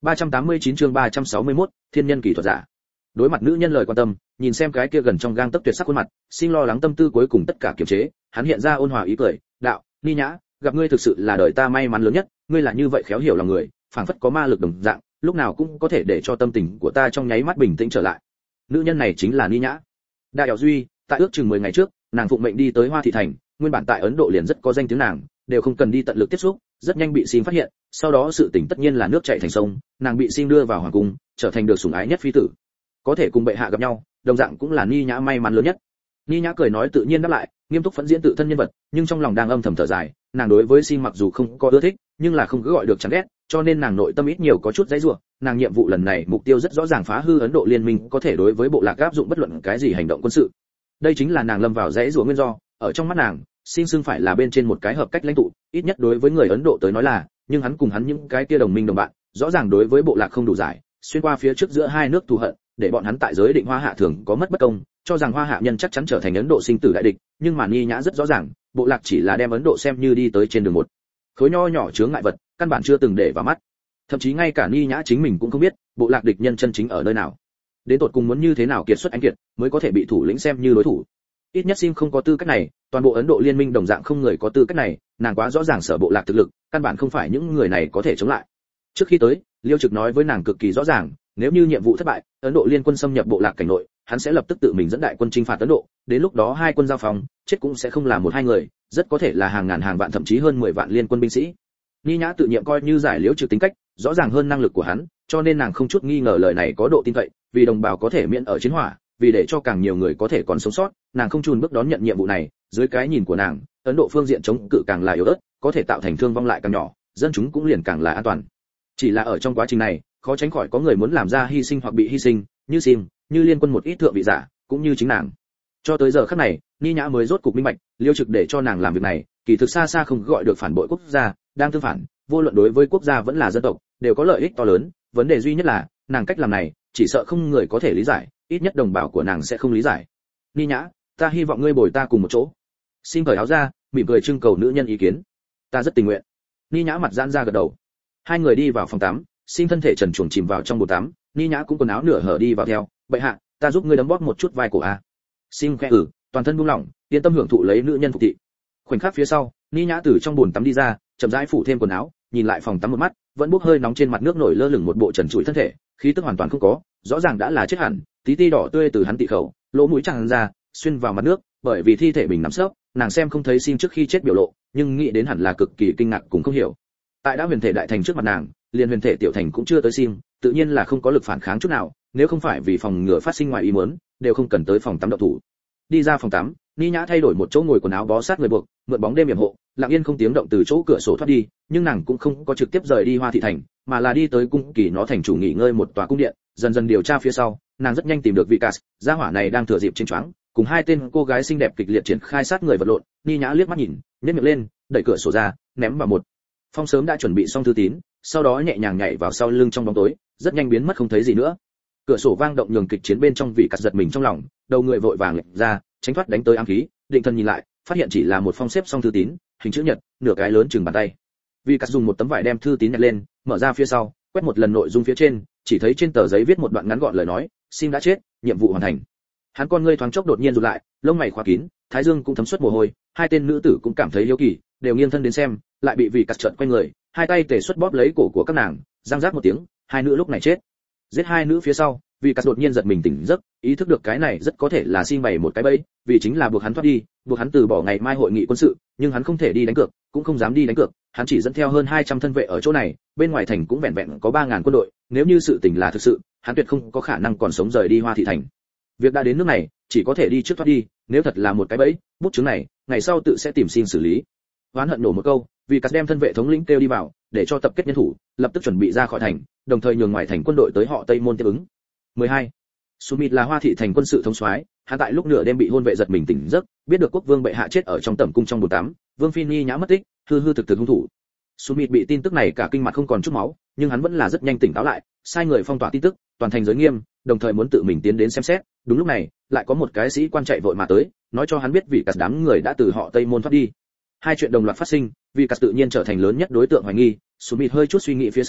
389 chương 361, thiên nhân kỳ thuật giả. Đối mặt nữ nhân lời quan tâm, nhìn xem cái kia gần trong gang tấc tuyệt sắc khuôn mặt, Xin lo lắng tâm tư cuối cùng tất cả kiềm chế, hắn hiện ra ôn hòa ý cười, "Đạo, Ni Nhã, gặp ngươi thực sự là đời ta may mắn lớn nhất, ngươi là như vậy khéo hiểu lòng người, phảng phất có ma lực đồng dạng, lúc nào cũng có thể để cho tâm tình của ta trong nháy mắt bình tĩnh trở lại." Nữ nhân này chính là Ni Nhã. Đại Hạo Duy, tại ước chừng 10 ngày trước, nàng phụng mệnh đi tới Hoa Thị thành, nguyên bản tại Ấn Độ liền rất có danh tiếng nàng, đều không cần đi tận lực tiếp xúc, rất nhanh bị Xin phát hiện, sau đó sự tình tất nhiên là nước chảy thành sông, nàng bị Xin đưa vào hoàng cung, trở thành được sủng ái nhất phi tử. Có thể cùng bệ hạ gặp nhau, đồng dạng cũng là Ni Nhã may mắn lớn nhất. Ni Nhã cười nói tự nhiên đáp lại, nghiêm túc phẫn diễn tự thân nhân vật, nhưng trong lòng đang âm thầm thở dài, nàng đối với Xin mặc dù không có ưa thích, nhưng là không cứ gọi được chán ghét, cho nên nàng nội tâm ít nhiều có chút dãy rủa. Nàng nhiệm vụ lần này mục tiêu rất rõ ràng, phá hư Ấn Độ liên minh, có thể đối với bộ lạc áp dụng bất luận cái gì hành động quân sự. Đây chính là nàng lâm vào dãy rủa nguyên do, ở trong mắt nàng, Xin xưng phải là bên trên một cái hợp cách lãnh tụ, ít nhất đối với người Ấn Độ tới nói là, nhưng hắn cùng hắn những cái kia đồng minh đồng bạn, rõ ràng đối với bộ lạc không đủ giải, xuyên qua phía trước giữa hai nước thù hận, để bọn hắn tại giới định Hoa Hạ thường có mất bất công, cho rằng Hoa Hạ nhân chắc chắn trở thành Ấn Độ sinh tử đại địch, nhưng mà Ni Nhã rất rõ ràng, bộ lạc chỉ là đem Ấn Độ xem như đi tới trên đường một khối nho nhỏ chướng ngại vật, căn bản chưa từng để vào mắt. Thậm chí ngay cả Ni Nhã chính mình cũng không biết, bộ lạc địch nhân chân chính ở nơi nào. Đến tột cùng muốn như thế nào kiệt xuất anh kiệt, mới có thể bị thủ lĩnh xem như đối thủ. Ít nhất Sim không có tư cách này, toàn bộ Ấn Độ liên minh đồng dạng không người có tư cách này, nàng quá rõ ràng sở bộ lạc thực lực, căn bản không phải những người này có thể chống lại. Trước khi tới, Liêu Trực nói với nàng cực kỳ rõ ràng, nếu như nhiệm vụ thất bại, Ấn Độ liên quân xâm nhập bộ lạc cảnh nội, hắn sẽ lập tức tự mình dẫn đại quân chinh phạt Ấn Độ, đến lúc đó hai quân giao phòng, chết cũng sẽ không là một hai người, rất có thể là hàng ngàn hàng vạn thậm chí hơn 10 vạn liên quân binh sĩ. Ni Nhã tự nhiệm coi như giải Liêu Trực tính cách, rõ ràng hơn năng lực của hắn, cho nên nàng không chút nghi ngờ lời này có độ tin cậy, vì đồng bào có thể miễn ở chiến hỏa, vì để cho càng nhiều người có thể còn sống sót, nàng không chùn bước đón nhận nhiệm vụ này. Dưới cái nhìn của nàng, Ấn Độ phương diện chống cự càng là yếu ớt, có thể tạo thành thương vong lại càng nhỏ, dân chúng cũng liền càng là an toàn. Chỉ là ở trong quá trình này, khó tránh khỏi có người muốn làm ra hy sinh hoặc bị hy sinh, như Sim, như liên quân một ít thượng vị giả, cũng như chính nàng. Cho tới giờ khắc này, Ni Nhã mới rốt cục minh bạch, Liêu Trực để cho nàng làm việc này, kỳ thực xa xa không gọi được phản bội quốc gia, đang tương phản, vô luận đối với quốc gia vẫn là dân tộc, đều có lợi ích to lớn, vấn đề duy nhất là, nàng cách làm này, chỉ sợ không người có thể lý giải, ít nhất đồng bào của nàng sẽ không lý giải. Ni Nhã, ta hy vọng ngươi bồi ta cùng một chỗ. Xin cởi áo ra, mỉm cười trưng cầu nữ nhân ý kiến. Ta rất tình nguyện. Ni Nhã mặt giãn ra gật đầu. Hai người đi vào phòng tắm, Xin thân thể trần truồng chìm vào trong bồn tắm, Ni Nhã cũng quần áo nửa hở đi vào theo. Bệ hạ, ta giúp ngươi đấm bóp một chút vai cổ a. Xin khẽ toàn thân buông lỏng, yên tâm hưởng thụ lấy nữ nhân phục thị. Khoảnh khắc phía sau, Ni Nhã từ trong bồn tắm đi ra, chậm rãi phủ thêm quần áo, nhìn lại phòng tắm một mắt, vẫn bốc hơi nóng trên mặt nước nổi lơ lửng một bộ trần trụi thân thể, khí tức hoàn toàn không có, rõ ràng đã là chết hẳn, tí ti đỏ tươi từ hắn tị khẩu, lỗ mũi tràn ra, xuyên vào mặt nước, bởi vì thi thể bình nằm sấp, nàng xem không thấy Xin trước khi chết biểu lộ, nhưng nghĩ đến hẳn là cực kỳ kinh ngạc cũng không hiểu. Tại đã huyền thể đại thành trước mặt nàng, liền huyền thể tiểu thành cũng chưa tới Xin, tự nhiên là không có lực phản kháng chút nào, nếu không phải vì phòng ngừa phát sinh ngoài ý muốn, đều không cần tới phòng tắm động thủ. Đi ra phòng tắm, Ni Nhã thay đổi một chỗ ngồi quần áo bó sát người buộc, mượn bóng đêm yểm hộ, lặng yên không tiếng động từ chỗ cửa sổ thoát đi, nhưng nàng cũng không có trực tiếp rời đi Hoa Thị thành, mà là đi tới cung kỳ nó thành chủ nghỉ ngơi một tòa cung điện, dần dần điều tra phía sau, nàng rất nhanh tìm được Vikas, gia hỏa này đang thừa dịp chênh choáng, cùng hai tên cô gái xinh đẹp kịch liệt triển khai sát người vật lộn. Ni Nhã liếc mắt nhìn, nhếch miệng lên, đẩy cửa sổ ra, ném vào một phong sớm đã chuẩn bị xong thư tín, sau đó nhẹ nhàng nhảy vào sau lưng trong bóng tối, rất nhanh biến mất không thấy gì nữa. Cửa sổ vang động nhường kịch chiến bên trong Vikas giật mình trong lòng, đầu người vội vàng lệch ra, tránh thoát đánh tới ám khí, định thần nhìn lại, phát hiện chỉ là một phong xếp xong thư tín, hình chữ nhật, nửa cái lớn chừng bàn tay. Vikas dùng một tấm vải đem thư tín nhặt lên, mở ra phía sau, quét một lần nội dung phía trên, chỉ thấy trên tờ giấy viết một đoạn ngắn gọn lời nói, Sim đã chết, nhiệm vụ hoàn thành. Hắn con ngươi thoáng chốc đột nhiên rụt lại, lông mày khóa kín, thái dương cũng thấm suất mồ hôi, hai tên nữ tử cũng cảm thấy hiếu kỳ, đều nghiêng thân đến xem, lại bị Vikas trợn quay người, hai tay tề xuất bóp lấy cổ của các nàng, răng rác một tiếng, hai nữ lúc này chết. Giết hai nữ phía sau, Vikas đột nhiên giật mình tỉnh giấc, ý thức được cái này rất có thể là Sim bày một cái bẫy, vì chính là buộc hắn thoát đi, buộc hắn từ bỏ ngày mai hội nghị quân sự, nhưng hắn không thể đi đánh cược, cũng không dám đi đánh cược, hắn chỉ dẫn theo hơn 200 thân vệ ở chỗ này, bên ngoài thành cũng vẹn vẹn có 3000 quân đội, nếu như sự tình là thực sự, hắn tuyệt không có khả năng còn sống rời đi Hoa Thị thành. Việc đã đến nước này, chỉ có thể đi trước thoát đi, nếu thật là một cái bẫy, bút chứng này, ngày sau tự sẽ tìm Sim xử lý. Oán hận nổ một câu, Vikas đem thân vệ thống lĩnh kêu đi vào, để cho tập kết nhân thủ, lập tức chuẩn bị ra khỏi thành, đồng thời nhường ngoài thành quân đội tới họ Tây môn tiếp ứng. 12. Sumit là Hoa Thị thành quân sự thống soái, hắn tại lúc nửa đêm bị hôn vệ giật mình tỉnh giấc, biết được quốc vương bệ hạ chết ở trong tẩm cung trong bồn tắm, vương phi Ni Nhã mất tích, hư hư thực thực hung thủ. Sumit bị tin tức này cả kinh mặt không còn chút máu, nhưng hắn vẫn là rất nhanh tỉnh táo lại, sai người phong tỏa tin tức, toàn thành giới nghiêm, đồng thời muốn tự mình tiến đến xem xét. Đúng lúc này, lại có một cái sĩ quan chạy vội mà tới, nói cho hắn biết vì cả đám người đã từ họ Tây môn thoát đi. Hai chuyện đồng loạt phát sinh, vì cả tự nhiên trở thành lớn nhất đối tượng hoài nghi. Sumit hơi chút suy nghĩ phía sau,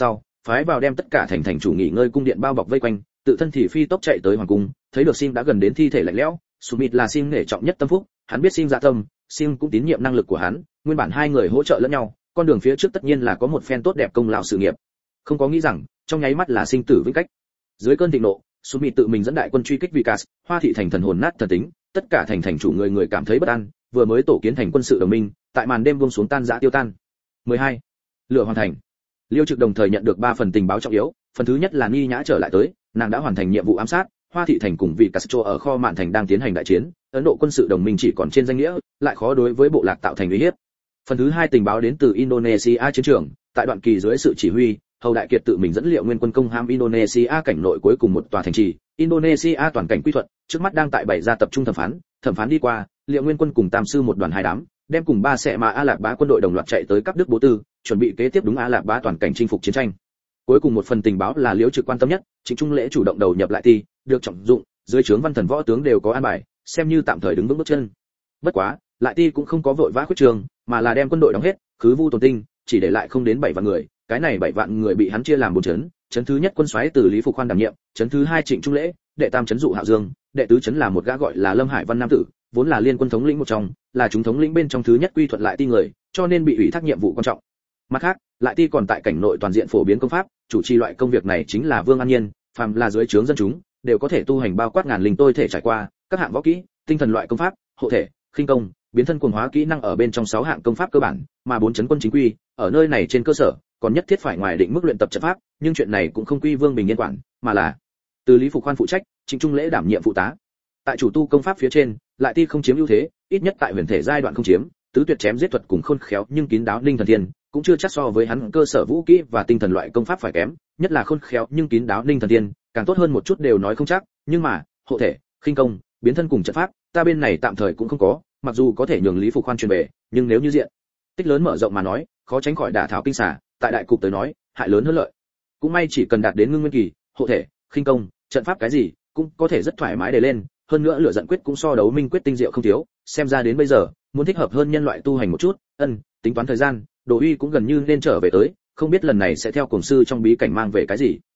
phái vào đem tất cả thành chủ nghỉ ngơi cung điện bao bọc vây quanh, tự thân thì phi tốc chạy tới hoàng cung, thấy được Sim đã gần đến thi thể lạnh lẽo, Smith là Sim nể trọng nhất tâm phúc, hắn biết Sim dạ tâm, Sim cũng tín nhiệm năng lực của hắn, nguyên bản hai người hỗ trợ lẫn nhau, con đường phía trước tất nhiên là có một phen tốt đẹp công lao sự nghiệp. Không có nghĩ rằng, trong nháy mắt là sinh tử vĩnh cách. Dưới cơn thịnh nộ, Smith tự mình dẫn đại quân truy kích Vicas, Hoa thị thành thần hồn nát thần tính, tất cả thành chủ người cảm thấy bất an, vừa mới tổ kiến thành quân sự đồng minh, tại màn đêm buông xuống tan rã tiêu tan. 12. Lửa hoàn thành. Liêu Trực đồng thời nhận được 3 phần tình báo trọng yếu, phần thứ nhất là Ni Nhã trở lại tới, nàng đã hoàn thành nhiệm vụ ám sát, Hoa thị thành cùng Vicas ở kho mạn thành đang tiến hành đại chiến, Ấn Độ quân sự đồng minh chỉ còn trên danh nghĩa, lại khó đối với bộ lạc tạo thành uy hiếp. Phần thứ hai tình báo đến từ Indonesia chiến trường, tại đoạn kỳ dưới sự chỉ huy, Hầu Đại Kiệt tự mình dẫn Liệu Nguyên quân công hãm Indonesia cảnh nội cuối cùng một tòa thành trì, Indonesia toàn cảnh quy thuận, trước mắt đang tại bày ra tập trung thẩm phán đi qua, Liệu Nguyên quân cùng Tam sư một đoàn hai đám, đem cùng 3 sẽ mà A Lạc Bá quân đội đồng loạt chạy tới cấp Đức Bố Tư, chuẩn bị kế tiếp đúng A Lạc Bá toàn cảnh chinh phục chiến tranh. Cuối cùng một phần tình báo là Liễu Trực quan tâm nhất, Trịnh Trung Lễ chủ động đầu nhập lại ti, được trọng dụng, dưới trướng văn thần võ tướng đều có an bài, xem như tạm thời đứng vững bước chân. Bất quá, lại ti cũng không có vội vã khuyết trường, mà là đem quân đội đóng hết, khứ vu tồn tinh, chỉ để lại không đến 7 vạn người, cái này 7 vạn người bị hắn chia làm 4 trấn thứ nhất quân soái từ Lý Phục Khoan đảm nhiệm, trấn thứ hai Trịnh Trung Lễ, đệ tam trấn Dụ Hạo Dương, đệ tứ trấn là một gã gọi là Lâm Hải Văn nam tử, vốn là liên quân thống lĩnh một trong, là chúng thống lĩnh bên trong thứ nhất quy thuận lại ti người, cho nên bị ủy thác nhiệm vụ quan trọng. Mặt khác, lại ti còn tại cảnh nội toàn diện phổ biến công pháp, chủ trì loại công việc này chính là Vương An Nhiên, phàm là dưới trướng dân chúng, đều có thể tu hành bao quát ngàn linh tôi thể trải qua, các hạng võ kỹ, tinh thần loại công pháp, hộ thể, khinh công, biến thân cuồng hóa kỹ năng ở bên trong 6 hạng công pháp cơ bản, mà 4 trấn quân chính quy, ở nơi này trên cơ sở, còn nhất thiết phải ngoài định mức luyện tập trận pháp, nhưng chuyện này cũng không quy Vương Bình Yên quản, mà là từ Lý Phục Khoan phụ trách, Trịnh Trung Lễ đảm nhiệm phụ tá. Tại chủ tu công pháp phía trên, lại ti không chiếm ưu thế, ít nhất tại huyền thể giai đoạn không chiếm, tứ tuyệt chém giết thuật cùng khôn khéo nhưng kín đáo ninh thần thiên, cũng chưa chắc so với hắn cơ sở vũ kỹ và tinh thần loại công pháp phải kém, nhất là khôn khéo nhưng kín đáo ninh thần thiên, càng tốt hơn một chút đều nói không chắc, nhưng mà, hộ thể, khinh công, biến thân cùng trận pháp, ta bên này tạm thời cũng không có, mặc dù có thể nhường Lý Phục Khoan truyền về, nhưng nếu như diện tích lớn mở rộng mà nói, khó tránh khỏi đả thảo kinh xà, tại đại cục tới nói, hại lớn hơn lợi. Cũng may chỉ cần đạt đến ngưng nguyên kỳ, hộ thể, khinh công, trận pháp cái gì, cũng có thể rất thoải mái để lên, hơn nữa lửa giận quyết cũng so đấu minh quyết tinh diệu không thiếu, xem ra đến bây giờ, muốn thích hợp hơn nhân loại tu hành một chút, tính toán thời gian, Đồ Uy cũng gần như nên trở về tới, không biết lần này sẽ theo cùng sư trong bí cảnh mang về cái gì.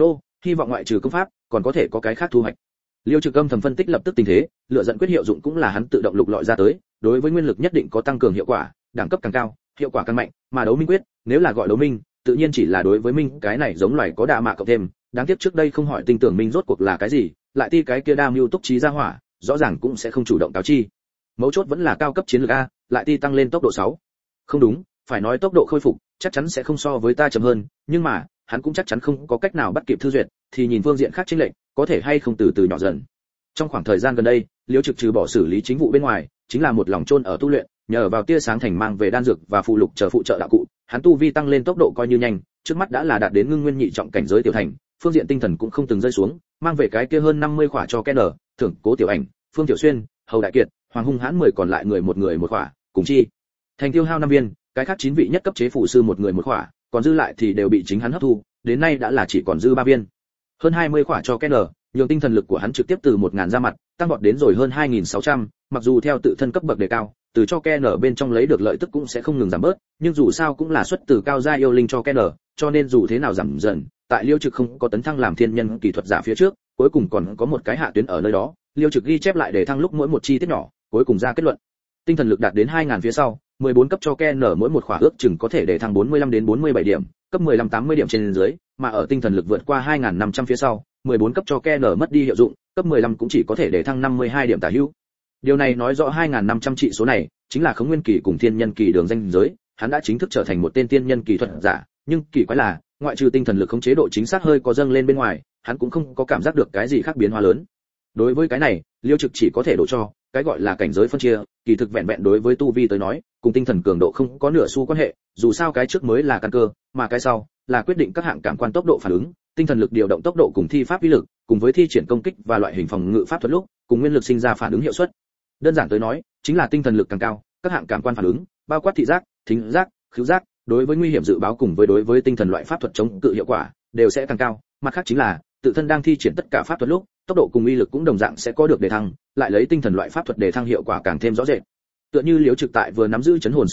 Hy vọng ngoại trừ công pháp, còn có thể có cái khác thu hoạch. Liêu Trực âm thầm phân tích lập tức tình thế, lựa giận quyết hiệu dụng cũng là hắn tự động lục lọi ra tới, đối với nguyên lực nhất định có tăng cường hiệu quả, đẳng cấp càng cao, hiệu quả càng mạnh, mà đấu minh quyết, nếu là gọi đấu minh, tự nhiên chỉ là đối với minh cái này giống loài có đa mạ cộng thêm, đáng tiếc trước đây không hỏi tinh tưởng minh rốt cuộc là cái gì, lại ti cái kia đa mưu túc trí ra hỏa, rõ ràng cũng sẽ không chủ động cáo chi. Mấu chốt vẫn là cao cấp chiến lược a, lại ti tăng lên tốc độ 6. Không đúng, phải nói tốc độ khôi phục, chắc chắn sẽ không so với ta chậm hơn, nhưng mà, hắn cũng chắc chắn không có cách nào bắt kịp thư duyệt, thì nhìn phương diện khác chênh lệch, có thể hay không từ từ nhỏ dần. Trong khoảng thời gian gần đây, Liễu Trực trừ bỏ xử lý chính vụ bên ngoài, chính là một lòng chôn ở tu luyện, nhờ vào tia sáng thành mang về đan dược và phụ lục chờ phụ trợ đạo cụ, hắn tu vi tăng lên tốc độ coi như nhanh, trước mắt đã là đạt đến ngưng nguyên nhị trọng cảnh giới tiểu thành, phương diện tinh thần cũng không từng rơi xuống, mang về cái kia hơn 50 khỏa cho Ken, thưởng Cố Tiểu Ảnh, Phương Tiểu Xuyên, Hầu Đại Kiệt, Hoàng Hung Hãn 10 còn lại người một khỏa, cùng chi thành tiêu hao 5 viên, cái khác 9 vị nhất cấp chế phụ sư một người một khỏa, còn dư lại thì đều bị chính hắn hấp thu, đến nay đã là chỉ còn dư 3 viên. Hơn 20 khỏa cho Ken, nhường tinh thần lực của hắn trực tiếp từ 1000 ra mặt, tăng vọt đến rồi hơn 2600, mặc dù theo tự thân cấp bậc đề cao, từ cho Ken bên trong lấy được lợi tức cũng sẽ không ngừng giảm bớt, nhưng dù sao cũng là xuất từ cao gia yêu linh cho Ken, cho nên dù thế nào giảm dần, tại Liêu Trực không có tấn thăng làm thiên nhân kỹ thuật giả phía trước, cuối cùng còn có một cái hạ tuyến ở nơi đó, Liêu Trực ghi chép lại để thăng lúc mỗi một chi tiết nhỏ, cuối cùng ra kết luận. Tinh thần lực đạt đến 2000 phía sau, 14 cấp cho Ken mỗi một khỏa ước chừng có thể để thăng 45 đến 47 điểm, cấp 15 80 điểm trên dưới, mà ở tinh thần lực vượt qua 2500 phía sau, 14 cấp cho Ken mất đi hiệu dụng, cấp 15 cũng chỉ có thể để thăng 52 điểm tả hữu. Điều này nói rõ 2500 trị số này chính là Khống Nguyên kỳ cùng Thiên Nhân kỳ đường ranh giới, hắn đã chính thức trở thành một tên tiên nhân kỳ thuật giả, nhưng kỳ quái là, ngoại trừ tinh thần lực khống chế độ chính xác hơi có dâng lên bên ngoài, hắn cũng không có cảm giác được cái gì khác biến hóa lớn. Đối với cái này, Liêu Trực chỉ có thể đổ cho, cái gọi là cảnh giới phân chia, kỳ thực vẹn vẹn đối với tu vi tới nói, cùng tinh thần cường độ không có nửa xu quan hệ, dù sao cái trước mới là căn cơ, mà cái sau là quyết định các hạng cảm quan tốc độ phản ứng, tinh thần lực điều động tốc độ cùng thi pháp uy lực, cùng với thi triển công kích và loại hình phòng ngự pháp thuật lúc, cùng nguyên lực sinh ra phản ứng hiệu suất. Đơn giản tới nói, chính là tinh thần lực càng cao, các hạng cảm quan phản ứng, bao quát thị giác, thính giác, khứu giác, đối với nguy hiểm dự báo cùng với đối với tinh thần loại pháp thuật chống cự hiệu quả đều sẽ càng cao, mặt khác chính là tự thân đang thi triển tất cả pháp thuật lúc, tốc độ cùng uy lực cũng đồng dạng sẽ có được đề thăng, lại lấy tinh thần loại pháp thuật đề thăng hiệu quả càng thêm rõ rệt. Tựa như Liễu Trực tại vừa nắm giữ chấn hồn xong lúc,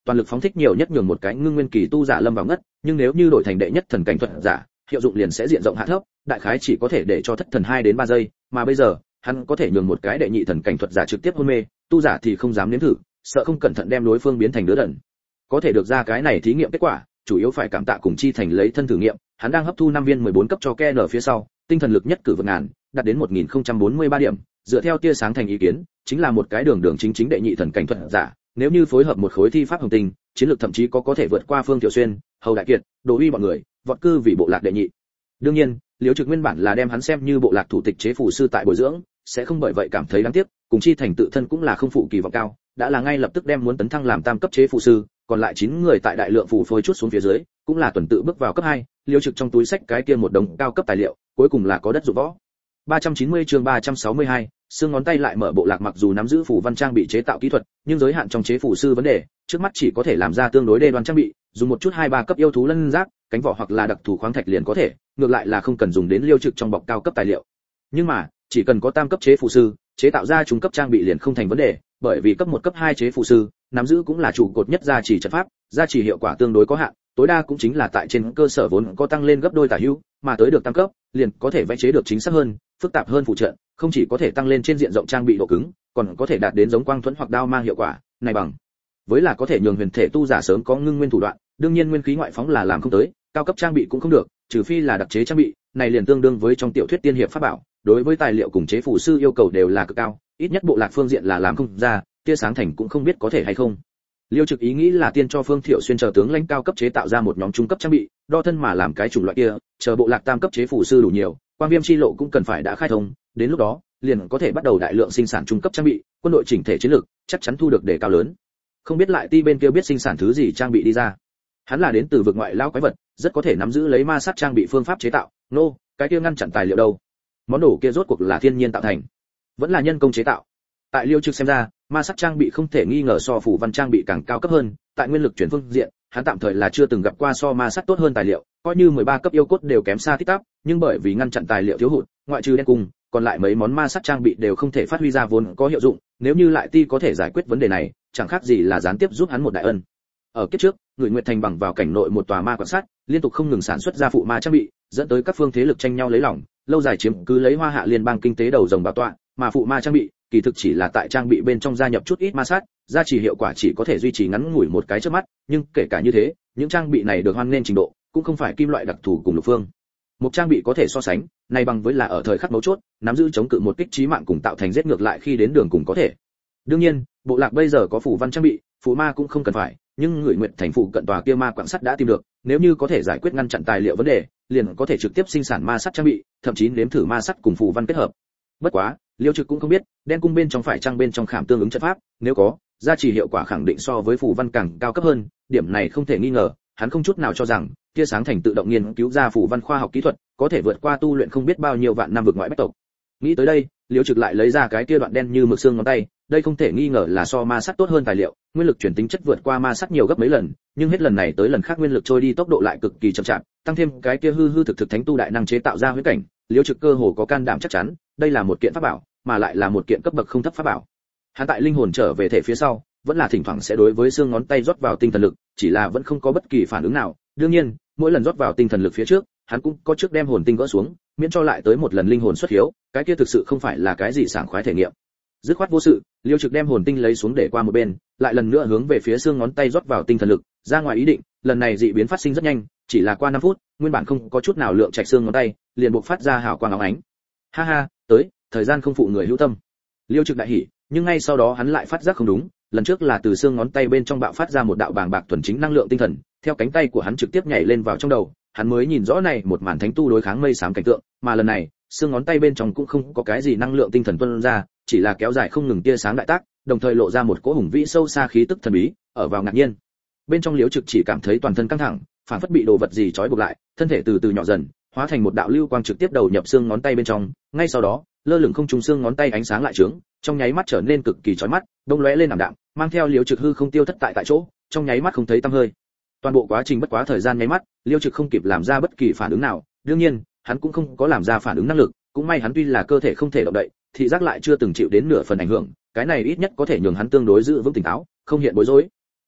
toàn lực phóng thích nhiều nhất nhường một cái ngưng nguyên kỳ tu giả lâm vào ngất, nhưng nếu như đổi thành đệ nhất thần cảnh thuật giả, hiệu dụng liền sẽ diện rộng hạ thấp, đại khái chỉ có thể để cho thất thần 2 đến 3 giây, mà bây giờ, hắn có thể nhường một cái đệ nhị thần cảnh thuật giả trực tiếp hôn mê, tu giả thì không dám nếm thử, sợ không cẩn thận đem đối phương biến thành đứa đần. Có thể được ra cái này thí nghiệm kết quả, chủ yếu phải cảm tạ cùng Chi Thành lấy thân thử nghiệm, hắn đang hấp thu 5 viên 14 cấp cho Ken ở phía sau, tinh thần lực nhất cử vượt ngàn, đạt đến 1043 điểm, dựa theo tia sáng thành ý kiến, chính là một cái đường chính đệ nhị thần cảnh thuật giả, nếu như phối hợp một khối thi pháp hồng tinh, chiến lược thậm chí có thể vượt qua Phương Tiểu Xuyên, Hầu Đại Kiệt, Đồ Uy bọn người, vọt cư vì bộ lạc đệ nhị. Đương nhiên, Liễu Trực nguyên bản là đem hắn xem như bộ lạc thủ tịch chế phù sư tại bồi dưỡng, sẽ không bởi vậy cảm thấy đáng tiếc, cùng Chi Thành tự thân cũng là không phụ kỳ vọng cao, đã là ngay lập tức đem muốn tấn thăng làm tam cấp chế phù sư, còn lại 9 người tại đại lượng phù phối chút xuống phía dưới, cũng là tuần tự bước vào cấp 2, Liễu Trực trong túi sách cái kia một đống cao cấp tài liệu, cuối cùng là có đất dụng võ. 390 chương 362, xương ngón tay lại mở bộ lạc mặc dù nắm giữ phù văn trang bị chế tạo kỹ thuật, nhưng giới hạn trong chế phù sư vấn đề, trước mắt chỉ có thể làm ra tương đối đê đoan trang bị, dùng một chút 2-3 cấp yêu thú lân giáp, cánh vỏ hoặc là đặc thù khoáng thạch liền có thể, ngược lại là không cần dùng đến Liêu Trực trong bọc cao cấp tài liệu. Nhưng mà, chỉ cần có tam cấp chế phù sư, chế tạo ra trung cấp trang bị liền không thành vấn đề, bởi vì cấp 1 cấp 2 chế phù sư, nắm giữ cũng là trụ cột nhất gia trì trận pháp, gia trì hiệu quả tương đối có hạn, tối đa cũng chính là tại trên cơ sở vốn có tăng lên gấp đôi tả hữu, mà tới được tam cấp, liền có thể vẽ chế được chính xác hơn, phức tạp hơn phụ trợ, không chỉ có thể tăng lên trên diện rộng trang bị độ cứng, còn có thể đạt đến giống quang thuẫn hoặc đao mang hiệu quả, này bằng với là có thể nhường huyền thể tu giả sớm có ngưng nguyên thủ đoạn, đương nhiên nguyên khí ngoại phóng là làm không tới, cao cấp trang bị cũng không được, trừ phi là đặc chế trang bị, này liền tương đương với trong tiểu thuyết tiên hiệp pháp bảo, đối với tài liệu cùng chế phù sư yêu cầu đều là cực cao, ít nhất bộ lạc phương diện là làm không ra, tia sáng thành cũng không biết có thể hay không. Liêu Trực ý nghĩ là tiên cho Phương Thiệu Xuyên chờ tướng lãnh cao cấp chế tạo ra một nhóm trung cấp trang bị, đo thân mà làm cái chủng loại kia, chờ bộ lạc tam cấp chế phù sư đủ nhiều, quang viêm chi lộ cũng cần phải đã khai thông, đến lúc đó, liền có thể bắt đầu đại lượng sinh sản trung cấp trang bị, quân đội chỉnh thể chiến lược chắc chắn thu được đề cao lớn. Không biết lại ti bên kia biết sinh sản thứ gì trang bị đi ra. Hắn là đến từ vực ngoại lao quái vật, rất có thể nắm giữ lấy ma sát trang bị phương pháp chế tạo, cái kia ngăn chặn tài liệu đâu? Món đồ kia rốt cuộc là thiên nhiên tạo thành, vẫn là nhân công chế tạo? Tại Liêu Trực xem ra, ma sát trang bị không thể nghi ngờ so phủ văn trang bị càng cao cấp hơn, tại nguyên lực chuyển phương diện, hắn tạm thời là chưa từng gặp qua so ma sát tốt hơn tài liệu, coi như 13 cấp yêu cốt đều kém xa tít tắp, nhưng bởi vì ngăn chặn tài liệu thiếu hụt, ngoại trừ đen cung, còn lại mấy món ma sát trang bị đều không thể phát huy ra vốn có hiệu dụng, nếu như lại ti có thể giải quyết vấn đề này, chẳng khác gì là gián tiếp giúp hắn một đại ân. Ở kiếp trước, người Nguyệt Thành bằng vào cảnh nội một tòa ma quan sát, liên tục không ngừng sản xuất ra phụ ma trang bị, dẫn tới các phương thế lực tranh nhau lấy lòng, lâu dài chiếm cứ lấy Hoa Hạ liên bang kinh tế đầu rồng bảo tọa, mà phụ ma trang bị, kỳ thực chỉ là tại trang bị bên trong gia nhập chút ít ma sát, gia trì hiệu quả chỉ có thể duy trì ngắn ngủi một cái chớp mắt, nhưng kể cả như thế, những trang bị này được hoan nên trình độ, cũng không phải kim loại đặc thù cùng lục phương. Một trang bị có thể so sánh, này bằng với là ở thời khắc mấu chốt, nắm giữ chống cự một kích chí mạng cùng tạo thành giết ngược lại khi đến đường cùng có thể. Đương nhiên, bộ lạc bây giờ có phù văn trang bị, phù ma cũng không cần phải, nhưng người Nguyệt Thành phụ cận tòa kia ma quặng sắt đã tìm được, nếu như có thể giải quyết ngăn chặn tài liệu vấn đề, liền có thể trực tiếp sinh sản ma sắt trang bị, thậm chí nếm thử ma sắt cùng phù văn kết hợp. Bất quá, Liêu Trực cũng không biết, đen cung bên trong phải trang bên trong khảm tương ứng trận pháp, nếu có, gia trì hiệu quả khẳng định so với phù văn càng cao cấp hơn, điểm này không thể nghi ngờ, hắn không chút nào cho rằng, tia sáng thành tự động nghiên cứu ra phù văn khoa học kỹ thuật, có thể vượt qua tu luyện không biết bao nhiêu vạn năm vực ngoại bách tộc. Nghĩ tới đây, Liêu Trực lại lấy ra cái kia đoạn đen như mực xương ngón tay, đây không thể nghi ngờ là so ma sắt tốt hơn tài liệu, nguyên lực chuyển tính chất vượt qua ma sắt nhiều gấp mấy lần, nhưng hết lần này tới lần khác nguyên lực trôi đi tốc độ lại cực kỳ chậm chạp, tăng thêm cái kia hư thực thánh tu đại năng chế tạo ra huyễn cảnh, Liêu Trực cơ hồ có can đảm chắc chắn, đây là một kiện pháp bảo, mà lại là một kiện cấp bậc không thấp pháp bảo. Hắn tại linh hồn trở về thể phía sau, vẫn là thỉnh thoảng sẽ đối với xương ngón tay rót vào tinh thần lực, chỉ là vẫn không có bất kỳ phản ứng nào. Đương nhiên, mỗi lần rót vào tinh thần lực phía trước, hắn cũng có trước đem hồn tinh gỡ xuống, miễn cho lại tới một lần linh hồn xuất hiếu, cái kia thực sự không phải là cái gì sảng khoái thể nghiệm. Dứt khoát vô sự, Liêu Trực đem hồn tinh lấy xuống để qua một bên, lại lần nữa hướng về phía xương ngón tay rót vào tinh thần lực, ra ngoài ý định, lần này dị biến phát sinh rất nhanh, chỉ là qua 5 phút, nguyên bản không có chút nào lượng trạch xương ngón tay, liền bộc phát ra hào quang óng ánh. Ha ha, tới, thời gian không phụ người hữu tâm. Liêu Trực đại hỉ, nhưng ngay sau đó hắn lại phát giác không đúng, lần trước là từ xương ngón tay bên trong bạo phát ra một đạo bàng bạc thuần chính năng lượng tinh thần, theo cánh tay của hắn trực tiếp nhảy lên vào trong đầu, hắn mới nhìn rõ này một màn thánh tu đối kháng mây xám cảnh tượng, mà lần này, xương ngón tay bên trong cũng không có cái gì năng lượng tinh thần tuôn ra, chỉ là kéo dài không ngừng tia sáng đại tác, đồng thời lộ ra một cỗ hùng vĩ sâu xa khí tức thần bí, ở vào ngạc nhiên. Bên trong Liễu Trực chỉ cảm thấy toàn thân căng thẳng, phản phất bị đồ vật gì trói buộc lại, thân thể từ từ nhỏ dần, hóa thành một đạo lưu quang trực tiếp đầu nhập xương ngón tay bên trong, ngay sau đó, lơ lửng không trung xương ngón tay ánh sáng lại trướng, trong nháy mắt trở nên cực kỳ chói mắt, đông lóe lên ảm đạm, mang theo Liễu Trực hư không tiêu thất tại chỗ, trong nháy mắt không thấy tăm hơi. Toàn bộ quá trình bất quá thời gian nháy mắt, Liễu Trực không kịp làm ra bất kỳ phản ứng nào, đương nhiên, hắn cũng không có làm ra phản ứng năng lực, cũng may hắn tuy là cơ thể không thể động đậy, thị giác lại chưa từng chịu đến nửa phần ảnh hưởng, cái này ít nhất có thể nhường hắn tương đối giữ vững tỉnh táo, không hiện bối rối.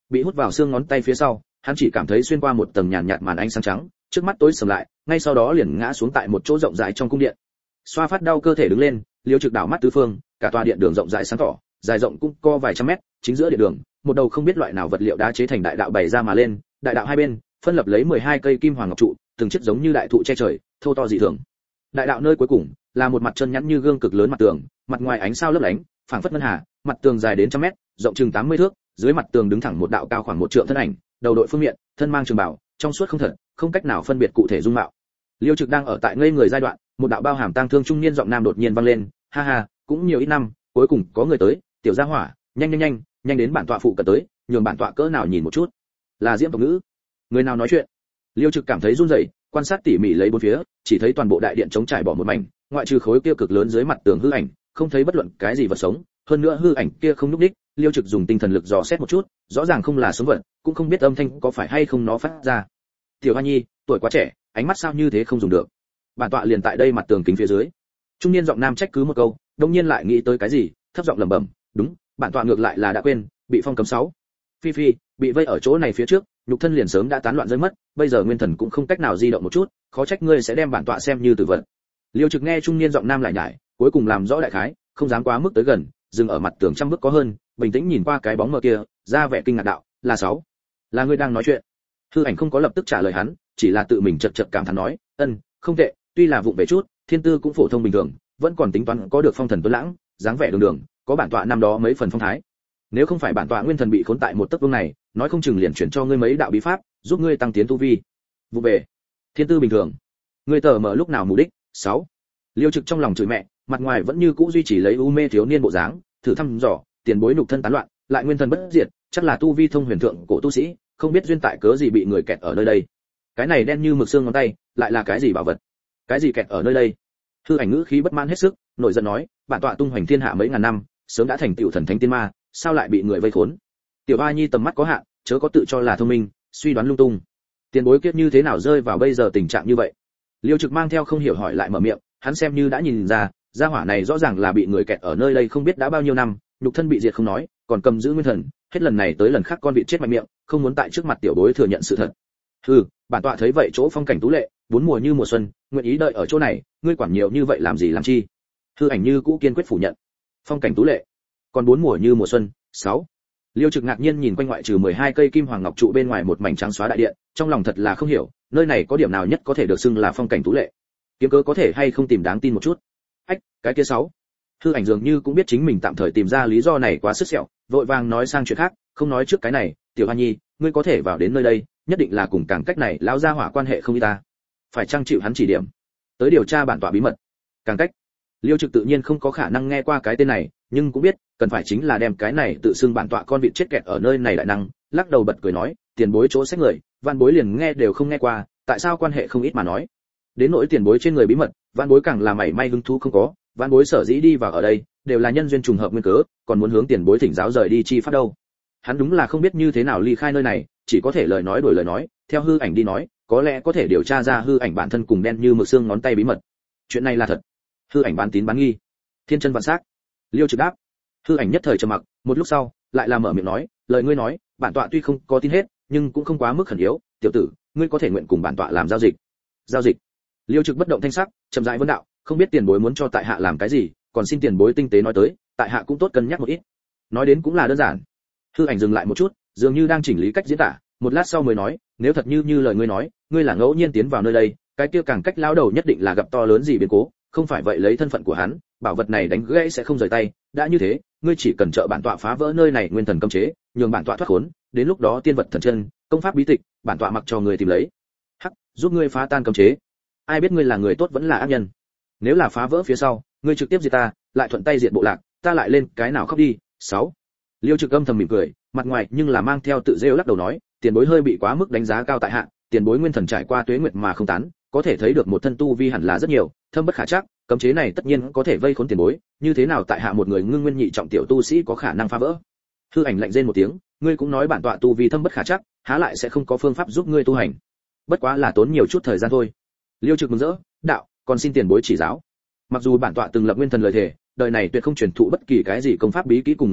bị hút vào xương ngón tay phía sau, hắn chỉ cảm thấy xuyên qua một tầng nhàn nhạt màn ánh sáng trắng, trước mắt tối sầm lại, ngay sau đó liền ngã xuống tại một chỗ rộng rãi trong cung điện. Xoa phát đau cơ thể đứng lên, Liêu Trực đảo mắt tứ phương, cả tòa điện đường rộng rãi sáng tỏ, dài rộng cũng co vài trăm mét, chính giữa điện đường, một đầu không biết loại nào vật liệu đá chế thành đại đạo bày ra mà lên, đại đạo hai bên phân lập lấy 12 cây kim hoàng ngọc trụ, từng chiếc giống như đại thụ che trời, thô to dị thường. Đại đạo nơi cuối cùng là một mặt chân nhẵn như gương cực lớn mặt tường, mặt ngoài ánh sao lấp lánh, phảng phất ngân hà, mặt tường dài đến trăm mét, rộng chừng 80 thước, dưới mặt tường đứng thẳng một đạo cao khoảng 1 trượng thân ảnh, đầu đội phương miện, thân mang trường bào, trong suốt không thật, không cách nào phân biệt cụ thể dung mạo. Liêu Trực đang ở tại ngây người giai đoạn, một đạo bao hàm tang thương trung niên giọng nam đột nhiên vang lên, ha ha, cũng nhiều ít năm, cuối cùng có người tới, tiểu gia hỏa, nhanh đến bản tọa phụ cận tới, nhường bản tọa cỡ nào nhìn một chút. Là Diễm tộc ngữ. Người nào nói chuyện? Liêu Trực cảm thấy run rẩy, quan sát tỉ mỉ lấy bốn phía, chỉ thấy toàn bộ đại điện trống trải bỏ một mảnh, ngoại trừ khối kia cực lớn dưới mặt tường hư ảnh, không thấy bất luận cái gì vật sống, hơn nữa hư ảnh kia không nhúc nhích. Liêu Trực dùng tinh thần lực dò xét một chút, rõ ràng không là sống vật, cũng không biết âm thanh có phải hay không nó phát ra. Tiểu Hoa Nhi, tuổi quá trẻ, ánh mắt sao như thế không dùng được. Bản tọa liền tại đây mặt tường kính phía dưới. Trung niên giọng nam trách cứ một câu, đột nhiên lại nghĩ tới cái gì, thấp giọng lẩm bẩm, đúng, bản tọa ngược lại là đã quên, bị phong cấm 6. Phi Phi, bị vây ở chỗ này phía trước, nhục thân liền sớm đã tán loạn rơi mất, bây giờ nguyên thần cũng không cách nào di động một chút, khó trách ngươi sẽ đem bản tọa xem như tử vật. Liêu Trực nghe trung niên giọng nam lại nhải, cuối cùng làm rõ đại khái, không dám quá mức tới gần, dừng ở mặt tường trăm bước có hơn, bình tĩnh nhìn qua cái bóng mờ kia, ra vẻ kinh ngạc đạo, là 6. Là ngươi đang nói chuyện? Hư ảnh không có lập tức trả lời hắn, chỉ là tự mình chật chật cảm thán nói, không tệ, tuy là vụng về chút, thiên tư cũng phổ thông bình thường, vẫn còn tính toán có được phong thần tuấn lãng, dáng vẻ đường đường, có bản tọa năm đó mấy phần phong thái. Nếu không phải bản tọa nguyên thần bị khốn tại một tấc vương này, nói không chừng liền chuyển cho ngươi mấy đạo bí pháp, giúp ngươi tăng tiến tu vi. Vụ về, thiên tư bình thường, ngươi tờ mở lúc nào mù đích? 6. Liêu Trực trong lòng chửi mẹ, mặt ngoài vẫn như cũ duy trì lấy u mê thiếu niên bộ dáng, thử thăm dò, tiền bối nhục thân tán loạn, lại nguyên thần bất diệt, chắc là tu vi thông huyền thượng cổ tu sĩ, không biết duyên tại cớ gì bị người kẹt ở nơi đây. Cái này đen như mực xương ngón tay, lại là cái gì bảo vật? Cái gì kẹt ở nơi đây? Hư ảnh ngữ khí bất mãn hết sức, nổi giận nói, bản tọa tung hoành thiên hạ mấy ngàn năm, sớm đã thành tựu thần thánh tiên ma, sao lại bị người vây khốn? Tiểu Hoa Nhi tầm mắt có hạn, chớ có tự cho là thông minh, suy đoán lung tung. Tiền bối kiếp như thế nào rơi vào bây giờ tình trạng như vậy? Liêu Trực mang theo không hiểu hỏi lại mở miệng, hắn xem như đã nhìn ra, gia hỏa này rõ ràng là bị người kẹt ở nơi đây không biết đã bao nhiêu năm, nhục thân bị diệt không nói, còn cầm giữ nguyên thần, hết lần này tới lần khác con vịt chết mạnh miệng, không muốn tại trước mặt tiểu bối thừa nhận sự thật. Bản tọa thấy vậy chỗ phong cảnh tú lệ, bốn mùa như mùa xuân, nguyện ý đợi ở chỗ này, ngươi quản nhiều như vậy làm gì làm chi? Hư ảnh như cũ kiên quyết phủ nhận. Phong cảnh tú lệ, còn bốn mùa như mùa xuân. 6. Liêu Trực ngạc nhiên nhìn quanh ngoại trừ 12 cây kim hoàng ngọc trụ bên ngoài một mảnh trắng xóa đại điện, trong lòng thật là không hiểu, nơi này có điểm nào nhất có thể được xưng là phong cảnh tú lệ? Kiếm cớ có thể hay không tìm đáng tin một chút? Ách, cái kia 6. Hư ảnh dường như cũng biết chính mình tạm thời tìm ra lý do này quá sức sẹo, vội vàng nói sang chuyện khác, không nói trước cái này, Tiểu Hoa Nhi, ngươi có thể vào đến nơi đây, nhất định là cùng càng cách này lão gia hỏa quan hệ không y ta. Phải chăng chịu hắn chỉ điểm, tới điều tra bản tọa bí mật? Càng cách. Liêu Trực tự nhiên không có khả năng nghe qua cái tên này, nhưng cũng biết, cần phải chính là đem cái này tự xưng bản tọa con vịt chết kẹt ở nơi này đại năng, lắc đầu bật cười nói, tiền bối chỗ sách người, văn bối liền nghe đều không nghe qua, tại sao quan hệ không ít mà nói. Đến nỗi tiền bối trên người bí mật, văn bối càng là mảy may hứng thú không có, văn bối sở dĩ đi vào ở đây, đều là nhân duyên trùng hợp nguyên cớ, còn muốn hướng tiền bối thỉnh giáo rời đi chi pháp đâu. Hắn đúng là không biết như thế nào ly khai nơi này, chỉ có thể lời nói đổi lời nói, theo hư ảnh đi nói, có lẽ có thể điều tra ra hư ảnh bản thân cùng đen như mực xương ngón tay bí mật. Chuyện này là thật. Hư ảnh bán tín bán nghi, thiên chân vạn xác. Liêu Trực đáp. Hư ảnh nhất thời trầm mặc, một lúc sau lại là mở miệng nói, lời ngươi nói, bản tọa tuy không có tin hết, nhưng cũng không quá mức khẩn yếu, tiểu tử, ngươi có thể nguyện cùng bản tọa làm giao dịch. Giao dịch? Liêu Trực bất động thanh sắc, chậm rãi vấn đạo, không biết tiền bối muốn cho tại hạ làm cái gì, còn xin tiền bối tinh tế nói tới, tại hạ cũng tốt cân nhắc một ít. Nói đến cũng là đơn giản. Hư ảnh dừng lại một chút, dường như đang chỉnh lý cách diễn tả, một lát sau mới nói, nếu thật như lời ngươi nói, ngươi là ngẫu nhiên tiến vào nơi đây, cái kia càng cách lão đầu nhất định là gặp to lớn gì biến cố, không phải vậy lấy thân phận của hắn, bảo vật này đánh gãy sẽ không rời tay, đã như thế, ngươi chỉ cần trợ bản tọa phá vỡ nơi này nguyên thần cấm chế, nhường bản tọa thoát khốn, đến lúc đó tiên vật thần chân, công pháp bí tịch, bản tọa mặc cho người tìm lấy. Hắc, giúp ngươi phá tan cấm chế. Ai biết ngươi là người tốt vẫn là ác nhân. Nếu là phá vỡ phía sau, ngươi trực tiếp diệt ta, lại thuận tay diệt bộ lạc, ta lại lên cái nào khóc đi. 6. Liêu Trực âm thầm mỉm cười, mặt ngoài nhưng là mang theo tự rêu lắc đầu nói, tiền bối hơi bị quá mức đánh giá cao tại hạ, tiền bối nguyên thần trải qua tuế nguyệt mà không tán, có thể thấy được một thân tu vi hẳn là rất nhiều, thâm bất khả trắc, cấm chế này tất nhiên có thể vây khốn tiền bối, như thế nào tại hạ một người ngưng nguyên nhị trọng tiểu tu sĩ có khả năng phá vỡ? Hư ảnh lạnh rên một tiếng, ngươi cũng nói bản tọa tu vi thâm bất khả trắc, há lại sẽ không có phương pháp giúp ngươi tu hành? Bất quá là tốn nhiều chút thời gian thôi. Liêu Trực mừng rỡ, đạo, còn xin tiền bối chỉ giáo. Mặc dù bản tọa từng lập nguyên thần lời thề, đời này tuyệt không truyền thụ bất kỳ cái gì công pháp bí kỹ cùng người khác,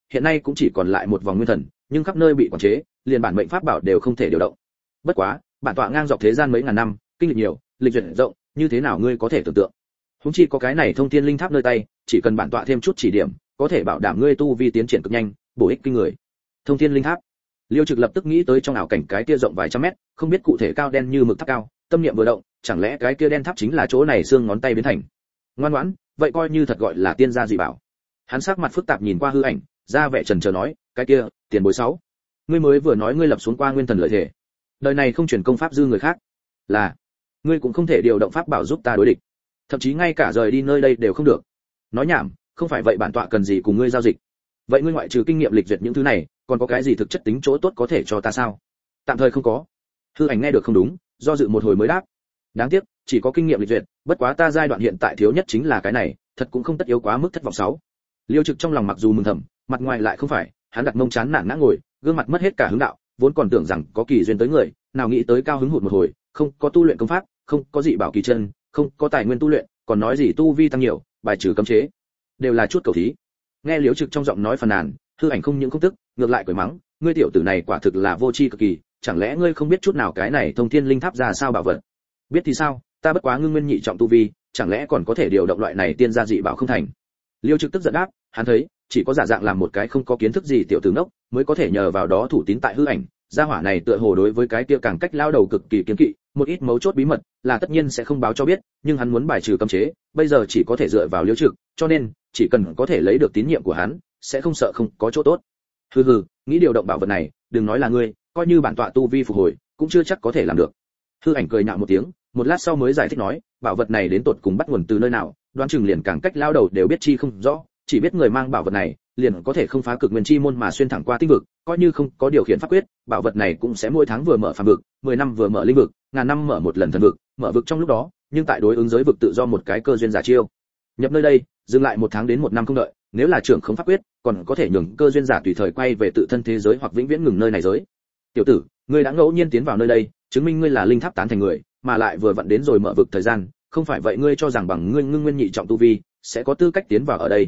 hiện nay cũng chỉ còn lại một vòng nguyên thần, nhưng khắp nơi bị quản chế, liền bản mệnh pháp bảo đều không thể điều động. Bất quá, bản tọa ngang dọc thế gian mấy ngàn năm, kinh lịch nhiều, lịch duyệt rộng, như thế nào ngươi có thể tưởng tượng. Huống chi có cái này thông thiên linh tháp nơi tay, chỉ cần bản tọa thêm chút chỉ điểm, có thể bảo đảm ngươi tu vi tiến triển cực nhanh, bổ ích kinh người. Thông thiên linh tháp. Liêu Trực lập tức nghĩ tới trong ảo cảnh cái kia rộng vài trăm mét, không biết cụ thể cao đen như mực tháp cao, tâm niệm vừa động, chẳng lẽ cái kia đen tháp chính là chỗ này xương ngón tay biến thành. Ngoan ngoãn, vậy coi như thật gọi là tiên gia dị bảo. Hắn sắc mặt phức tạp nhìn qua hư ảnh, ra vẻ chần chờ nói, cái kia, tiền bối 6. Ngươi mới vừa nói ngươi lập xuống qua nguyên thần lợi thể. Đời này không truyền công pháp dư người khác. Là, ngươi cũng không thể điều động pháp bảo giúp ta đối địch. Thậm chí ngay cả rời đi nơi đây đều không được. Nói nhảm, không phải vậy bản tọa cần gì cùng ngươi giao dịch. Vậy ngươi ngoại trừ kinh nghiệm lịch duyệt những thứ này, còn có cái gì thực chất tính chỗ tốt có thể cho ta sao? Tạm thời không có. Hư ảnh nghe được không đúng, do dự một hồi mới đáp. Đáng tiếc, chỉ có kinh nghiệm lịch duyệt, bất quá ta giai đoạn hiện tại thiếu nhất chính là cái này, thật cũng không tất yếu quá mức thất vọng 6. Liêu Trực trong lòng mặc dù mừng thầm, mặt ngoài lại không phải, hắn đặt mông chán nản ngã ngồi, gương mặt mất hết cả hứng đạo, vốn còn tưởng rằng có kỳ duyên tới người, nào nghĩ tới cao hứng hụt một hồi, không có tu luyện công pháp, không có dị bảo kỳ chân, không có tài nguyên tu luyện, còn nói gì tu vi tăng nhiều, bài trừ cấm chế, đều là chút cầu thí. Nghe Liêu Trực trong giọng nói phàn nàn, hư ảnh không những không tức, ngược lại cười mắng, ngươi tiểu tử này quả thực là vô tri cực kỳ, chẳng lẽ ngươi không biết chút nào cái này thông thiên linh tháp ra sao bảo vật? Biết thì sao, ta bất quá ngưng nguyên nhị trọng tu vi, chẳng lẽ còn có thể điều động loại này tiên gia dị bảo không thành? Liêu Trực tức giận đáp, hắn thấy, chỉ có giả dạng làm một cái không có kiến thức gì tiểu tử ngốc, mới có thể nhờ vào đó thủ tín tại hư ảnh, gia hỏa này tựa hồ đối với cái kia càng cách lao đầu cực kỳ kiêng kỵ, một ít mấu chốt bí mật là tất nhiên sẽ không báo cho biết, nhưng hắn muốn bài trừ cấm chế, bây giờ chỉ có thể dựa vào Liêu Trực, cho nên, chỉ cần có thể lấy được tín nhiệm của hắn, sẽ không sợ không có chỗ tốt. Hừ hừ, nghĩ điều động bảo vật này, đừng nói là ngươi, coi như bản tọa tu vi phục hồi, cũng chưa chắc có thể làm được. Hư ảnh cười nhạo một tiếng, một lát sau mới giải thích nói, bảo vật này đến tột cùng bắt nguồn từ nơi nào, đoán chừng liền càng cách lao đầu đều biết chi không rõ, chỉ biết người mang bảo vật này, liền có thể không phá cực nguyên chi môn mà xuyên thẳng qua tinh vực, coi như không có điều khiển pháp quyết, bảo vật này cũng sẽ mỗi tháng vừa mở phàm vực, 10 năm vừa mở linh vực, ngàn năm mở một lần thần vực, mở vực trong lúc đó, nhưng tại đối ứng giới vực tự do một cái cơ duyên giả chiêu. Nhập nơi đây, dừng lại 1 tháng đến 1 năm không đợi, nếu là trưởng không pháp quyết, còn có thể nhường cơ duyên giả tùy thời quay về tự thân thế giới hoặc vĩnh viễn ngừng nơi này giới. Tiểu tử, ngươi đã ngẫu nhiên tiến vào nơi đây, chứng minh ngươi là linh tháp tán thành người, mà lại vừa vặn đến rồi mở vực thời gian, không phải vậy ngươi cho rằng bằng ngươi ngưng nguyên nhị trọng tu vi, sẽ có tư cách tiến vào ở đây.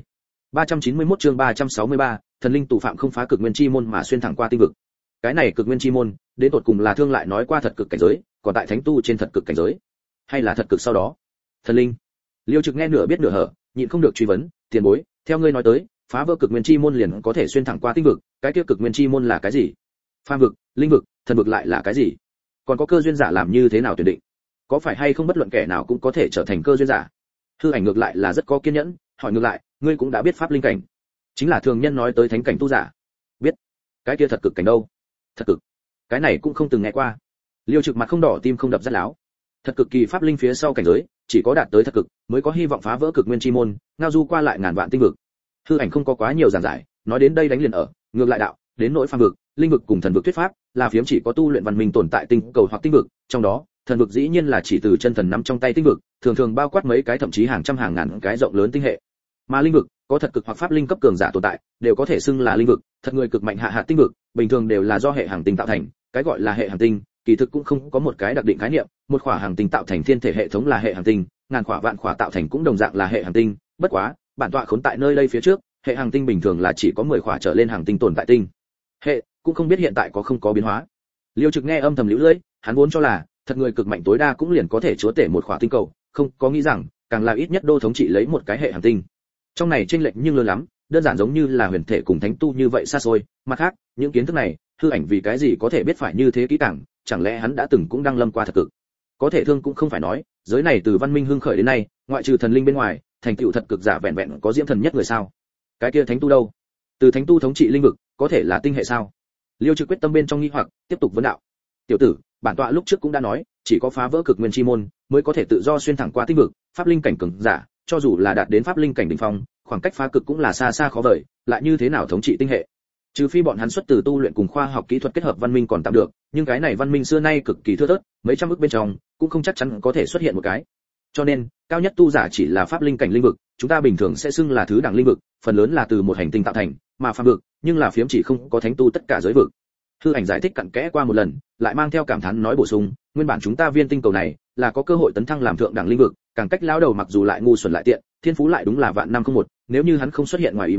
391 chương 363, thần linh tù phạm không phá cực nguyên chi môn mà xuyên thẳng qua tinh vực. Cái này cực nguyên chi môn, đến tột cùng là thương lại nói qua thật cực cảnh giới, còn tại thánh tu trên thật cực cảnh giới, hay là thật cực sau đó? Thần linh. Liêu Trực nghe nửa biết nửa hở, nhịn không được truy vấn, tiền bối, theo ngươi nói tới, phá vỡ cực nguyên chi môn liền có thể xuyên thẳng qua tinh vực, cái kia cực nguyên chi môn là cái gì? Phàm vực, linh vực, thần vực lại là cái gì? Còn có cơ duyên giả làm như thế nào tuyển định? Có phải hay không bất luận kẻ nào cũng có thể trở thành cơ duyên giả? Hư ảnh ngược lại là rất có kiên nhẫn, hỏi ngược lại, ngươi cũng đã biết pháp linh cảnh, chính là thường nhân nói tới thánh cảnh tu giả. Biết. Cái kia thật cực cảnh đâu? Thật cực. Cái này cũng không từng nghe qua. Liêu Trực mặt không đỏ tim không đập rất láo. Thật cực kỳ pháp linh phía sau cảnh giới, chỉ có đạt tới thật cực mới có hy vọng phá vỡ cực nguyên chi môn, ngao du qua lại ngàn vạn tinh vực. Hư ảnh không có quá nhiều giảng giải, nói đến đây đánh liền ở, ngược lại đạo, đến nỗi phàm vực, linh vực cùng thần vực thuyết pháp, là phiếm chỉ có tu luyện văn minh tồn tại tinh cầu hoặc tinh vực, trong đó, thần vực dĩ nhiên là chỉ từ chân thần nắm trong tay tinh vực, thường thường bao quát mấy cái thậm chí hàng trăm hàng ngàn cái rộng lớn tinh hệ. Mà linh vực, có thật cực hoặc pháp linh cấp cường giả tồn tại, đều có thể xưng là linh vực, thật người cực mạnh hạ hạt tinh vực, bình thường đều là do hệ hành tinh tạo thành, cái gọi là hệ hành tinh, kỳ thực cũng không có một cái đặc định khái niệm, một khỏa hành tinh tạo thành thiên thể hệ thống là hệ hành tinh, ngàn khỏa vạn khỏa tạo thành cũng đồng dạng là hệ hành tinh, bất quá, bản tọa khốn tại nơi đây phía trước, hệ hành tinh bình thường là chỉ có 10 khỏa trở lên hành tinh tồn tại tinh. Hệ, cũng không biết hiện tại có không có biến hóa. Liêu Trực nghe âm thầm liễu lưỡi, hắn vốn cho là, thật người cực mạnh tối đa cũng liền có thể chúa tể một khỏa tinh cầu, không có nghĩ rằng, càng là ít nhất đô thống trị lấy một cái hệ hành tinh. Trong này chênh lệch nhưng lớn lắm, đơn giản giống như là huyền thể cùng thánh tu như vậy xa xôi, mặt khác, những kiến thức này, hư ảnh vì cái gì có thể biết phải như thế kỹ càng, chẳng lẽ hắn đã từng cũng đang lâm qua thật cực. Có thể thương cũng không phải nói, giới này từ văn minh hưng khởi đến nay, ngoại trừ thần linh bên ngoài, thành tựu thật cực giả vẹn vẹn có diễm thần nhất người sao? Cái kia thánh tu đâu? Từ thánh tu thống trị linh vực, có thể là tinh hệ sao? Liêu Trực quyết tâm bên trong nghi hoặc, tiếp tục vấn đạo. Tiểu tử, bản tọa lúc trước cũng đã nói, chỉ có phá vỡ cực nguyên chi môn, mới có thể tự do xuyên thẳng qua tinh vực, pháp linh cảnh cường giả, cho dù là đạt đến pháp linh cảnh đỉnh phong, khoảng cách phá cực cũng là xa xa khó vời, lại như thế nào thống trị tinh hệ? Trừ phi bọn hắn xuất từ tu luyện cùng khoa học kỹ thuật kết hợp văn minh còn tạm được, nhưng cái này văn minh xưa nay cực kỳ thưa thớt, mấy trăm ức bên trong cũng không chắc chắn có thể xuất hiện một cái. Cho nên, cao nhất tu giả chỉ là pháp linh cảnh linh vực, chúng ta bình thường sẽ xưng là thứ đẳng linh vực, phần lớn là từ một hành tinh tạo thành, mà phàm vực, nhưng là phiếm chỉ không có thánh tu tất cả giới vực. Hư ảnh giải thích cặn kẽ qua một lần, lại mang theo cảm thán nói bổ sung, nguyên bản chúng ta viên tinh cầu này là có cơ hội tấn thăng làm thượng đẳng linh vực, càng cách lão đầu mặc dù lại ngu xuẩn lại tiện, thiên phú lại đúng là vạn năm không một, nếu như hắn không xuất hiện ngoài ý muốn,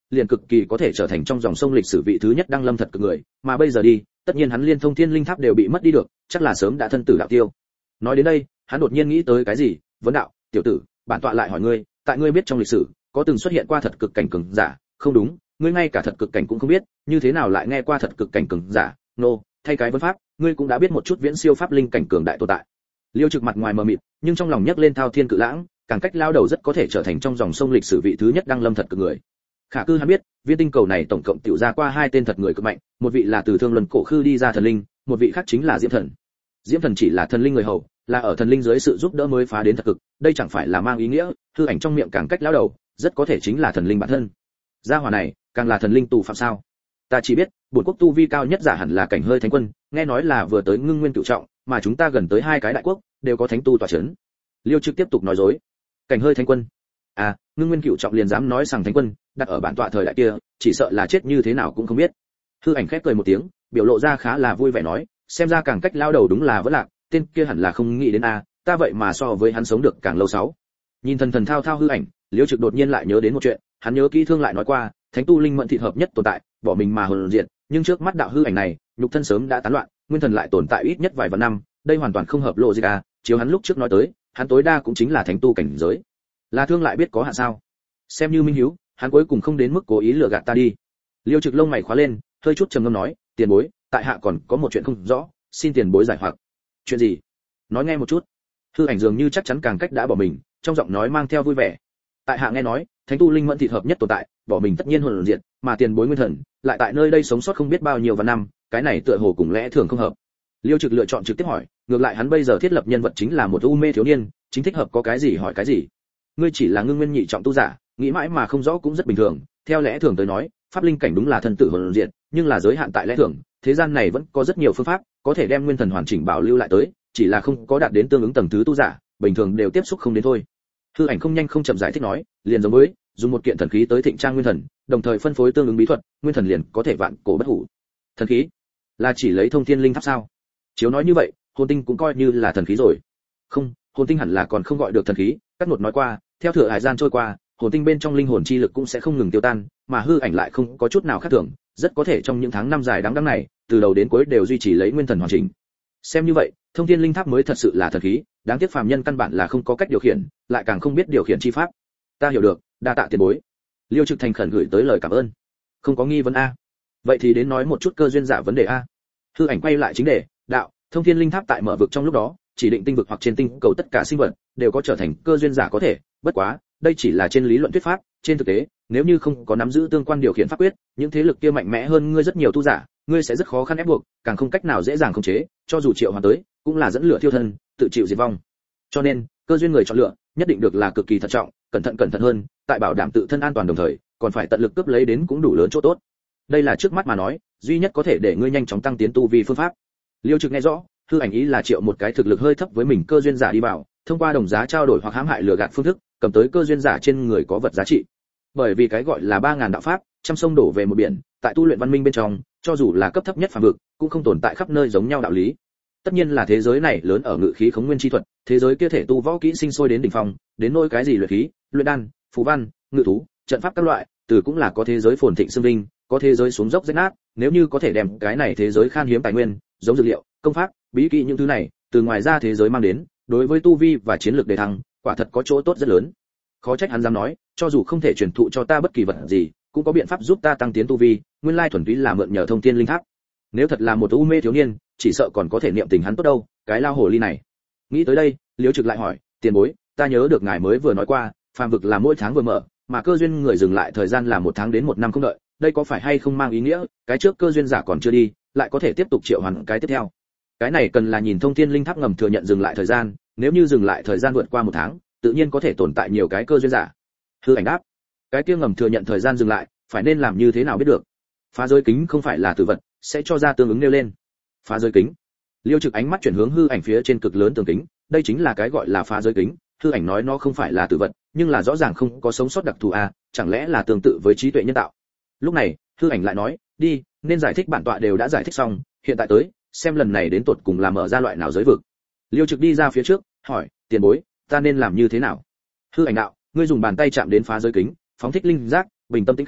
liền cực kỳ có thể trở thành trong dòng sông lịch sử vị thứ nhất đăng lâm thật cực người, mà bây giờ đi, tất nhiên hắn liên thông thiên linh tháp đều bị mất đi được, chắc là sớm đã thân tử đạo tiêu. Nói đến đây, hắn đột nhiên nghĩ tới cái gì, vấn đạo, tiểu tử, bản tọa lại hỏi ngươi, tại ngươi biết trong lịch sử có từng xuất hiện qua thật cực cảnh cường giả? Không đúng, ngươi ngay cả thật cực cảnh cũng không biết, như thế nào lại nghe qua thật cực cảnh cường giả? Nô, thay cái vấn pháp, ngươi cũng đã biết một chút viễn siêu pháp linh cảnh cường đại tồn tại. Liêu Trực mặt ngoài mờ mịt, nhưng trong lòng nhấc lên thao thiên cự lãng, càng cách lao đầu rất có thể trở thành trong dòng sông lịch sử vị thứ nhất đăng lâm thật cực người. Khả cư hắn biết, viên tinh cầu này tổng cộng tiểu ra qua hai tên thật người cực mạnh, một vị là từ thương luân cổ khư đi ra thần linh, một vị khác chính là Diễm Thần. Diễm Thần chỉ là thần linh người hầu, là ở thần linh dưới sự giúp đỡ mới phá đến thật cực, đây chẳng phải là mang ý nghĩa, hư ảnh trong miệng càng cách lao đầu, rất có thể chính là thần linh bản thân. Gia hỏa này, càng là thần linh tù phạm sao? Ta chỉ biết, bổn quốc tu vi cao nhất giả hẳn là cảnh hơi thánh quân, nghe nói là vừa tới ngưng nguyên cửu trọng, mà chúng ta gần tới hai cái đại quốc, đều có thánh tu tọa chấn. Liêu Trực tiếp tục nói dối. Cảnh hơi thánh quân? À, ngưng nguyên cửu trọng liền dám nói rằng thánh quân, đặt ở bản tọa thời đại kia, chỉ sợ là chết như thế nào cũng không biết. Hư ảnh khép cười một tiếng, biểu lộ ra khá là vui vẻ nói, xem ra càng cách lao đầu đúng là vẫn lạc, tên kia hẳn là không nghĩ đến a, ta vậy mà so với hắn sống được càng lâu sáu. Nhìn thần thần thao thao hư ảnh, Liêu Trực đột nhiên lại nhớ đến một chuyện, hắn nhớ kỹ Thương lại nói qua, thánh tu linh mẫn thịt hợp nhất tồn tại, bỏ mình mà hồn diệt, nhưng trước mắt đạo hư ảnh này, nhục thân sớm đã tán loạn, nguyên thần lại tồn tại ít nhất vài vạn năm, đây hoàn toàn không hợp lộ gì à, chiếu hắn lúc trước nói tới, hắn tối đa cũng chính là thánh tu cảnh giới. Là Thương lại biết có hạn sao? Xem như minh hiếu, hắn cuối cùng không đến mức cố ý lừa gạt ta đi. Liêu Trực lông mày khóa lên, hơi chút trầm ngâm nói, tiền bối, tại hạ còn có một chuyện không rõ, xin tiền bối giải hoặc. Chuyện gì? Nói nghe một chút. Hư ảnh dường như chắc chắn càng cách đã bỏ mình, trong giọng nói mang theo vui vẻ. Tại hạ nghe nói, thánh tu linh mẫn thịt hợp nhất tồn tại, bỏ mình tất nhiên hồn diệt, mà tiền bối nguyên thần lại tại nơi đây sống sót không biết bao nhiêu vạn năm, cái này tựa hồ cùng lẽ thường không hợp. Liêu Trực lựa chọn trực tiếp hỏi, ngược lại hắn bây giờ thiết lập nhân vật chính là một u mê thiếu niên, chính thích hợp có cái gì hỏi cái gì. Ngươi chỉ là ngưng nguyên nhị trọng tu giả, nghĩ mãi mà không rõ cũng rất bình thường, theo lẽ thường tới nói, pháp linh cảnh đúng là thân tử hồn diệt, nhưng là giới hạn tại lẽ thường, thế gian này vẫn có rất nhiều phương pháp có thể đem nguyên thần hoàn chỉnh bảo lưu lại tới, chỉ là không có đạt đến tương ứng tầng thứ tu giả, bình thường đều tiếp xúc không đến thôi. Hư ảnh không nhanh không chậm giải thích nói, liền giống với dùng một kiện thần khí tới thịnh trang nguyên thần, đồng thời phân phối tương ứng bí thuật, nguyên thần liền có thể vạn cổ bất hủ. Thần khí là chỉ lấy thông thiên linh tháp sao? Chiếu nói như vậy, hồn tinh cũng coi như là thần khí rồi. Không, hồn tinh hẳn là còn không gọi được thần khí, các nột nói qua, theo thừa hải gian trôi qua, hồn tinh bên trong linh hồn chi lực cũng sẽ không ngừng tiêu tan, mà hư ảnh lại không có chút nào khác thường, rất có thể trong những tháng năm dài đằng đẵng này, từ đầu đến cuối đều duy trì lấy nguyên thần hoàn chỉnh. Xem như vậy, thông thiên linh tháp mới thật sự là thần khí, đáng tiếc phàm nhân căn bản là không có cách điều khiển, lại càng không biết điều khiển chi pháp. Ta hiểu được, đa tạ tiền bối. Liêu Trực thành khẩn gửi tới lời cảm ơn. Không có nghi vấn a. Vậy thì đến nói một chút cơ duyên giả vấn đề a. Hư ảnh quay lại chính đề, đạo, thông thiên linh tháp tại mở vực trong lúc đó, chỉ định tinh vực hoặc trên tinh cầu tất cả sinh vật đều có trở thành cơ duyên giả có thể, bất quá, đây chỉ là trên lý luận thuyết pháp, trên thực tế, nếu như không có nắm giữ tương quan điều khiển pháp quyết, những thế lực kia mạnh mẽ hơn ngươi rất nhiều tu giả, ngươi sẽ rất khó khăn ép buộc, càng không cách nào dễ dàng khống chế, cho dù triệu hoàn tới, cũng là dẫn lửa thiêu thân, tự chịu diệt vong. Cho nên, cơ duyên người chọn lựa, nhất định được là cực kỳ thận trọng, cẩn thận hơn, tại bảo đảm tự thân an toàn đồng thời, còn phải tận lực cướp lấy đến cũng đủ lớn chỗ tốt. Đây là trước mắt mà nói, duy nhất có thể để ngươi nhanh chóng tăng tiến tu vi phương pháp. Liêu Trực nghe rõ, hư ảnh ý là triệu một cái thực lực hơi thấp với mình cơ duyên giả đi vào, thông qua đồng giá trao đổi hoặc hãm hại lừa gạt phương thức, cầm tới cơ duyên giả trên người có vật giá trị. Bởi vì cái gọi là 3000 đạo pháp, trăm sông đổ về một biển, tại tu luyện văn minh bên trong, cho dù là cấp thấp nhất phàm vực, cũng không tồn tại khắp nơi giống nhau đạo lý. Tất nhiên là thế giới này lớn ở ngự khí khống nguyên chi thuật, thế giới kia thể tu võ kỹ sinh sôi đến đỉnh phong, đến nỗi cái gì luyện khí, luyện đan, phù văn, ngự thú, trận pháp các loại, từ cũng là có thế giới phồn thịnh xương linh, có thế giới xuống dốc rách nát, nếu như có thể đem cái này thế giới khan hiếm tài nguyên, giống dược liệu, công pháp, bí kỹ những thứ này, từ ngoài ra thế giới mang đến, đối với tu vi và chiến lược đề thăng, quả thật có chỗ tốt rất lớn. Khó trách hắn dám nói, cho dù không thể truyền thụ cho ta bất kỳ vật gì, cũng có biện pháp giúp ta tăng tiến tu vi, nguyên lai thuần túy là mượn nhờ thông thiên linh tháp. Nếu thật là một u mê thiếu niên, chỉ sợ còn có thể niệm tình hắn tốt đâu, cái lao hồ ly này. Nghĩ tới đây, Liêu Trực lại hỏi, tiền bối, ta nhớ được ngài mới vừa nói qua, phàm vực là mỗi tháng vừa mở, mà cơ duyên người dừng lại thời gian là 1 tháng đến 1 năm không đợi, đây có phải hay không mang ý nghĩa, cái trước cơ duyên giả còn chưa đi, lại có thể tiếp tục triệu hoàn cái tiếp theo. Cái này cần là nhìn thông thiên linh tháp ngầm thừa nhận dừng lại thời gian, nếu như dừng lại thời gian vượt qua 1 tháng, tự nhiên có thể tồn tại nhiều cái cơ duyên giả. Hư ảnh đáp, cái kia ngầm thừa nhận thời gian dừng lại, phải nên làm như thế nào biết được? Phá giới kính không phải là tử vật, sẽ cho ra tương ứng nêu lên. Phá giới kính. Liêu Trực ánh mắt chuyển hướng hư ảnh phía trên cực lớn tường kính, đây chính là cái gọi là phá giới kính. Hư ảnh nói nó không phải là tử vật, nhưng là rõ ràng không có sống sót đặc thù a, chẳng lẽ là tương tự với trí tuệ nhân tạo? Lúc này, hư ảnh lại nói, đi, nên giải thích bản tọa đều đã giải thích xong, hiện tại tới, xem lần này đến tột cùng là mở ra loại nào giới vực. Liêu Trực đi ra phía trước, hỏi, tiền bối, ta nên làm như thế nào? Hư ảnh đạo, ngươi dùng bàn tay chạm đến phá giới kính, phóng thích linh giác, bình tâm tĩnh khí,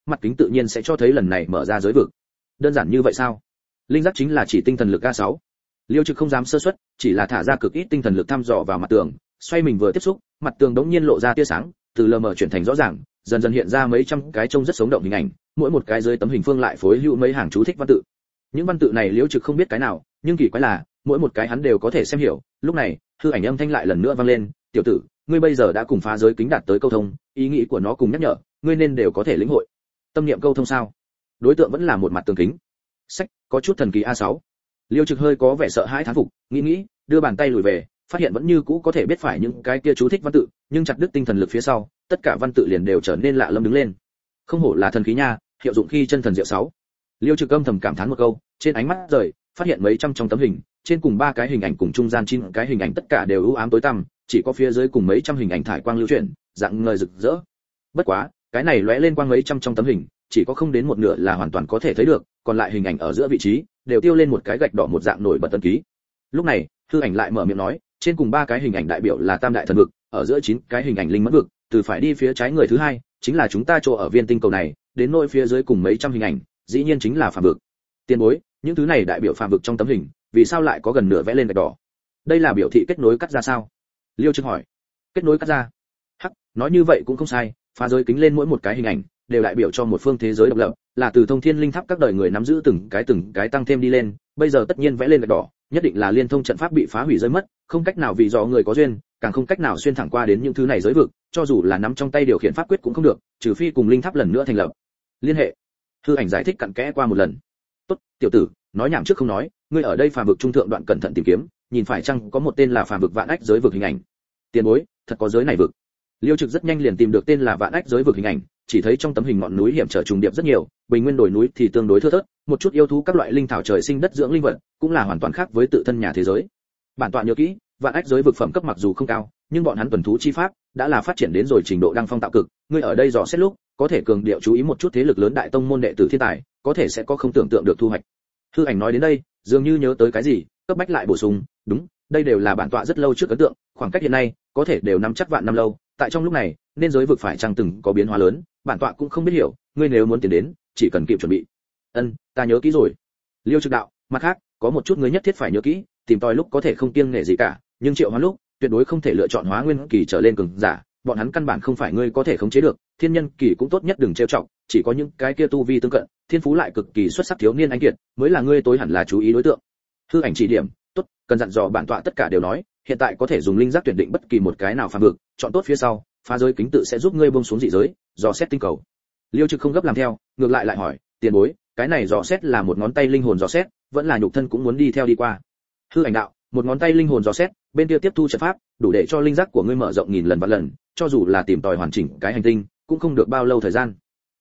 mặt kính tự nhiên sẽ cho thấy lần này mở ra giới vực. Đơn giản như vậy sao? Linh giác chính là chỉ tinh thần lực A6. Liêu Trực không dám sơ suất, chỉ là thả ra cực ít tinh thần lực thăm dò vào mặt tường, xoay mình vừa tiếp xúc, mặt tường đống nhiên lộ ra tia sáng, từ lờ mờ chuyển thành rõ ràng, dần dần hiện ra mấy trăm cái trông rất sống động hình ảnh, mỗi một cái dưới tấm hình phương lại phối hữu mấy hàng chú thích văn tự. Những văn tự này Liêu Trực không biết cái nào, nhưng kỳ quái là, mỗi một cái hắn đều có thể xem hiểu. Lúc này, hư ảnh âm thanh lại lần nữa vang lên, "Tiểu tử, ngươi bây giờ đã cùng phá giới kính đạt tới câu thông, ý nghĩ của nó cùng nhắc nhở, ngươi nên đều có thể lĩnh hội." Tâm niệm câu thông sao? Đối tượng vẫn là một mặt tường kính. Sách, có chút thần kỳ A6. Liêu Trực hơi có vẻ sợ hãi thán phục, nghĩ, đưa bàn tay lùi về, phát hiện vẫn như cũ có thể biết phải những cái kia chú thích văn tự, nhưng chặt đứt tinh thần lực phía sau, tất cả văn tự liền đều trở nên lạ lẫm đứng lên. Không hổ là thần khí nha, hiệu dụng khi chân thần diệu 6. Liêu Trực âm thầm cảm thán một câu, trên ánh mắt rời, phát hiện mấy trăm trong tấm hình, trên cùng ba cái hình ảnh cùng trung gian 9 cái hình ảnh tất cả đều u ám tối tăm, chỉ có phía dưới cùng mấy trăm hình ảnh thải quang lưu chuyển, dạng ngời rực rỡ. Bất quá, cái này lóe lên quang mấy trăm trong tấm hình, chỉ có không đến một nửa là hoàn toàn có thể thấy được, còn lại hình ảnh ở giữa vị trí đều tiêu lên một cái gạch đỏ một dạng nổi bật tân ký. Lúc này, hư ảnh lại mở miệng nói, trên cùng ba cái hình ảnh đại biểu là tam đại thần vực, ở giữa 9 cái hình ảnh linh mẫn vực, từ phải đi phía trái người thứ hai, chính là chúng ta chỗ ở viên tinh cầu này, đến nỗi phía dưới cùng mấy trăm hình ảnh, dĩ nhiên chính là phàm vực. Tiền bối, những thứ này đại biểu phàm vực trong tấm hình, vì sao lại có gần nửa vẽ lên gạch đỏ? Đây là biểu thị kết nối cắt ra sao? Liêu Trực hỏi. Kết nối cắt ra? Hắc, nói như vậy cũng không sai, phá giới kính lên mỗi một cái hình ảnh đều đại biểu cho một phương thế giới độc lập, là từ thông thiên linh tháp các đời người nắm giữ từng cái tăng thêm đi lên, bây giờ tất nhiên vẽ lên gạch đỏ, nhất định là liên thông trận pháp bị phá hủy rơi mất, không cách nào vì do người có duyên, càng không cách nào xuyên thẳng qua đến những thứ này giới vực, cho dù là nắm trong tay điều khiển pháp quyết cũng không được, trừ phi cùng linh tháp lần nữa thành lập liên hệ. Hư ảnh giải thích cặn kẽ qua một lần. Tốt, tiểu tử, nói nhảm trước không nói, ngươi ở đây phàm vực trung thượng đoạn cẩn thận tìm kiếm, nhìn phải chăng có một tên là phàm vực vạn ách giới vực hình ảnh. Tiền bối, thật có giới này vực. Liêu Trực rất nhanh liền tìm được tên là vạn ách giới vực hình ảnh, chỉ thấy trong tấm hình ngọn núi hiểm trở trùng điệp rất nhiều, bình nguyên đồi núi thì tương đối thưa thớt, một chút yêu thú các loại linh thảo trời sinh đất dưỡng linh vật, cũng là hoàn toàn khác với tự thân nhà thế giới. Bản tọa nhớ kỹ, vạn ách giới vực phẩm cấp mặc dù không cao, nhưng bọn hắn tuần thú chi pháp đã là phát triển đến rồi trình độ đăng phong tạo cực, ngươi ở đây dò xét lúc, có thể cường điệu chú ý một chút thế lực lớn đại tông môn đệ tử thiên tài, có thể sẽ có không tưởng tượng được thu hoạch. Hư ảnh nói đến đây, dường như nhớ tới cái gì, cấp bách lại bổ sung, đúng, đây đều là bản tọa rất lâu trước ấn tượng, khoảng cách hiện nay, có thể đều nắm chắc vạn năm lâu, tại trong lúc này, nên giới vực phải chăng từng có biến hóa lớn, bản tọa cũng không biết hiểu, ngươi nếu muốn tiến đến, chỉ cần kịp chuẩn bị. Ta nhớ kỹ rồi. Liêu Trực đạo, mặt khác, có một chút ngươi nhất thiết phải nhớ kỹ, tìm tòi lúc có thể không kiêng nể gì cả, nhưng triệu hoán lúc, tuyệt đối không thể lựa chọn hóa nguyên kỳ trở lên cường giả, bọn hắn căn bản không phải ngươi có thể khống chế được, thiên nhân kỳ cũng tốt nhất đừng trêu chọc, chỉ có những cái kia tu vi tương cận, thiên phú lại cực kỳ xuất sắc thiếu niên anh kiệt, mới là ngươi tối hẳn là chú ý đối tượng. Hư ảnh chỉ điểm, tốt, cần dặn dò bản tọa tất cả đều nói, hiện tại có thể dùng linh giác tuyển định bất kỳ một cái nào phàm vực, chọn tốt phía sau, phá giới kính tự sẽ giúp ngươi buông xuống dị giới, dò xét tinh cầu. Liêu Trực không gấp làm theo, ngược lại hỏi, tiền bối, cái này dò xét là một ngón tay linh hồn dò xét, vẫn là nhục thân cũng muốn đi theo đi qua? Hư ảnh đạo, một ngón tay linh hồn dò xét, bên kia tiếp thu trận pháp, đủ để cho linh giác của ngươi mở rộng nghìn lần vạn lần, cho dù là tìm tòi hoàn chỉnh cái hành tinh, cũng không được bao lâu thời gian.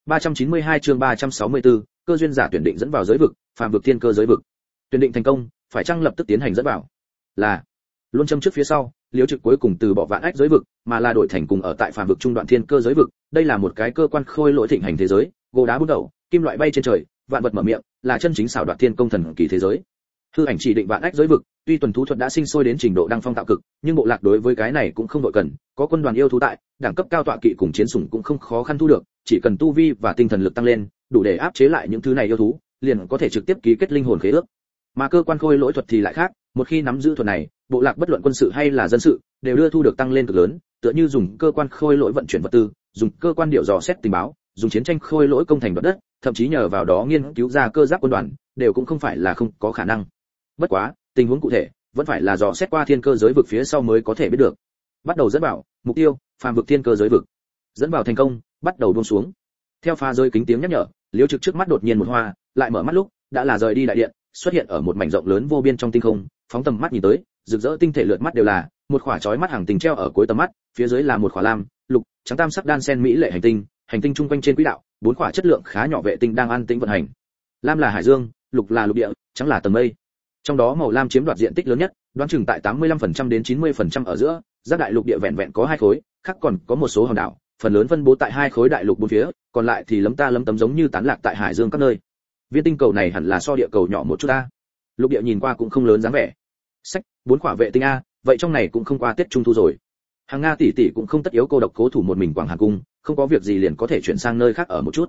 392 chương 364, cơ duyên giả tuyển định dẫn vào giới vực, phàm vực thiên cơ giới vực. Tuyển định thành công, phải chăng lập tức tiến hành dẫn vào? Là. Luôn châm trước phía sau, Liêu Trực cuối cùng từ bỏ vạn ách giới vực, mà là đổi thành cùng ở tại phàm vực trung đoạn thiên cơ giới vực, đây là một cái cơ quan khôi lỗi thịnh hành thế giới, gỗ đá bút đầu, kim loại bay trên trời, vạn vật mở miệng, là chân chính xảo đoạt thiên công thần kỳ thế giới. Hư ảnh chỉ định vạn ách giới vực, tuy tuần thú thuật đã sinh sôi đến trình độ đăng phong tạo cực, nhưng bộ lạc đối với cái này cũng không đội cần, có quân đoàn yêu thú tại, đẳng cấp cao tọa kỵ cùng chiến sủng cũng không khó khăn thu được, chỉ cần tu vi và tinh thần lực tăng lên, đủ để áp chế lại những thứ này yêu thú, liền có thể trực tiếp ký kết linh hồn khế ước. Mà cơ quan khôi lỗi thuật thì lại khác, một khi nắm giữ thuật này, bộ lạc bất luận quân sự hay là dân sự, đều đưa thu được tăng lên cực lớn, tựa như dùng cơ quan khôi lỗi vận chuyển vật tư, dùng cơ quan điệu dò xét tình báo, dùng chiến tranh khôi lỗi công thành đoạt đất, thậm chí nhờ vào đó nghiên cứu ra cơ giáp quân đoàn, đều cũng không phải là không có khả năng. Bất quá, tình huống cụ thể vẫn phải là dò xét qua thiên cơ giới vực phía sau mới có thể biết được. Bắt đầu dẫn bảo, mục tiêu, phàm vực thiên cơ giới vực. Dẫn bảo thành công, bắt đầu buông xuống. Theo pha rơi kính tiếng nhắc nhở, Liêu Trực trước mắt đột nhiên một hoa, lại mở mắt lúc, đã là rời đi đại điện, xuất hiện ở một mảnh rộng lớn vô biên trong tinh không, phóng tầm mắt nhìn tới, rực rỡ tinh thể lượt mắt đều là một khỏa chói mắt hàng tinh treo ở cuối tầm mắt, phía dưới là một khỏa lam, lục, trắng tam sắc đan sen mỹ lệ hành tinh chung quanh trên quỹ đạo, bốn khỏa chất lượng khá nhỏ vệ tinh đang an tĩnh vận hành. Lam là hải dương, lục là lục địa, trắng là tầng mây. Trong đó màu lam chiếm đoạt diện tích lớn nhất, đoán chừng tại 85% đến 90% ở giữa, giác đại lục địa vẹn vẹn có 2 khối, khác còn có một số hòn đảo, phần lớn phân bố tại 2 khối đại lục bốn phía, còn lại thì lấm ta lấm tấm giống như tán lạc tại hải dương các nơi. Viên tinh cầu này hẳn là so địa cầu nhỏ một chút a. Lục địa nhìn qua cũng không lớn dáng vẻ. Sách, 4 quả vệ tinh a, vậy trong này cũng không qua Tết Trung thu rồi. Hàng Nga tỷ tỷ cũng không tất yếu cô độc cố thủ một mình Quảng Hàn cung, không có việc gì liền có thể chuyển sang nơi khác ở một chút.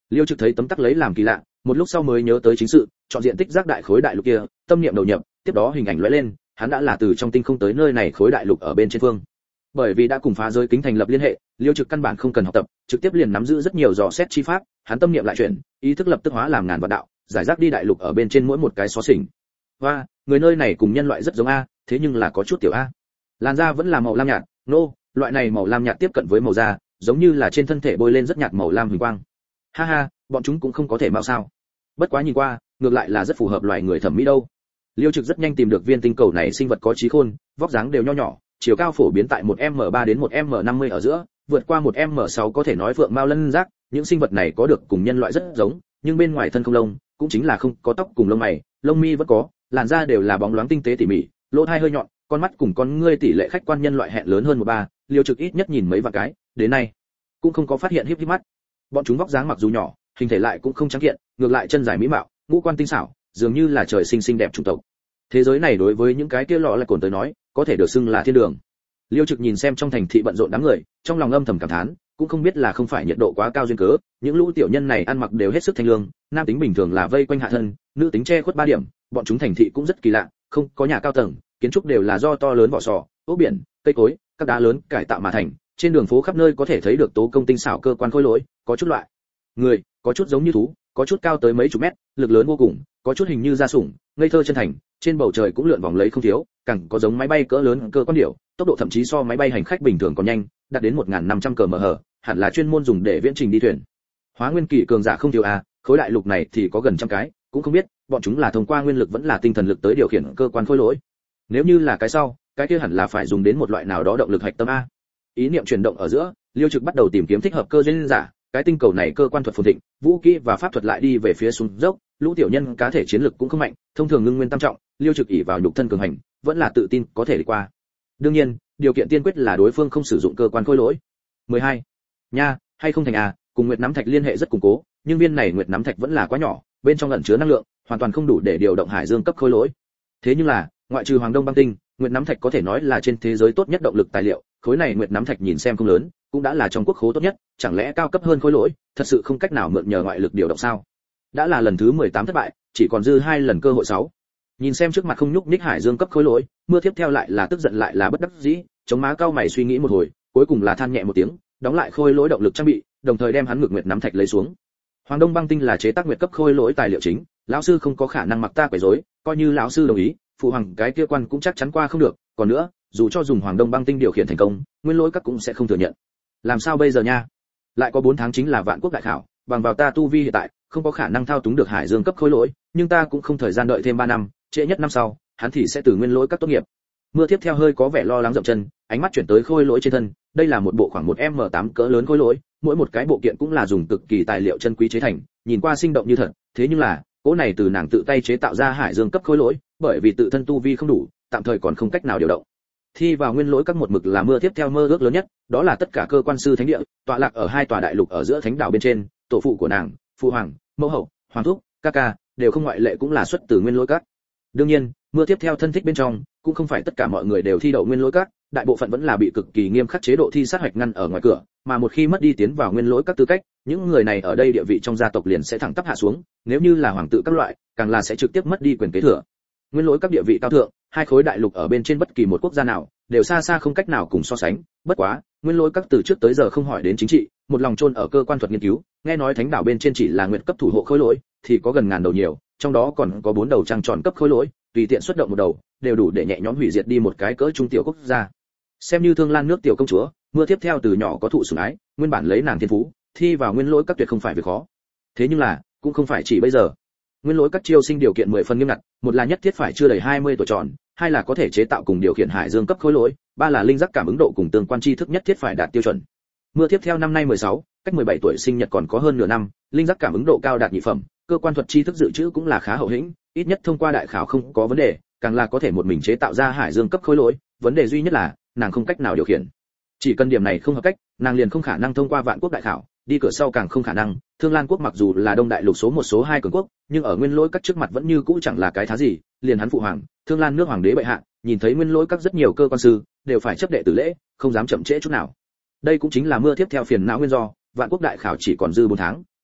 Liêu Trực thấy tấm tắc lấy làm kỳ lạ, một lúc sau mới nhớ tới chính sự, chọn diện tích giác đại khối đại lục kia, tâm niệm đầu nhập, tiếp đó hình ảnh lóe lên, hắn đã là từ trong tinh không tới nơi này khối đại lục ở bên trên phương. Bởi vì đã cùng phá giới kính thành lập liên hệ, Liêu Trực căn bản không cần học tập, trực tiếp liền nắm giữ rất nhiều dò xét chi pháp, hắn tâm niệm lại chuyển, ý thức lập tức hóa làm ngàn vạn đạo, giải rác đi đại lục ở bên trên mỗi một cái xó xỉnh. Và, người nơi này cùng nhân loại rất giống a, thế nhưng là có chút tiểu a. Làn da vẫn là màu lam nhạt, loại này màu lam nhạt tiếp cận với màu da, giống như là trên thân thể bôi lên rất nhạt màu lam huỳnh quang. Ha ha, bọn chúng cũng không có thể mạo sao? Bất quá nhìn qua, ngược lại là rất phù hợp loài người thẩm mỹ đâu. Liêu Trực rất nhanh tìm được viên tinh cầu này sinh vật có trí khôn, vóc dáng đều nho nhỏ, chiều cao phổ biến tại 1m3 đến 1m50 ở giữa, vượt qua 1m6 có thể nói vượng mao lân giác, những sinh vật này có được cùng nhân loại rất giống, nhưng bên ngoài thân không lông, cũng chính là không có tóc cùng lông mày, lông mi vẫn có, làn da đều là bóng loáng tinh tế tỉ mỉ, lỗ tai hơi nhọn, con mắt cùng con ngươi tỷ lệ khách quan nhân loại hẹn lớn hơn 13, Liêu Trực ít nhất nhìn mấy vạn cái, đến nay cũng không có phát hiện híp híp mắt. Bọn chúng vóc dáng mặc dù nhỏ, hình thể lại cũng không trắng kiện, ngược lại chân dài mỹ mạo, ngũ quan tinh xảo, dường như là trời sinh xinh đẹp chủng tộc. Thế giới này đối với những cái kia lọ lại cồn tới nói, có thể được xưng là thiên đường. Liêu Trực nhìn xem trong thành thị bận rộn đám người, trong lòng âm thầm cảm thán, cũng không biết là không phải nhiệt độ quá cao duyên cớ, những lũ tiểu nhân này ăn mặc đều hết sức thanh lương, nam tính bình thường là vây quanh hạ thân, nữ tính che khuất 3 điểm, bọn chúng thành thị cũng rất kỳ lạ, không có nhà cao tầng, kiến trúc đều là do to lớn vỏ sò, ốc biển, cây cối, các đá lớn cải tạo mà thành, trên đường phố khắp nơi có thể thấy được tố công tinh xảo cơ quan khối lỗi, có chút loại người, có chút giống như thú, có chút cao tới mấy chục mét, lực lớn vô cùng, có chút hình như gia sủng, ngây thơ chân thành, trên bầu trời cũng lượn vòng lấy không thiếu, càng có giống máy bay cỡ lớn cơ quan điểu, tốc độ thậm chí so máy bay hành khách bình thường còn nhanh, đạt đến 1500 km/h, hẳn là chuyên môn dùng để viễn trình đi thuyền. Hóa nguyên kỳ cường giả không thiếu à, khối đại lục này thì có gần trăm cái, cũng không biết bọn chúng là thông qua nguyên lực vẫn là tinh thần lực tới điều khiển cơ quan khối lỗi. Nếu như là cái sau, cái kia hẳn là phải dùng đến một loại nào đó động lực hạch tâm a. Ý niệm chuyển động ở giữa, Liêu Trực bắt đầu tìm kiếm thích hợp cơ duyên giả, cái tinh cầu này cơ quan thuật phồn thịnh, vũ khí và pháp thuật lại đi về phía xuống dốc, lũ tiểu nhân cá thể chiến lực cũng không mạnh, thông thường ngưng nguyên tam trọng, Liêu Trực ỷ vào nhục thân cường hành, vẫn là tự tin có thể đi qua. Đương nhiên, điều kiện tiên quyết là đối phương không sử dụng cơ quan khối lỗi. 12. Nha, hay không thành à, cùng nguyệt nắm thạch liên hệ rất củng cố, nhưng viên này nguyệt nắm thạch vẫn là quá nhỏ, bên trong ẩn chứa năng lượng, hoàn toàn không đủ để điều động hải dương cấp khối lỗi. Thế nhưng là, ngoại trừ Hoàng Đông băng tinh, nguyệt nắm thạch có thể nói là trên thế giới tốt nhất động lực tài liệu, khối này nguyệt nắm thạch nhìn xem không lớn, cũng đã là trong quốc khố tốt nhất, chẳng lẽ cao cấp hơn khối lỗi, thật sự không cách nào mượn nhờ ngoại lực điều động sao? Đã là lần thứ 18 thất bại, chỉ còn dư 2 lần cơ hội 6. Nhìn xem trước mặt không nhúc nhích hải dương cấp khối lỗi, Mưa tiếp theo lại là tức giận lại là bất đắc dĩ, chống má cao mày suy nghĩ một hồi, cuối cùng là than nhẹ một tiếng, đóng lại khối lỗi động lực trang bị, đồng thời đem hắn ngược nguyệt nắm thạch lấy xuống. Hoàng Đông băng tinh là chế tác nguyệt cấp khối lỗi tài liệu chính, lão sư không có khả năng mặc ta quấy rối, coi như lão sư đồng ý, phụ hoàng cái kia quan cũng chắc chắn qua không được, còn nữa, dù cho dùng Hoàng Đông băng tinh điều khiển thành công, nguyên lỗi các cũng sẽ không thừa nhận. Làm sao bây giờ nha? Lại có 4 tháng chính là vạn quốc đại khảo, bằng vào ta tu vi hiện tại, không có khả năng thao túng được hải dương cấp khối lỗi, nhưng ta cũng không thời gian đợi thêm 3 năm, trễ nhất năm sau, hắn thì sẽ từ nguyên lỗi các tốt nghiệp. Mưa tiếp theo hơi có vẻ lo lắng dậm chân, ánh mắt chuyển tới khối lỗi trên thân, đây là một bộ khoảng 1m8 cỡ lớn khối lỗi, mỗi một cái bộ kiện cũng là dùng cực kỳ tài liệu chân quý chế thành, nhìn qua sinh động như thật, thế nhưng là, cỗ này từ nàng tự tay chế tạo ra hải dương cấp khối lỗi, bởi vì tự thân tu vi không đủ, tạm thời còn không cách nào điều động. Thi vào nguyên lỗi các một mực là Mưa tiếp theo mơ ước lớn nhất, đó là tất cả cơ quan sư thánh địa, tọa lạc ở 2 tòa đại lục ở giữa thánh đảo bên trên, tổ phụ của nàng, phụ hoàng, mẫu hậu, hoàng thúc, ca ca, đều không ngoại lệ cũng là xuất từ nguyên lỗi các. Đương nhiên, Mưa tiếp theo thân thích bên trong, cũng không phải tất cả mọi người đều thi đậu nguyên lỗi các, đại bộ phận vẫn là bị cực kỳ nghiêm khắc chế độ thi sát hạch ngăn ở ngoài cửa, mà một khi mất đi tiến vào nguyên lỗi các tư cách, những người này ở đây địa vị trong gia tộc liền sẽ thẳng tắp hạ xuống, nếu như là hoàng tử các loại, càng là sẽ trực tiếp mất đi quyền kế thừa. Nguyên lỗi các địa vị cao thượng, 2 khối đại lục ở bên trên bất kỳ một quốc gia nào, đều xa xa không cách nào cùng so sánh, bất quá, nguyên lỗi các từ trước tới giờ không hỏi đến chính trị, một lòng chôn ở cơ quan thuật nghiên cứu, nghe nói thánh đảo bên trên chỉ là nguyệt cấp thủ hộ khối lỗi, thì có gần ngàn đầu nhiều, trong đó còn có 4 đầu trăng tròn cấp khối lỗi, tùy tiện xuất động một đầu, đều đủ để nhẹ nhõm hủy diệt đi một cái cỡ trung tiểu quốc gia. Xem như Thương Lan nước tiểu công chúa, Mưa tiếp theo từ nhỏ có thụ sủng ái, nguyên bản lấy nàng thiên phú, thi vào nguyên lỗi các tuyệt không phải việc khó. Thế nhưng là, cũng không phải chỉ bây giờ. Nguyên lỗi các chiêu sinh điều kiện 10 phần nghiêm ngặt, một là nhất thiết phải chưa đầy 20 tuổi tròn, hai là có thể chế tạo cùng điều khiển hải dương cấp khối lỗi, ba là linh giác cảm ứng độ cùng tương quan tri thức nhất thiết phải đạt tiêu chuẩn. Mưa tiếp theo năm nay 16, cách 17 tuổi sinh nhật còn có hơn nửa năm, linh giác cảm ứng độ cao đạt nhị phẩm, cơ quan thuật tri thức dự trữ cũng là khá hậu hĩnh, ít nhất thông qua đại khảo không có vấn đề, càng là có thể một mình chế tạo ra hải dương cấp khối lỗi, vấn đề duy nhất là nàng không cách nào điều khiển. Chỉ cần điểm này không hợp cách, nàng liền không khả năng thông qua vạn quốc đại khảo, đi cửa sau càng không khả năng. Thương Lan quốc mặc dù là Đông Đại lục số 1 số 2 cường quốc, nhưng ở nguyên lỗi các trước mặt vẫn như cũ chẳng là cái thá gì, liền hắn phụ hoàng, Thương Lan nước hoàng đế bệ hạ, nhìn thấy nguyên lỗi các rất nhiều cơ quan sư, đều phải chấp đệ tử lễ, không dám chậm trễ chút nào. Đây cũng chính là Mưa tiếp theo phiền não nguyên do, vạn quốc đại khảo chỉ còn dư 4 tháng,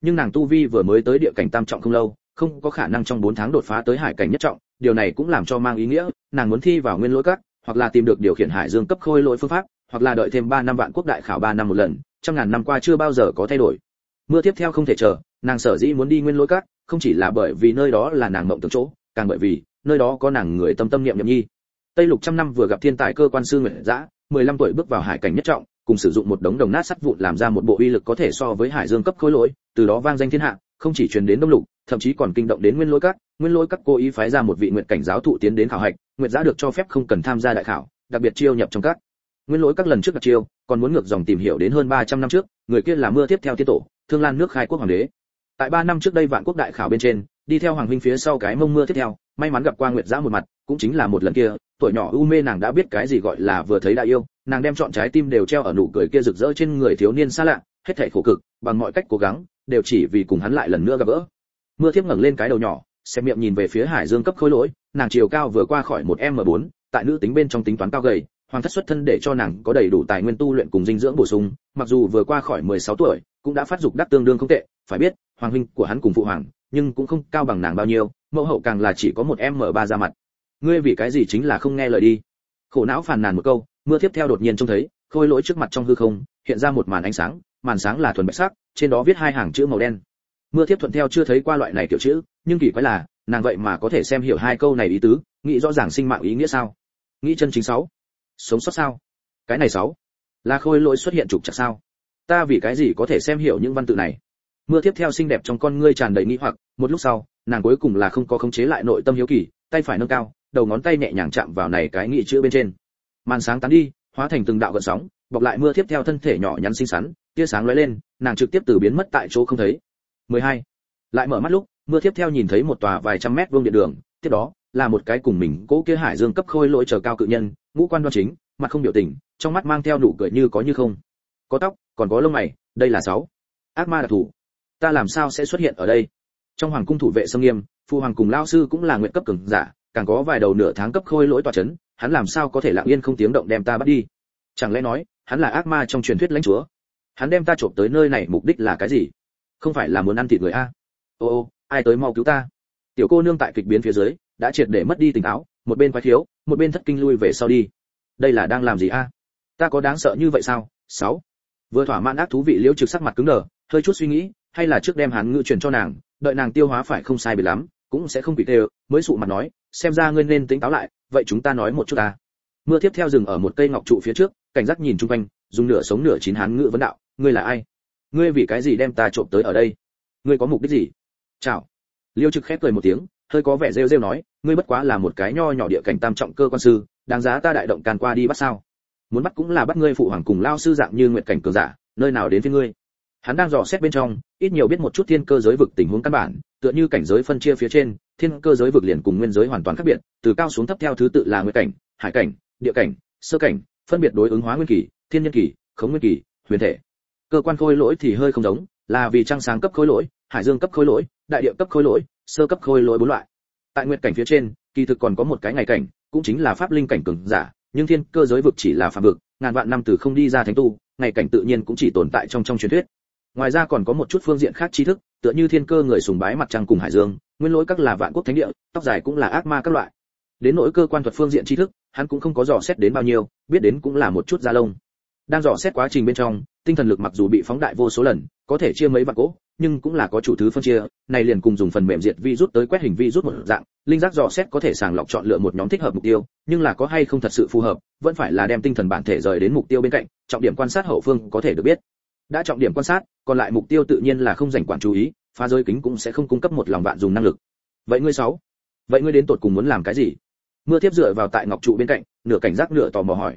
nhưng nàng tu vi vừa mới tới địa cảnh tam trọng không lâu, không có khả năng trong 4 tháng đột phá tới hải cảnh nhất trọng, điều này cũng làm cho mang ý nghĩa, nàng muốn thi vào nguyên lỗi các, hoặc là tìm được điều khiển hải dương cấp khôi lỗi phương pháp, hoặc là đợi thêm 3 năm vạn quốc đại khảo 3 năm một lần, trăm ngàn năm qua chưa bao giờ có thay đổi. Mưa tiếp theo không thể chờ, nàng sở dĩ muốn đi nguyên lỗi các, không chỉ là bởi vì nơi đó là nàng mộng tưởng chỗ, càng bởi vì nơi đó có nàng người tâm tâm niệm niệm nhi. Tây Lục trăm năm vừa gặp thiên tài cơ quan sư Nguyệt Dã, 15 tuổi bước vào hải cảnh nhất trọng, cùng sử dụng một đống đồng nát sắt vụn làm ra một bộ uy lực có thể so với hải dương cấp khối lỗi, từ đó vang danh thiên hạ, không chỉ truyền đến Đông Lục, thậm chí còn kinh động đến Nguyên Lỗi Các cố ý phái ra một vị nguyệt cảnh giáo thụ tiến đến khảo hạch, Nguyệt Dã được cho phép không cần tham gia đại khảo, đặc biệt chiêu nhập trong các. Nguyên Lỗi Các lần trước đặt chiêu, còn muốn ngược dòng tìm hiểu đến hơn 300 năm trước, người kia là Mưa tiếp theo tiên tổ, Thương Lan nước khai quốc hoàng đế. Tại 3 năm trước đây vạn quốc đại khảo bên trên, đi theo hoàng huynh phía sau cái mông Mưa tiếp theo, may mắn gặp qua Nguyệt Dã một mặt, cũng chính là một lần kia, tuổi nhỏ u mê nàng đã biết cái gì gọi là vừa thấy đã yêu, nàng đem chọn trái tim đều treo ở nụ cười kia rực rỡ trên người thiếu niên xa lạ, hết thảy khổ cực, bằng mọi cách cố gắng, đều chỉ vì cùng hắn lại lần nữa gặp gỡ. Mưa Thiếp ngẩng lên cái đầu nhỏ, xem miệng nhìn về phía hải dương cấp khối lỗi, nàng chiều cao vừa qua khỏi một m4, tại nữ tính bên trong tính toán cao gầy, hoàng thất xuất thân để cho nàng có đầy đủ tài nguyên tu luyện cùng dinh dưỡng bổ sung, mặc dù vừa qua khỏi 16 tuổi, cũng đã phát dục đắc tương đương không tệ, phải biết, hoàng huynh của hắn cùng phụ hoàng, nhưng cũng không cao bằng nàng bao nhiêu, mẫu hậu càng là chỉ có một m3 ra mặt. Ngươi vì cái gì chính là không nghe lời đi? Khổ não phàn nàn một câu, Mưa Tiếp theo đột nhiên trông thấy, khôi lỗi trước mặt trong hư không, hiện ra một màn ánh sáng, màn sáng là thuần bạch sắc, trên đó viết 2 hàng chữ màu đen. Mưa Tiếp thuận theo chưa thấy qua loại này kiểu chữ, nhưng kỳ quái là, nàng vậy mà có thể xem hiểu 2 câu này ý tứ, nghĩ rõ ràng sinh mạng ý nghĩa sao? Nghĩ chân chính 6. Sống sót sao? Cái này 6. Là khôi lỗi xuất hiện trục trặc sao? Ta vì cái gì có thể xem hiểu những văn tự này? Mưa Tiếp theo xinh đẹp trong con ngươi tràn đầy nghi hoặc, một lúc sau, nàng cuối cùng là không có khống chế lại nội tâm hiếu kỳ, tay phải nâng cao, đầu ngón tay nhẹ nhàng chạm vào này cái nghị chữ bên trên. Màn sáng tán đi, hóa thành từng đạo gợn sóng, bọc lại Mưa Tiếp theo thân thể nhỏ nhắn xinh xắn, tia sáng lóe lên, nàng trực tiếp từ biến mất tại chỗ không thấy. 12. Lại mở mắt lúc, Mưa Tiếp theo nhìn thấy một tòa vài trăm mét vuông điện đường, tiếp đó là một cái cùng mình cố kia hải dương cấp khôi lỗi chờ cao cự nhân, ngũ quan đoan chính, mặt không biểu tình, trong mắt mang theo nụ cười như có như không. Có tóc, còn có lông mày, đây là 6. Ác ma đặc thủ. Ta làm sao sẽ xuất hiện ở đây? Trong hoàng cung thủ vệ sông nghiêm, phu hoàng cùng lao sư cũng là nguyện cấp cường giả, càng có vài đầu nửa tháng cấp khôi lỗi tọa chấn, hắn làm sao có thể lặng yên không tiếng động đem ta bắt đi? Chẳng lẽ nói, hắn là ác ma trong truyền thuyết lãnh chúa? Hắn đem ta trộm tới nơi này mục đích là cái gì? Không phải là muốn ăn thịt người a? Ô, ai tới mau cứu ta! Tiểu cô nương tại kịch biến phía dưới, đã triệt để mất đi tỉnh táo, một bên quái thiếu, một bên thất kinh lui về sau đi. Đây là đang làm gì a? Ta có đáng sợ như vậy sao? 6. Vừa thỏa mãn ác thú vị Liễu Trực sắc mặt cứng đờ, hơi chút suy nghĩ, hay là trước đem hán ngữ truyền cho nàng, đợi nàng tiêu hóa phải không sai biệt lắm, cũng sẽ không bị tê, mới sụ mặt nói, xem ra ngươi nên tỉnh táo lại, vậy chúng ta nói một chút ta. Mưa Tiếp theo dừng ở một cây ngọc trụ phía trước, cảnh giác nhìn chung quanh, dùng nửa sống nửa chín hán ngữ vấn đạo, ngươi là ai? Ngươi vì cái gì đem ta trộm tới ở đây? Ngươi có mục đích gì? Chào. Liêu Trực khép cười một tiếng, hơi có vẻ rêu rêu nói, ngươi bất quá là một cái nho nhỏ địa cảnh tam trọng cơ quan sư, đáng giá ta đại động can qua đi bắt sao? Muốn bắt cũng là bắt ngươi phụ hoàng cùng lao sư dạng như nguyệt cảnh cường giả, nơi nào đến với ngươi? Hắn đang dò xét bên trong, ít nhiều biết một chút thiên cơ giới vực tình huống căn bản, tựa như cảnh giới phân chia phía trên, thiên cơ giới vực liền cùng nguyên giới hoàn toàn khác biệt, từ cao xuống thấp theo thứ tự là nguyệt cảnh, hải cảnh, địa cảnh, sơ cảnh, phân biệt đối ứng hóa nguyên kỳ, thiên nhân kỳ, khống nguyên kỳ, huyền thể. Cơ quan khôi lỗi thì hơi không giống, là vì trăng sáng cấp khôi lỗi, hải dương cấp khôi lỗi, đại địa cấp khôi lỗi, sơ cấp khôi lỗi 4 loại. Tại nguyệt cảnh phía trên, kỳ thực còn có một cái ngày cảnh, cũng chính là pháp linh cảnh cường giả, nhưng thiên cơ giới vực chỉ là phàm vực, ngàn vạn năm từ không đi ra thánh tu, ngày cảnh tự nhiên cũng chỉ tồn tại trong truyền thuyết. Ngoài ra còn có một chút phương diện khác tri thức, tựa như thiên cơ người sùng bái mặt trăng cùng hải dương, nguyên lỗi các là vạn quốc thánh địa, tóc dài cũng là ác ma các loại. Đến nỗi cơ quan thuật phương diện tri thức, hắn cũng không có dò xét đến bao nhiêu, biết đến cũng là một chút da lông. Đang dò xét quá trình bên trong, tinh thần lực mặc dù bị phóng đại vô số lần, có thể chia mấy vạn cỗ, nhưng cũng là có chủ thứ phân chia, này liền cùng dùng phần mềm diệt virus tới quét hình virus một dạng, linh giác dò xét có thể sàng lọc chọn lựa một nhóm thích hợp mục tiêu, nhưng là có hay không thật sự phù hợp, vẫn phải là đem tinh thần bản thể rời đến mục tiêu bên cạnh, trọng điểm quan sát hậu phương có thể được biết. Đã trọng điểm quan sát, còn lại mục tiêu tự nhiên là không dành quản chú ý, phá giới kính cũng sẽ không cung cấp một lòng vạn dùng năng lực. Vậy ngươi 6, vậy ngươi đến tột cùng muốn làm cái gì? Mưa Tiếp dựa vào tại ngọc trụ bên cạnh, nửa cảnh giác nửa tò mò hỏi.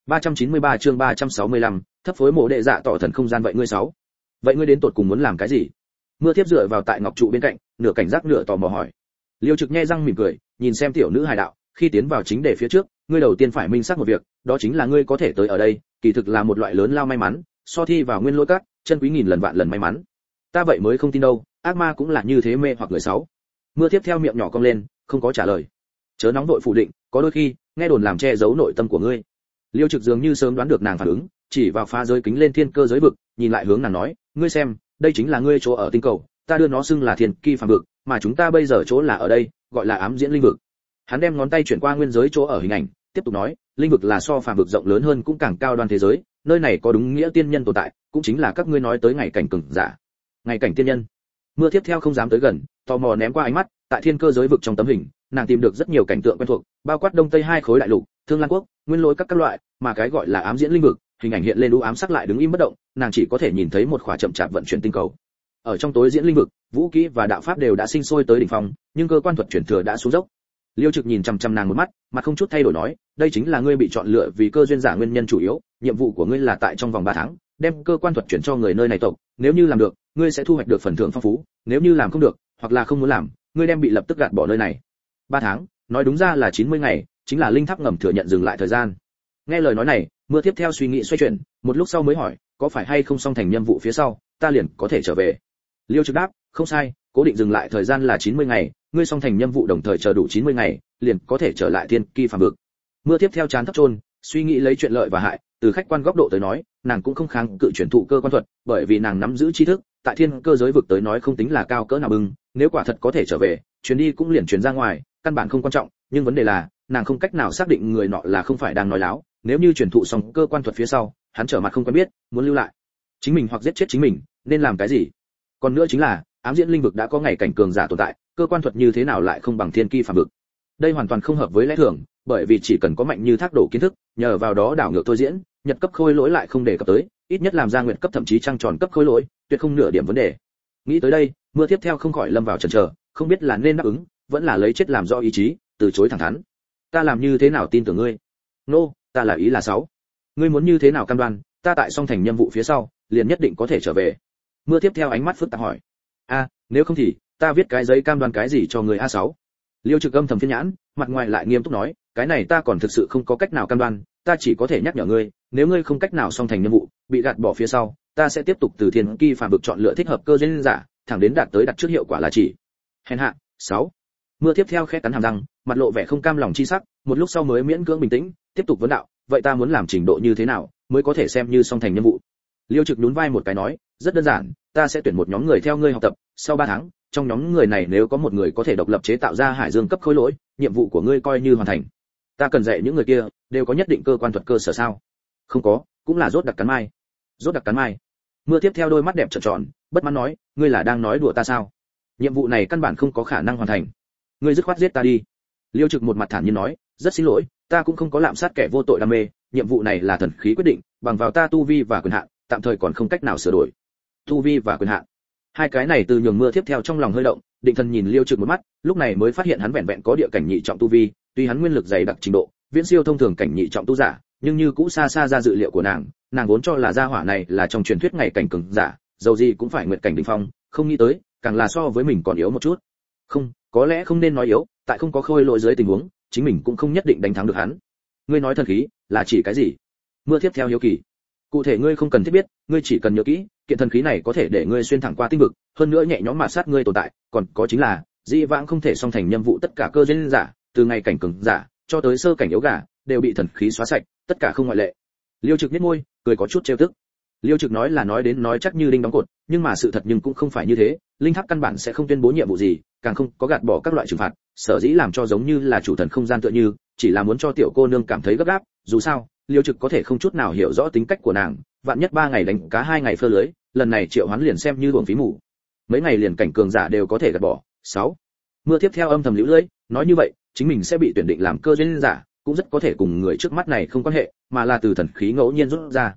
393 chương 365, thấp phối mộ đệ dạ tỏ thần không gian. Vậy ngươi 6, vậy ngươi đến tột cùng muốn làm cái gì? Mưa Tiếp dựa vào tại ngọc trụ bên cạnh, nửa cảnh giác nửa tò mò hỏi. Liêu Trực nhe răng mỉm cười, nhìn xem tiểu nữ hài đạo, khi tiến vào chính đề phía trước, ngươi đầu tiên phải minh xác một việc, đó chính là ngươi có thể tới ở đây, kỳ thực là một loại lớn lao may mắn, so thi vào nguyên lỗi các, chân quý nghìn lần vạn lần may mắn. Ta vậy mới không tin đâu, ác ma cũng là như thế mê hoặc người 6. Mưa Tiếp theo miệng nhỏ cong lên, không có trả lời. Chớ nóng vội phủ định, có đôi khi, nghe đồn làm che giấu nội tâm của ngươi. Liêu Trực dường như sớm đoán được nàng phản ứng, chỉ vào phá giới kính lên thiên cơ giới vực, nhìn lại hướng nàng nói, ngươi xem, đây chính là ngươi chỗ ở tinh cầu, ta đưa nó xưng là thiên kỳ phàm vực, mà chúng ta bây giờ chỗ là ở đây, gọi là ám diễn linh vực. Hắn đem ngón tay chuyển qua nguyên giới chỗ ở hình ảnh, tiếp tục nói, linh vực là so phàm vực rộng lớn hơn cũng càng cao đoan thế giới, nơi này có đúng nghĩa tiên nhân tồn tại, cũng chính là các ngươi nói tới ngày cảnh cường giả. Ngày cảnh tiên nhân. Mưa tiếp theo không dám tới gần, tò mò ném qua ánh mắt, tại thiên cơ giới vực trong tấm hình, nàng tìm được rất nhiều cảnh tượng quen thuộc, bao quát đông tây hai khối đại lục, Thương Lan quốc, Nguyên Lỗi các loại, mà cái gọi là ám diễn linh vực, hình ảnh hiện lên u ám sắc lại đứng im bất động, nàng chỉ có thể nhìn thấy một khỏa chậm chạp vận chuyển tinh cầu. Ở trong tối diễn linh vực, vũ khí và đạo pháp đều đã sinh sôi tới đỉnh phong, nhưng cơ quan thuật chuyển thừa đã xuống dốc. Liêu Trực nhìn chằm chằm nàng một mắt, mặt không chút thay đổi nói, đây chính là ngươi bị chọn lựa vì cơ duyên giả nguyên nhân chủ yếu, nhiệm vụ của ngươi là tại trong vòng 3 tháng, đem cơ quan thuật chuyển cho người nơi này tộc, nếu như làm được, ngươi sẽ thu hoạch được phần thưởng phong phú, nếu như làm không được, hoặc là không muốn làm, ngươi đem bị lập tức gạt bỏ nơi này. 3 tháng, nói đúng ra là 90 ngày, chính là linh tháp ngầm thừa nhận dừng lại thời gian. Nghe lời nói này, Mưa tiếp theo suy nghĩ xoay chuyển, một lúc sau mới hỏi, có phải hay không xong thành nhiệm vụ phía sau, ta liền có thể trở về. Liêu Trực đáp, không sai, cố định dừng lại thời gian là 90 ngày, ngươi xong thành nhiệm vụ đồng thời chờ đủ 90 ngày, liền có thể trở lại thiên kỳ phàm vực. Mưa tiếp theo chán thấp chôn, suy nghĩ lấy chuyện lợi và hại, từ khách quan góc độ tới nói, nàng cũng không kháng cự chuyển thụ cơ quan thuật, bởi vì nàng nắm giữ tri thức, tại thiên cơ giới vực tới nói không tính là cao cỡ nào bưng, nếu quả thật có thể trở về, chuyến đi cũng liền chuyển ra ngoài, căn bản không quan trọng, nhưng vấn đề là, nàng không cách nào xác định người nọ là không phải đang nói láo, nếu như chuyển thụ xong cơ quan thuật phía sau, hắn trở mặt không quen biết, muốn lưu lại chính mình hoặc giết chết chính mình, nên làm cái gì? Còn nữa chính là, ám diễn linh vực đã có ngày cảnh cường giả tồn tại, cơ quan thuật như thế nào lại không bằng thiên kỳ phàm vực? Đây hoàn toàn không hợp với lẽ thường, bởi vì chỉ cần có mạnh như thác đổ kiến thức, nhờ vào đó đảo ngược thôi diễn, nhật cấp khôi lỗi lại không đề cập tới, ít nhất làm ra nguyệt cấp thậm chí trăng tròn cấp khôi lỗi, tuyệt không nửa điểm vấn đề. Nghĩ tới đây, Mưa tiếp theo không khỏi lâm vào chần chờ, không biết là nên đáp ứng, vẫn là lấy chết làm do ý chí, từ chối thẳng thắn. Ta làm như thế nào tin tưởng ngươi? Nô, ta là ý là 6. Ngươi muốn như thế nào cam đoan, ta tại xong thành nhiệm vụ phía sau, liền nhất định có thể trở về. Mưa tiếp theo ánh mắt phức tạp hỏi. Nếu không thì, ta viết cái giấy cam đoan cái gì cho người A6? Liêu Trực âm thầm phiên nhãn, mặt ngoài lại nghiêm túc nói, cái này ta còn thực sự không có cách nào cam đoan, ta chỉ có thể nhắc nhở ngươi, nếu ngươi không cách nào xong thành nhiệm vụ, bị gạt bỏ phía sau, ta sẽ tiếp tục từ thiên kỳ phàm vực chọn lựa thích hợp cơ duyên giả, thẳng đến đạt tới đặt trước hiệu quả là chỉ. Hèn hạ, 6. Mưa tiếp theo khẽ cắn hàm răng, mặt lộ vẻ không cam lòng chi sắc, một lúc sau mới miễn cưỡng bình tĩnh, tiếp tục vấn đạo, vậy ta muốn làm trình độ như thế nào mới có thể xem như xong thành nhiệm vụ? Liêu Trực nhún vai một cái nói, rất đơn giản, ta sẽ tuyển một nhóm người theo ngươi học tập, sau 3 tháng, trong nhóm người này nếu có một người có thể độc lập chế tạo ra hải dương cấp khối lỗi, nhiệm vụ của ngươi coi như hoàn thành. Ta cần dạy những người kia đều có nhất định cơ quan thuật cơ sở sao? Không có, cũng là rốt đặc cắn mai. Rốt đặc cắn mai. Mưa tiếp theo đôi mắt đẹp trợn tròn, bất mãn nói, ngươi là đang nói đùa ta sao? Nhiệm vụ này căn bản không có khả năng hoàn thành. Ngươi dứt khoát giết ta đi. Liêu Trực một mặt thản nhiên nói, rất xin lỗi, ta cũng không có lạm sát kẻ vô tội đam mê, nhiệm vụ này là thần khí quyết định, bằng vào ta tu vi và quyền hạn, tạm thời còn không cách nào sửa đổi. Tu vi và quyền hạn. Hai cái này từ nhường Mưa tiếp theo trong lòng hơi động, định thần nhìn Liêu Trực một mắt, lúc này mới phát hiện hắn vẹn vẹn có địa cảnh nhị trọng tu vi, tuy hắn nguyên lực dày đặc trình độ, viễn siêu thông thường cảnh nhị trọng tu giả, nhưng như cũ xa xa ra dự liệu của nàng vốn cho là gia hỏa này là trong truyền thuyết ngày cảnh cường giả, dầu gì cũng phải nguyệt cảnh đỉnh phong, không nghĩ tới, càng là so với mình còn yếu một chút. Không, có lẽ không nên nói yếu, tại không có khôi lỗi dưới tình huống, chính mình cũng không nhất định đánh thắng được hắn. Ngươi nói thần khí, là chỉ cái gì? Mưa tiếp theo hiếu kỳ. Cụ thể ngươi không cần thiết biết, ngươi chỉ cần nhớ kỹ, kiện thần khí này có thể để ngươi xuyên thẳng qua tinh vực, hơn nữa nhẹ nhõm mà sát ngươi tồn tại, còn có chính là, dĩ vãng không thể song thành nhiệm vụ tất cả cơ duyên giả, từ ngày cảnh cường giả cho tới sơ cảnh yếu gà, đều bị thần khí xóa sạch, tất cả không ngoại lệ. Liêu Trực nhếch môi, cười có chút trêu tức. Liêu Trực nói là nói đến nói chắc như đinh đóng cột, nhưng mà sự thật nhưng cũng không phải như thế, linh tháp căn bản sẽ không tuyên bố nhiệm vụ gì, càng không có gạt bỏ các loại trừng phạt, sở dĩ làm cho giống như là chủ thần không gian tựa như, chỉ là muốn cho tiểu cô nương cảm thấy gấp gáp, dù sao, Liêu Trực có thể không chút nào hiểu rõ tính cách của nàng, vạn nhất 3 ngày đánh cá 2 ngày phơ lưới, lần này triệu hoán liền xem như uổng phí mù. Mấy ngày liền cảnh cường giả đều có thể gạt bỏ. 6. Mưa tiếp theo âm thầm liễu lưỡi, nói như vậy, chính mình sẽ bị tuyển định làm cơ duyên giả, cũng rất có thể cùng người trước mắt này không quan hệ, mà là từ thần khí ngẫu nhiên rút ra.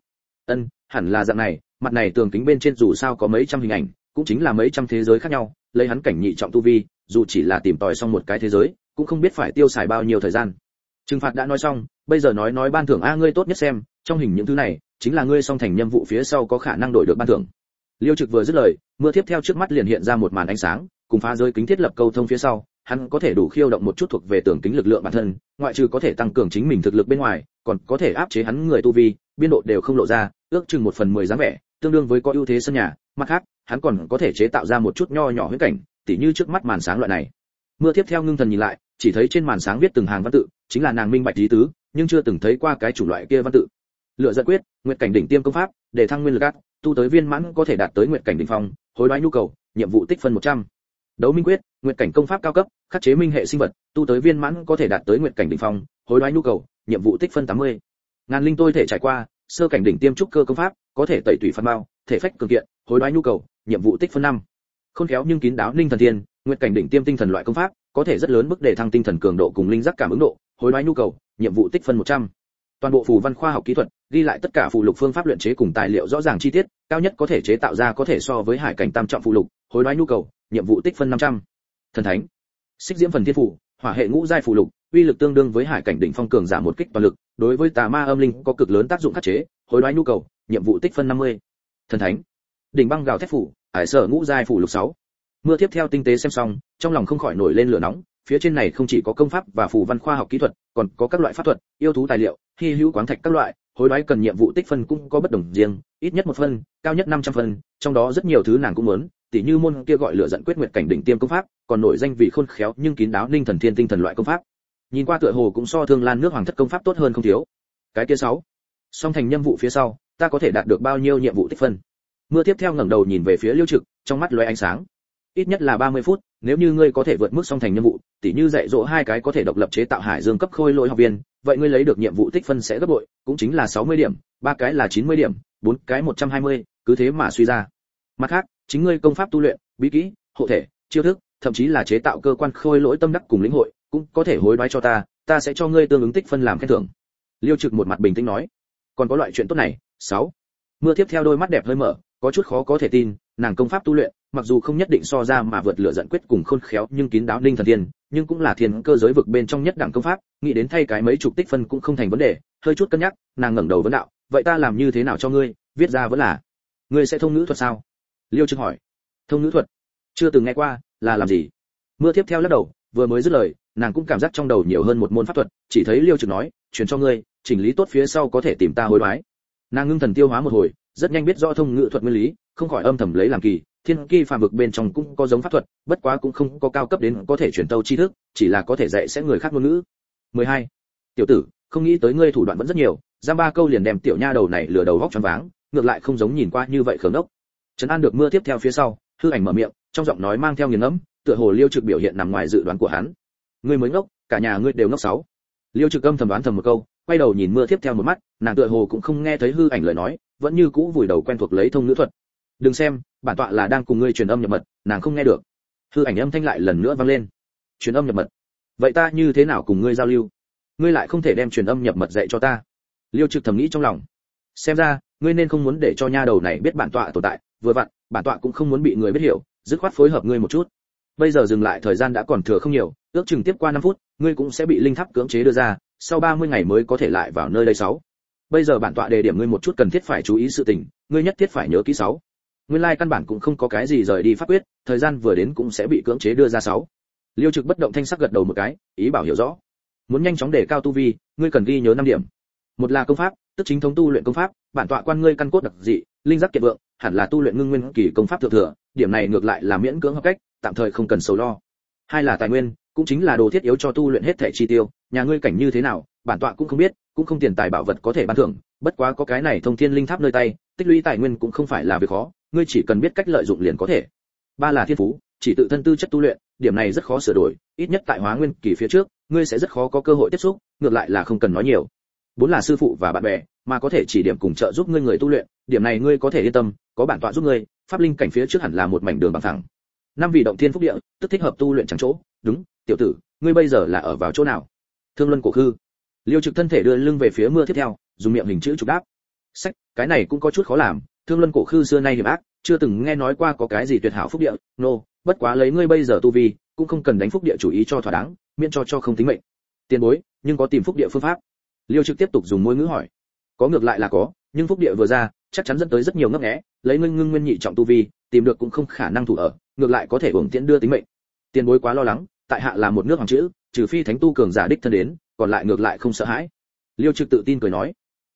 Hẳn là dạng này, mặt này tường kính bên trên dù sao có mấy trăm hình ảnh, cũng chính là mấy trăm thế giới khác nhau, lấy hắn cảnh nhị trọng tu vi, dù chỉ là tìm tòi xong một cái thế giới, cũng không biết phải tiêu xài bao nhiêu thời gian. Trừng phạt đã nói xong, bây giờ nói ban thưởng ngươi tốt nhất xem, trong hình những thứ này, chính là ngươi song thành nhiệm vụ phía sau có khả năng đổi được ban thưởng. Liêu Trực vừa dứt lời, Mưa tiếp theo trước mắt liền hiện ra một màn ánh sáng, cùng phá giới kính thiết lập câu thông phía sau, hắn có thể đủ khiêu động một chút thuộc về tường kính lực lượng bản thân, ngoại trừ có thể tăng cường chính mình thực lực bên ngoài, còn có thể áp chế hắn người tu vi, biên độ đều không lộ ra, ước chừng 1/10 dáng vẻ, tương đương với có ưu thế sân nhà, mặt khác, hắn còn có thể chế tạo ra một chút nho nhỏ huyễn cảnh, tỉ như trước mắt màn sáng loại này. Mưa tiếp theo ngưng thần nhìn lại, chỉ thấy trên màn sáng viết từng hàng văn tự, chính là nàng minh bạch ý tứ, nhưng chưa từng thấy qua cái chủng loại kia văn tự. Lựa giận quyết, nguyệt cảnh đỉnh tiêm công pháp, để thăng nguyên lực ác, tu tới viên mãn có thể đạt tới nguyện cảnh đỉnh phong, hối đoái nhu cầu, nhiệm vụ tích phân 100. Đấu minh quyết, nguyện cảnh công pháp cao cấp, khắc chế minh hệ sinh vật, tu tới viên mãn có thể đạt tới nguyện cảnh đỉnh phong, hối đoái nhu cầu, nhiệm vụ tích phân 80. Ngàn linh tôi thể trải qua, sơ cảnh đỉnh tiêm trúc cơ công pháp, có thể tẩy tủy phạt bao, thể phách cường kiện, hối đoái nhu cầu, nhiệm vụ tích phân 5. Khôn khéo nhưng kín đáo ninh thần thiên, nguyện cảnh đỉnh tiêm tinh thần loại công pháp, có thể rất lớn mức để thăng tinh thần cường độ cùng linh giác cảm ứng độ, hối đoái nhu cầu, nhiệm vụ tích phân 100. Toàn bộ phù văn khoa học kỹ thuật, ghi lại tất cả phù lục phương pháp luyện chế cùng tài liệu rõ ràng chi tiết, cao nhất có thể chế tạo ra có thể so với hải cảnh tam trọng phù lục, hối đoái nhu cầu, nhiệm vụ tích phân 500. Thần thánh, xích diễm phần thiên phù, hỏa hệ ngũ giai phù lục, uy lực tương đương với hải cảnh đỉnh phong cường giả một kích toàn lực, đối với tà ma âm linh có cực lớn tác dụng khắc chế, hối đoái nhu cầu, nhiệm vụ tích phân 50. Thần thánh, đỉnh băng gào thét phù, hải sở ngũ giai phù lục 6. Mưa tiếp theo tinh tế xem xong, trong lòng không khỏi nổi lên lửa nóng, phía trên này không chỉ có công pháp và phù văn khoa học kỹ thuật, còn có các loại pháp thuật, yêu thú tài liệu, hy hữu quáng thạch các loại, hối đoái cần nhiệm vụ tích phân cũng có bất đồng riêng, ít nhất 1 phân, cao nhất 500 phân, trong đó rất nhiều thứ nàng cũng muốn, tỉ như môn kia gọi lửa giận quyết nguyệt cảnh đỉnh tiêm công pháp, còn nổi danh vì khôn khéo nhưng kín đáo ninh thần thiên tinh thần loại công pháp. Nhìn qua tựa hồ cũng so Thương Lan nước hoàng thất công pháp tốt hơn không thiếu. Cái kia 6. Song thành nhiệm vụ phía sau, ta có thể đạt được bao nhiêu nhiệm vụ tích phân? Mưa tiếp theo ngẩng đầu nhìn về phía Liêu Trực, trong mắt lóe ánh sáng. Ít nhất là 30 phút, nếu như ngươi có thể vượt mức song thành nhiệm vụ, tỉ như dạy dỗ 2 cái có thể độc lập chế tạo hải dương cấp khôi lỗi học viên, vậy ngươi lấy được nhiệm vụ tích phân sẽ gấp bội, cũng chính là 60 điểm, 3 cái là 90 điểm, 4 cái 120, cứ thế mà suy ra. Mặt khác, chính ngươi công pháp tu luyện, bí kỹ, hộ thể, chiêu thức, thậm chí là chế tạo cơ quan khôi lỗi tâm đắc cùng lĩnh hội, cũng có thể hối đoái cho ta sẽ cho ngươi tương ứng tích phân làm khen thưởng. Liêu Trực một mặt bình tĩnh nói, còn có loại chuyện tốt này. 6. Mưa tiếp theo đôi mắt đẹp hơi mở, có chút khó có thể tin, nàng công pháp tu luyện, mặc dù không nhất định so ra mà vượt lửa giận quyết cùng khôn khéo nhưng kín đáo linh thần thiên, nhưng cũng là thiên cơ giới vực bên trong nhất đẳng công pháp, nghĩ đến thay cái mấy chục tích phân cũng không thành vấn đề, hơi chút cân nhắc, nàng ngẩng đầu vấn đạo, vậy ta làm như thế nào cho ngươi, viết ra vẫn là, ngươi sẽ thông ngữ thuật sao? Liêu Trực hỏi. Thông ngữ thuật? Chưa từng nghe qua, là làm gì? Mưa tiếp theo lắc đầu, vừa mới dứt lời, nàng cũng cảm giác trong đầu nhiều hơn một môn pháp thuật, chỉ thấy Liêu Trực nói, truyền cho ngươi, chỉnh lý tốt phía sau có thể tìm ta hối đoái. Nàng ngưng thần tiêu hóa một hồi, rất nhanh biết rõ thông ngữ thuật nguyên lý, không khỏi âm thầm lấy làm kỳ, thiên kỳ phàm vực bên trong cũng có giống pháp thuật, bất quá cũng không có cao cấp đến có thể truyền tâu tri thức, chỉ là có thể dạy sẽ người khác ngôn ngữ. 12. Tiểu tử, không nghĩ tới ngươi thủ đoạn vẫn rất nhiều, giam 3 câu liền đem tiểu nha đầu này lừa đầu vóc choáng váng, ngược lại không giống nhìn qua như vậy khờ ngốc. Trấn an được Mưa tiếp theo phía sau, hư ảnh mở miệng, trong giọng nói mang theo nghiền ngẫm, tựa hồ Liêu Trực biểu hiện nằm ngoài dự đoán của hắn. Ngươi mới ngốc, cả nhà ngươi đều ngốc 6. Liêu Trực âm thầm đoán thầm một câu, quay đầu nhìn Mưa tiếp theo một mắt, nàng tựa hồ cũng không nghe thấy hư ảnh lời nói, vẫn như cũ vùi đầu quen thuộc lấy thông ngữ thuật. Đừng xem, bản tọa là đang cùng ngươi truyền âm nhập mật, nàng không nghe được. Hư ảnh âm thanh lại lần nữa vang lên. Truyền âm nhập mật? Vậy ta như thế nào cùng ngươi giao lưu? Ngươi lại không thể đem truyền âm nhập mật dạy cho ta. Liêu Trực thầm nghĩ trong lòng. Xem ra, ngươi nên không muốn để cho nha đầu này biết bản tọa tồn tại, vừa vặn, bản tọa cũng không muốn bị người biết hiểu, dứt khoát phối hợp ngươi một chút. Bây giờ dừng lại thời gian đã còn thừa không nhiều, ước chừng tiếp qua 5 phút, ngươi cũng sẽ bị linh tháp cưỡng chế đưa ra, sau 30 ngày mới có thể lại vào nơi đây 6. Bây giờ bản tọa đề điểm ngươi một chút cần thiết phải chú ý sự tình, ngươi nhất thiết phải nhớ kỹ 6. Nguyên lai căn bản cũng không có cái gì rời đi pháp quyết, thời gian vừa đến cũng sẽ bị cưỡng chế đưa ra 6. Liêu Trực bất động thanh sắc gật đầu một cái, ý bảo hiểu rõ. Muốn nhanh chóng đề cao tu vi, ngươi cần ghi nhớ 5 điểm. Một là công pháp, tức chính thống tu luyện công pháp, bản tọa quan ngươi căn cốt đặc dị, linh giác kiệt vượng, hẳn là tu luyện ngưng nguyên kỳ công pháp thượng thừa, điểm này ngược lại là miễn cưỡng hợp cách, tạm thời không cần sầu lo. Hai là tài nguyên, cũng chính là đồ thiết yếu cho tu luyện hết thảy chi tiêu, nhà ngươi cảnh như thế nào, bản tọa cũng không biết, cũng không tiền tài bảo vật có thể ban thưởng, bất quá có cái này thông thiên linh tháp nơi tay, tích lũy tài nguyên cũng không phải là việc khó, ngươi chỉ cần biết cách lợi dụng liền có thể. Ba là thiên phú, chỉ tự thân tư chất tu luyện, điểm này rất khó sửa đổi, ít nhất tại hóa nguyên kỳ phía trước, ngươi sẽ rất khó có cơ hội tiếp xúc, ngược lại là không cần nói nhiều. Bốn là sư phụ và bạn bè, mà có thể chỉ điểm cùng trợ giúp ngươi người tu luyện, điểm này ngươi có thể yên tâm, có bản tọa giúp ngươi, pháp linh cảnh phía trước hẳn là một mảnh đường bằng phẳng. Năm vị động thiên phúc địa, tức thích hợp tu luyện chẳng chỗ, đúng, tiểu tử, ngươi bây giờ là ở vào chỗ nào? Thương Luân cổ khư. Liêu Trực thân thể đưa lưng về phía Mưa tiếp theo, dùng miệng hình chữ chụp đáp. Sách, cái này cũng có chút khó làm, Thương Luân cổ khư xưa nay hiểm ác, chưa từng nghe nói qua có cái gì tuyệt hảo phúc địa, bất quá lấy ngươi bây giờ tu vi, cũng không cần đánh phúc địa chủ ý cho thỏa đáng, miễn cho không tính mệnh. Tiền bối, nhưng có tìm phúc địa phương pháp? Liêu Trực tiếp tục dùng môi ngữ hỏi. Có, ngược lại là có, nhưng phúc địa vừa ra, chắc chắn dẫn tới rất nhiều ngấp nghé, lấy ngươi ngưng nguyên nhị trọng tu vi, tìm được cũng không khả năng thủ ở, ngược lại có thể uổng tiễn đưa tính mệnh. Tiền bối quá lo lắng, tại hạ là một nước hoàng chữ, trừ phi thánh tu cường giả đích thân đến, còn lại ngược lại không sợ hãi. Liêu Trực tự tin cười nói.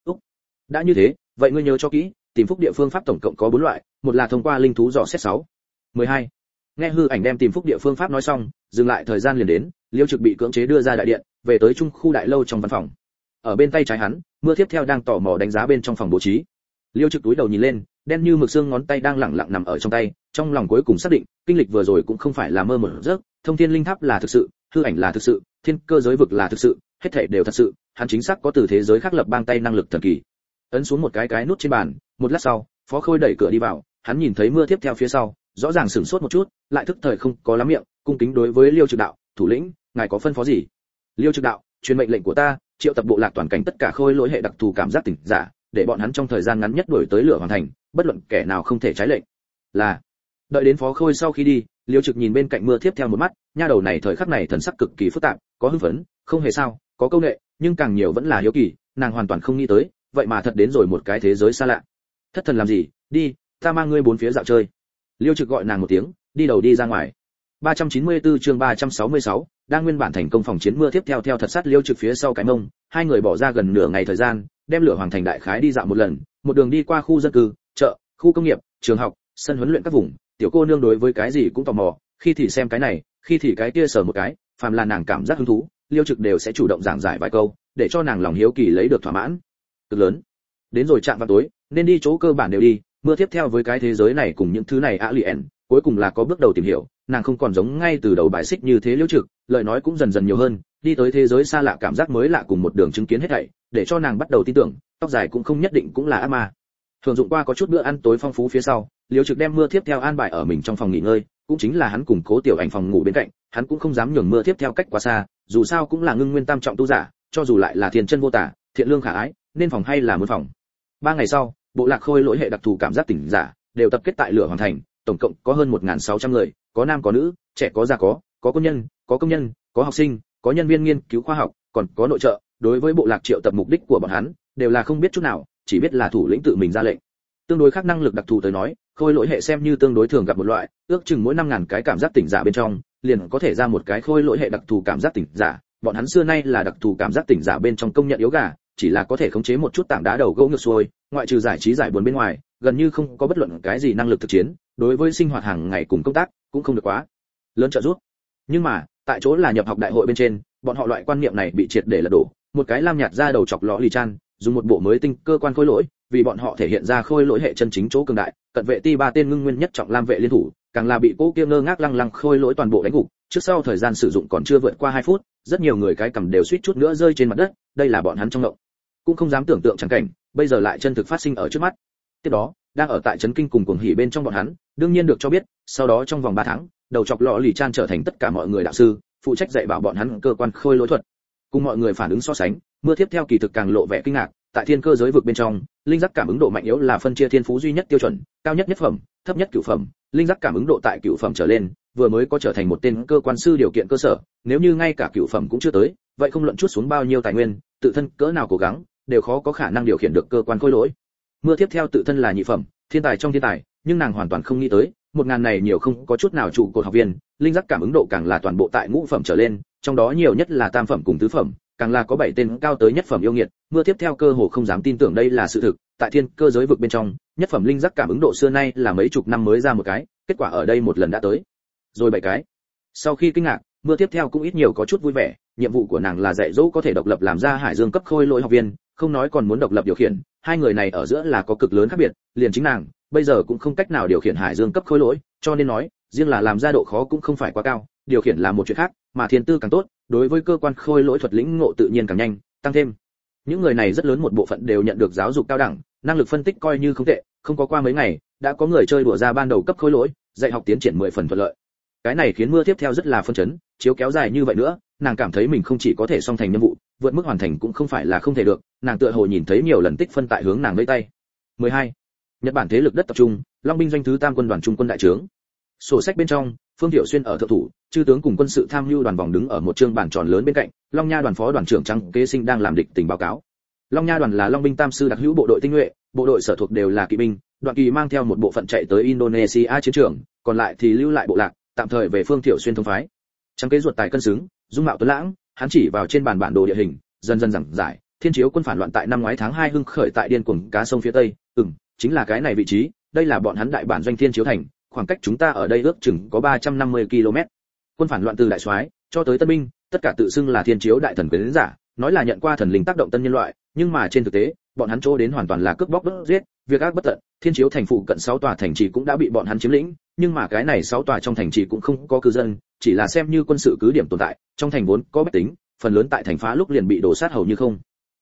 Đã như thế, vậy ngươi nhớ cho kỹ, tìm phúc địa phương pháp tổng cộng có 4 loại, một là thông qua linh thú dò xét 6. 12. Nghe hư ảnh đem tìm phúc địa phương pháp nói xong, dừng lại thời gian liền đến, Liêu Trực bị cưỡng chế đưa ra đại điện, về tới trung khu đại lâu trong văn phòng. Ở bên tay trái hắn, Mưa tiếp theo đang tò mò đánh giá bên trong phòng bố trí. Liêu Trực túi đầu nhìn lên, đen như mực xương ngón tay đang lẳng lặng nằm ở trong tay, trong lòng cuối cùng xác định, kinh lịch vừa rồi cũng không phải là mơ một giấc, thông thiên linh tháp là thực sự, hư ảnh là thực sự, thiên cơ giới vực là thực sự, hết thảy đều thật sự, hắn chính xác có từ thế giới khác lập bang tay năng lực thần kỳ. Ấn xuống một cái nút trên bàn, một lát sau, Phó Khôi đẩy cửa đi vào, hắn nhìn thấy Mưa tiếp theo phía sau, rõ ràng sửng sốt một chút, lại thức thời không có lắm miệng, cung kính đối với Liêu Trực Đạo, thủ lĩnh, ngài có phân phó gì? Liêu Trực Đạo, truyền mệnh lệnh của ta, triệu tập bộ lạc toàn cảnh tất cả khôi lỗi hệ đặc thù cảm giác tỉnh giả, để bọn hắn trong thời gian ngắn nhất đuổi tới lửa hoàn thành, bất luận kẻ nào không thể trái lệnh. Là. Đợi đến Phó Khôi sau khi đi, Liêu Trực nhìn bên cạnh Mưa tiếp theo một mắt, nha đầu này thời khắc này thần sắc cực kỳ phức tạp, có hưng phấn, không hề sao, có câu nệ, nhưng càng nhiều vẫn là hiếu kỳ, nàng hoàn toàn không nghĩ tới, vậy mà thật đến rồi một cái thế giới xa lạ. Thất thần làm gì, đi, ta mang ngươi bốn phía dạo chơi. Liêu Trực gọi nàng một tiếng, đi đầu đi ra ngoài. 394 chương 366, đang nguyên bản thành công phòng chiến Mưa tiếp theo theo thật sát Liêu Trực phía sau cái mông, hai người bỏ ra gần nửa ngày thời gian, đem lửa hoàng thành đại khái đi dạo một lần, một đường đi qua khu dân cư, chợ, khu công nghiệp, trường học, sân huấn luyện các vùng, tiểu cô nương đối với cái gì cũng tò mò, khi thì xem cái này, khi thì cái kia sờ một cái, phàm là nàng cảm giác hứng thú, Liêu Trực đều sẽ chủ động giảng giải vài câu, để cho nàng lòng hiếu kỳ lấy được thỏa mãn. Cực lớn. Đến rồi chạm vào tối, nên đi chỗ cơ bản đều đi, Mưa tiếp theo với cái thế giới này cùng những thứ này alien, cuối cùng là có bước đầu tìm hiểu, nàng không còn giống ngay từ đầu bài xích như thế Liêu Trực, lời nói cũng dần dần nhiều hơn, đi tới thế giới xa lạ cảm giác mới lạ cùng một đường chứng kiến hết thảy, để cho nàng bắt đầu tin tưởng, tóc dài cũng không nhất định cũng là ác ma. Thường dụng qua có chút bữa ăn tối phong phú phía sau, Liêu Trực đem Mưa tiếp theo an bài ở mình trong phòng nghỉ ngơi, cũng chính là hắn cùng Cố Tiểu Ảnh phòng ngủ bên cạnh, hắn cũng không dám nhường Mưa tiếp theo cách quá xa, dù sao cũng là ngưng nguyên tam trọng tu giả, cho dù lại là thiên chân vô tả, thiện lương khả ái, nên phòng hay là muốn phòng. 3 ngày sau, bộ lạc khôi lỗi hệ đặc thù cảm giác tỉnh giả đều tập kết tại lửa hoàn thành, tổng cộng có hơn 1600 người, có nam có nữ, trẻ có già có quân nhân, có công nhân, có học sinh, có nhân viên nghiên cứu khoa học, còn có nội trợ. Đối với bộ lạc triệu tập mục đích của bọn hắn, đều là không biết chút nào, chỉ biết là thủ lĩnh tự mình ra lệnh. Tương đối khác năng lực đặc thù tới nói, khôi lỗi hệ xem như tương đối thường gặp một loại, ước chừng mỗi 5000 cái cảm giác tỉnh giả bên trong, liền có thể ra một cái khôi lỗi hệ đặc thù cảm giác tỉnh giả. Bọn hắn xưa nay là đặc thù cảm giác tỉnh giả bên trong công nhận yếu gà, chỉ là có thể khống chế một chút tảng đá đầu gỗ ngược xuôi, ngoại trừ giải trí giải buồn bên ngoài, gần như không có bất luận cái gì năng lực thực chiến, đối với sinh hoạt hàng ngày cùng công tác cũng không được quá lớn trợ giúp. Nhưng mà, tại chỗ là nhập học đại hội bên trên, bọn họ loại quan niệm này bị triệt để lật đổ, một cái lam nhạt ra đầu chọc lọ lì chan, dùng một bộ mới tinh cơ quan khôi lỗi, vì bọn họ thể hiện ra khôi lỗi hệ chân chính chỗ cường đại, cận vệ ti 3 tên ngưng nguyên nhất trọng lam vệ liên thủ, càng là bị cố kia ngơ ngác lăng lăng khôi lỗi toàn bộ đánh gục, trước sau thời gian sử dụng còn chưa vượt qua 2 phút, rất nhiều người cái cầm đều suýt chút nữa rơi trên mặt đất, đây là bọn hắn trong ngộng cũng không dám tưởng tượng chẳng cảnh, bây giờ lại chân thực phát sinh ở trước mắt. Tiếp đó, đang ở tại trấn kinh cùng cuồng hỉ bên trong bọn hắn, đương nhiên được cho biết, sau đó trong vòng 3 tháng, đầu chọc lọ lì chan trở thành tất cả mọi người đạo sư, phụ trách dạy bảo bọn hắn cơ quan khôi lỗi thuật. Cùng mọi người phản ứng so sánh, Mưa tiếp theo kỳ thực càng lộ vẻ kinh ngạc, tại thiên cơ giới vực bên trong, linh giác cảm ứng độ mạnh yếu là phân chia thiên phú duy nhất tiêu chuẩn, cao nhất nhất phẩm, thấp nhất cửu phẩm, linh giác cảm ứng độ tại cửu phẩm trở lên, vừa mới có trở thành một tên cơ quan sư điều kiện cơ sở, nếu như ngay cả cửu phẩm cũng chưa tới, vậy không luận chút xuống bao nhiêu tài nguyên, tự thân cỡ nào cố gắng, đều khó có khả năng điều khiển được cơ quan khôi lỗi. Mưa tiếp theo tự thân là nhị phẩm, thiên tài trong thiên tài, nhưng nàng hoàn toàn không nghĩ tới, 1000 này nhiều không có chút nào trụ cột học viên, linh giác cảm ứng độ càng là toàn bộ tại ngũ phẩm trở lên, trong đó nhiều nhất là tam phẩm cùng tứ phẩm, càng là có 7 tên cao tới nhất phẩm yêu nghiệt. Mưa tiếp theo cơ hồ không dám tin tưởng đây là sự thực, tại thiên cơ giới vực bên trong, nhất phẩm linh giác cảm ứng độ xưa nay là mấy chục năm mới ra một cái, kết quả ở đây một lần đã tới rồi 7 cái. Sau khi kinh ngạc, Mưa tiếp theo cũng ít nhiều có chút vui vẻ, nhiệm vụ của nàng là dạy dỗ có thể độc lập làm ra hải dương cấp khôi lỗi học viên, không nói còn muốn độc lập điều khiển, hai người này ở giữa là có cực lớn khác biệt, liền chính nàng bây giờ cũng không cách nào điều khiển hải dương cấp khôi lỗi, cho nên nói, riêng là làm ra độ khó cũng không phải quá cao, điều khiển là một chuyện khác, mà thiên tư càng tốt, đối với cơ quan khôi lỗi thuật lĩnh ngộ tự nhiên càng nhanh, tăng thêm. Những người này rất lớn một bộ phận đều nhận được giáo dục cao đẳng, năng lực phân tích coi như không tệ, không có qua mấy ngày, đã có người chơi đùa ra ban đầu cấp khôi lỗi, dạy học tiến triển 10 phần thuận lợi. Cái này khiến Mưa tiếp theo rất là phân chấn, chiếu kéo dài như vậy nữa, nàng cảm thấy mình không chỉ có thể song thành nhiệm vụ, vượt mức hoàn thành cũng không phải là không thể được, nàng tựa hồ nhìn thấy nhiều lần tích phân tại hướng nàng vẫy tay. 12. Nhật Bản thế lực đất tập trung, Long binh doanh thứ tam quân đoàn trung quân đại trướng. Sổ sách bên trong, Phương Tiểu Xuyên ở thượng thủ, chư tướng cùng quân sự tham mưu đoàn vòng đứng ở một trương bàn tròn lớn bên cạnh, Long Nha đoàn phó đoàn trưởng Trăng Kế Sinh đang làm địch tình báo cáo. Long Nha đoàn là Long binh tam sư đặc hữu bộ đội tinh nhuệ, bộ đội sở thuộc đều là kỵ binh, Đoạn Kỳ mang theo một bộ phận chạy tới Indonesia chiến trường, còn lại thì lưu lại bộ lạc, tạm thời về Phương Tiểu Xuyên thông phái. Trăng Kế ruột tài cân xứng, dung mạo tuấn lãng, hắn chỉ vào trên bàn bản đồ địa hình, dần dần giảng giải, Thiên Chiếu quân phản loạn tại năm ngoái tháng 2 hưng khởi tại điên cuồng cá sông phía tây, chính là cái này vị trí, đây là bọn hắn đại bản doanh Thiên Chiếu thành, khoảng cách chúng ta ở đây ước chừng có 350 km. Quân phản loạn từ đại soái cho tới tân binh, tất cả tự xưng là Thiên Chiếu đại thần quyến giả, nói là nhận qua thần linh tác động tân nhân loại, nhưng mà trên thực tế bọn hắn chỗ đến hoàn toàn là cướp bóc đốt giết, việc ác bất tận. Thiên Chiếu thành phụ cận 6 tòa thành trì cũng đã bị bọn hắn chiếm lĩnh, nhưng mà cái này 6 tòa trong thành trì cũng không có cư dân, chỉ là xem như quân sự cứ điểm tồn tại, trong thành vốn có bách tính, phần lớn tại thành phá lúc liền bị đổ sát hầu như không.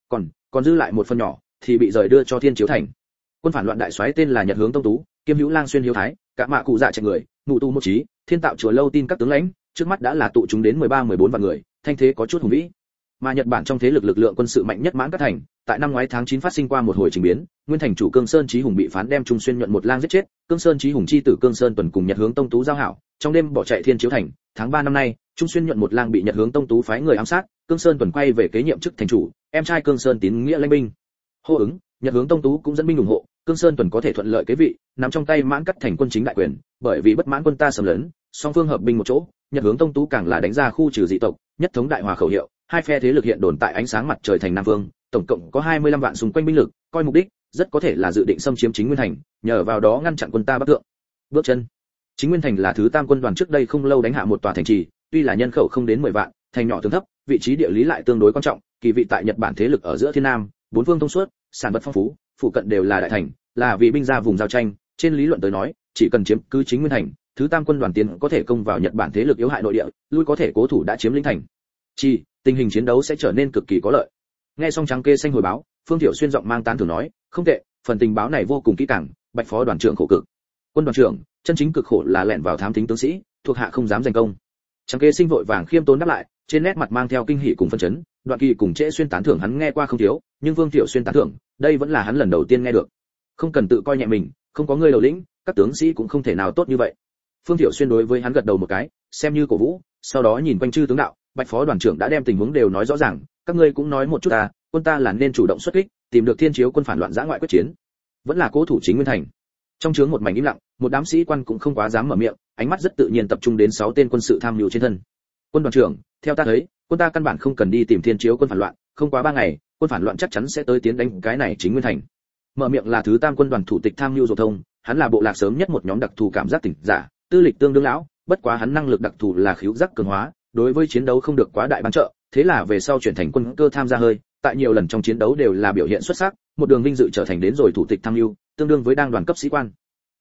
Còn dư lại một phần nhỏ thì bị rời đưa cho Thiên Chiếu thành. Quân phản loạn đại soái tên là Nhật Hướng Tông Tú, kiêm hữu lang xuyên hiếu thái, cả mạ cụ dạ chạy người, ngụ tu một trí, thiên tạo chùa lâu tin các tướng lãnh, trước mắt đã là tụ chúng đến 13-14 vạn người, thanh thế có chút hùng vĩ. Mà Nhật Bản trong thế lực lượng quân sự mạnh nhất Mãn Cát thành, tại năm ngoái tháng 9 phát sinh qua một hồi trình biến, nguyên thành chủ Cương Sơn Chí Hùng bị phán đem Trung Xuyên nhuận một lang giết chết, Cương Sơn Chí Hùng chi tử Cương Sơn Tuần cùng Nhật Hướng Tông Tú giao hảo, trong đêm bỏ chạy Thiên Chiếu thành. Tháng 3 năm nay, Trung Xuyên nhuận một lang bị Nhật Hướng Tông Tú phái người ám sát, Cương Sơn Tuần quay về kế nhiệm chức thành chủ, em trai Cương Sơn Tín nghĩa lãnh binh. Hô ứng, Nhật Hướng Tông Tú cũng dẫn binh ủng hộ, Cương Sơn Tuần có thể thuận lợi kế vị, nắm trong tay Mãn Cát thành quân chính đại quyền, bởi vì bất mãn quân ta xâm lấn, song phương hợp binh một chỗ, Nhật Hướng Tông Tú càng là đánh ra khu trừ dị tộc, nhất thống đại hòa khẩu hiệu, hai phe thế lực hiện đồn tại ánh sáng mặt trời thành Nam Vương, tổng cộng có 25 vạn xung quanh binh lực, coi mục đích rất có thể là dự định xâm chiếm Chính Nguyên thành, nhờ vào đó ngăn chặn quân ta bắc thượng. Bước chân. Chính Nguyên thành là thứ tam quân đoàn trước đây không lâu đánh hạ một tòa thành trì, tuy là nhân khẩu không đến 10 vạn, thành nhỏ tướng thấp, vị trí địa lý lại tương đối quan trọng, kỳ vị tại Nhật Bản thế lực ở giữa thiên nam, bốn phương thông suốt, sản vật phong phú, phụ cận đều là đại thành, là vì binh ra vùng giao tranh, trên lý luận tới nói, chỉ cần chiếm cứ Chính Nguyên thành, thứ tam quân đoàn tiến có thể công vào Nhật Bản thế lực yếu hại nội địa, lui có thể cố thủ đã chiếm lĩnh thành. Tình hình chiến đấu sẽ trở nên cực kỳ có lợi. Nghe xong trắng kê xanh hồi báo, Phương Thiệu Xuyên giọng mang tán thưởng nói, không tệ, phần tình báo này vô cùng kỹ càng, Bạch phó đoàn trưởng khổ cực. Quân đoàn trưởng, chân chính cực khổ là lẻn vào thám thính tướng sĩ, thuộc hạ không dám giành công. Trắng kê sinh vội vàng khiêm tốn đáp lại, trên nét mặt mang theo kinh hỉ cùng phân chấn. Đoạn Kỳ cùng Trễ Xuyên tán thưởng hắn nghe qua không thiếu, nhưng Phương Thiệu Xuyên tán thưởng, đây vẫn là hắn lần đầu tiên nghe được. Không cần tự coi nhẹ mình, không có người đầu lĩnh, các tướng sĩ cũng không thể nào tốt như vậy. Phương Thiệu Xuyên đối với hắn gật đầu một cái, xem như cổ vũ, sau đó nhìn quanh chư tướng đạo, Bạch phó đoàn trưởng đã đem tình huống đều nói rõ ràng, các ngươi cũng nói một chút ta, quân ta là nên chủ động xuất kích, tìm được Thiên Chiếu quân phản loạn dã ngoại quyết chiến, vẫn là cố thủ Chính Nguyên thành. Trong trướng một mảnh im lặng, một đám sĩ quan cũng không quá dám mở miệng, ánh mắt rất tự nhiên tập trung đến 6 tên quân sự tham mưu trên thân. Quân đoàn trưởng, theo ta thấy, quân ta căn bản không cần đi tìm Thiên Chiếu quân phản loạn, không quá 3 ngày, quân phản loạn chắc chắn sẽ tới tiến đánh cái này Chính Nguyên thành. Mở miệng là thứ tam quân đoàn thủ tịch tham mưu Dụ Thông, hắn là bộ lạc sớm nhất một nhóm đặc thù cảm giác tỉnh giả, tư lịch tương đương lão, bất quá hắn năng lực đặc thù là khứu giác cường hóa, đối với chiến đấu không được quá đại ban trợ, thế là về sau chuyển thành quân cơ tham gia hơi, tại nhiều lần trong chiến đấu đều là biểu hiện xuất sắc, một đường vinh dự trở thành đến rồi thủ tịch tham mưu, tương đương với đang đoàn cấp sĩ quan.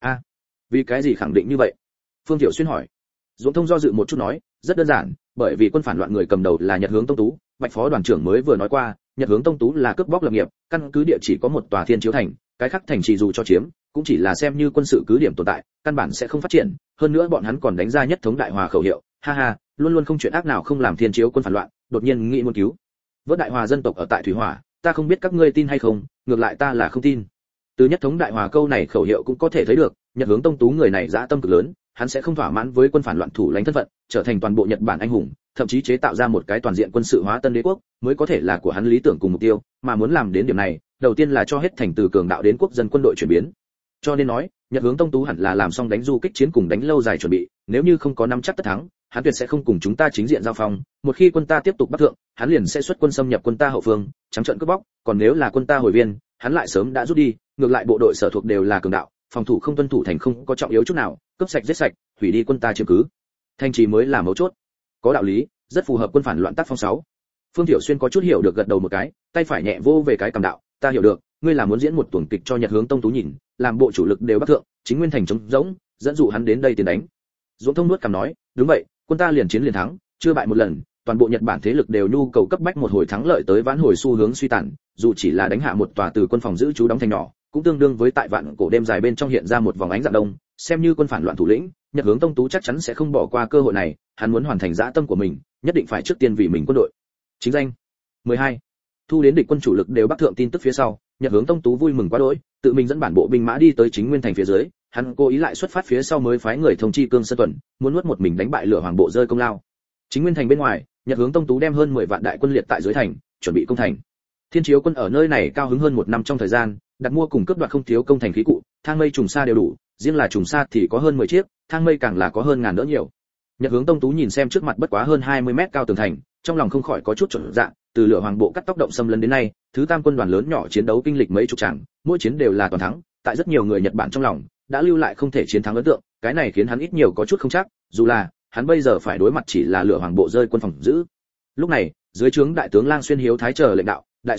Vì cái gì khẳng định như vậy? Phương Thiệu Xuyên hỏi. Dũng Thông do dự một chút nói, rất đơn giản, bởi vì quân phản loạn người cầm đầu là Nhật Hướng Tông Tú, Bạch phó đoàn trưởng mới vừa nói qua, Nhật Hướng Tông Tú là cướp bóc lập nghiệp, căn cứ địa chỉ có một tòa Thiên Chiếu thành, cái khác thành trì dù cho chiếm, cũng chỉ là xem như quân sự cứ điểm tồn tại, căn bản sẽ không phát triển, hơn nữa bọn hắn còn đánh ra nhất thống đại hòa khẩu hiệu, ha ha, luôn luôn không chuyện ác nào không làm Thiên Chiếu quân phản loạn, đột nhiên nghĩ muốn cứu vớt đại hòa dân tộc ở tại Thủy Hỏa, ta không biết các ngươi tin hay không, ngược lại ta là không tin. Từ nhất thống đại hòa câu này khẩu hiệu cũng có thể thấy được, Nhật Hướng Tông Tú người này dã tâm cực lớn, hắn sẽ không thỏa mãn với quân phản loạn thủ lãnh thân phận, trở thành toàn bộ Nhật Bản anh hùng, thậm chí chế tạo ra một cái toàn diện quân sự hóa tân đế quốc, mới có thể là của hắn lý tưởng cùng mục tiêu, mà muốn làm đến điểm này, đầu tiên là cho hết thành từ cường đạo đến quốc dân quân đội chuyển biến. Cho nên nói, Nhật Hướng Tông Tú hẳn là làm xong đánh du kích chiến cùng đánh lâu dài chuẩn bị, nếu như không có nắm chắc tất thắng, hắn tuyệt sẽ không cùng chúng ta chính diện giao phong, một khi quân ta tiếp tục bắt thượng, hắn liền sẽ xuất quân xâm nhập quân ta hậu phương, trắng trợn cướp bóc, còn nếu là quân ta hồi viên, hắn lại sớm đã rút đi, ngược lại bộ đội sở thuộc đều là cường đạo, phòng thủ không tuân thủ thành không có trọng yếu chút nào, cướp sạch giết sạch, hủy đi quân ta chiếm cứ. Thành trì mới là mấu chốt. Có đạo lý, rất phù hợp quân phản loạn tác phong 6. Phương Thiệu Xuyên có chút hiểu được gật đầu một cái, tay phải nhẹ vô về cái cầm đạo, ta hiểu được, ngươi là muốn diễn một tuần kịch cho Nhật Hướng Tông Tú nhìn, làm bộ chủ lực đều bắt thượng, Chính Nguyên thành trống rỗng, dẫn dụ hắn đến đây tiến đánh. Dũng Thông nuốt cằm nói, đúng vậy, quân ta liền chiến liền thắng, chưa bại một lần, toàn bộ Nhật Bản thế lực đều nhu cầu cấp bách một hồi thắng lợi tới vãn hồi xu hướng suy tàn, dù chỉ là đánh hạ một tòa từ quân phòng giữ trú đóng thành nhỏ, cũng tương đương với tại vạn cổ đêm dài bên trong hiện ra một vòng ánh dạng đông, xem như quân phản loạn thủ lĩnh, Nhật Hướng Tông Tú chắc chắn sẽ không bỏ qua cơ hội này, hắn muốn hoàn thành dã tâm của mình, nhất định phải trước tiên vì mình quân đội. Chính danh 12. Thu đến địch quân chủ lực đều bắt thượng tin tức phía sau, Nhật Hướng Tông Tú vui mừng quá đỗi, tự mình dẫn bản bộ binh mã đi tới Chính Nguyên thành phía dưới, hắn cố ý lại xuất phát phía sau mới phái người thông chi Cương Sơn Tuần, muốn nuốt một mình đánh bại Lửa Hoàng bộ rơi công lao. Chính Nguyên thành bên ngoài, Nhật Hướng Tông Tú đem hơn 10 vạn đại quân liệt tại dưới thành, chuẩn bị công thành. Thiên Chiếu quân ở nơi này cao hứng hơn một năm trong thời gian, đặt mua cùng cướp đoạt không thiếu công thành khí cụ, thang mây trùng sa đều đủ, riêng là trùng sa thì có hơn 10 chiếc, thang mây càng là có hơn ngàn đỡ nhiều. Nhật Hướng Tông Tú nhìn xem trước mặt bất quá hơn 20 mét cao tường thành, trong lòng không khỏi có chút chột dạ, từ Lửa Hoàng bộ cắt tóc động xâm lấn đến nay, thứ tam quân đoàn lớn nhỏ chiến đấu kinh lịch mấy chục trận, mỗi chiến đều là toàn thắng, tại rất nhiều người Nhật Bản trong lòng đã lưu lại không thể chiến thắng ấn tượng, cái này khiến hắn ít nhiều có chút không chắc, dù là hắn bây giờ phải đối mặt chỉ là Lửa Hoàng bộ rơi quân phòng giữ. Lúc này, dưới trướng đại tướng Lang Xuyên Hiếu Thái chờ lệnh đạo, đại soái,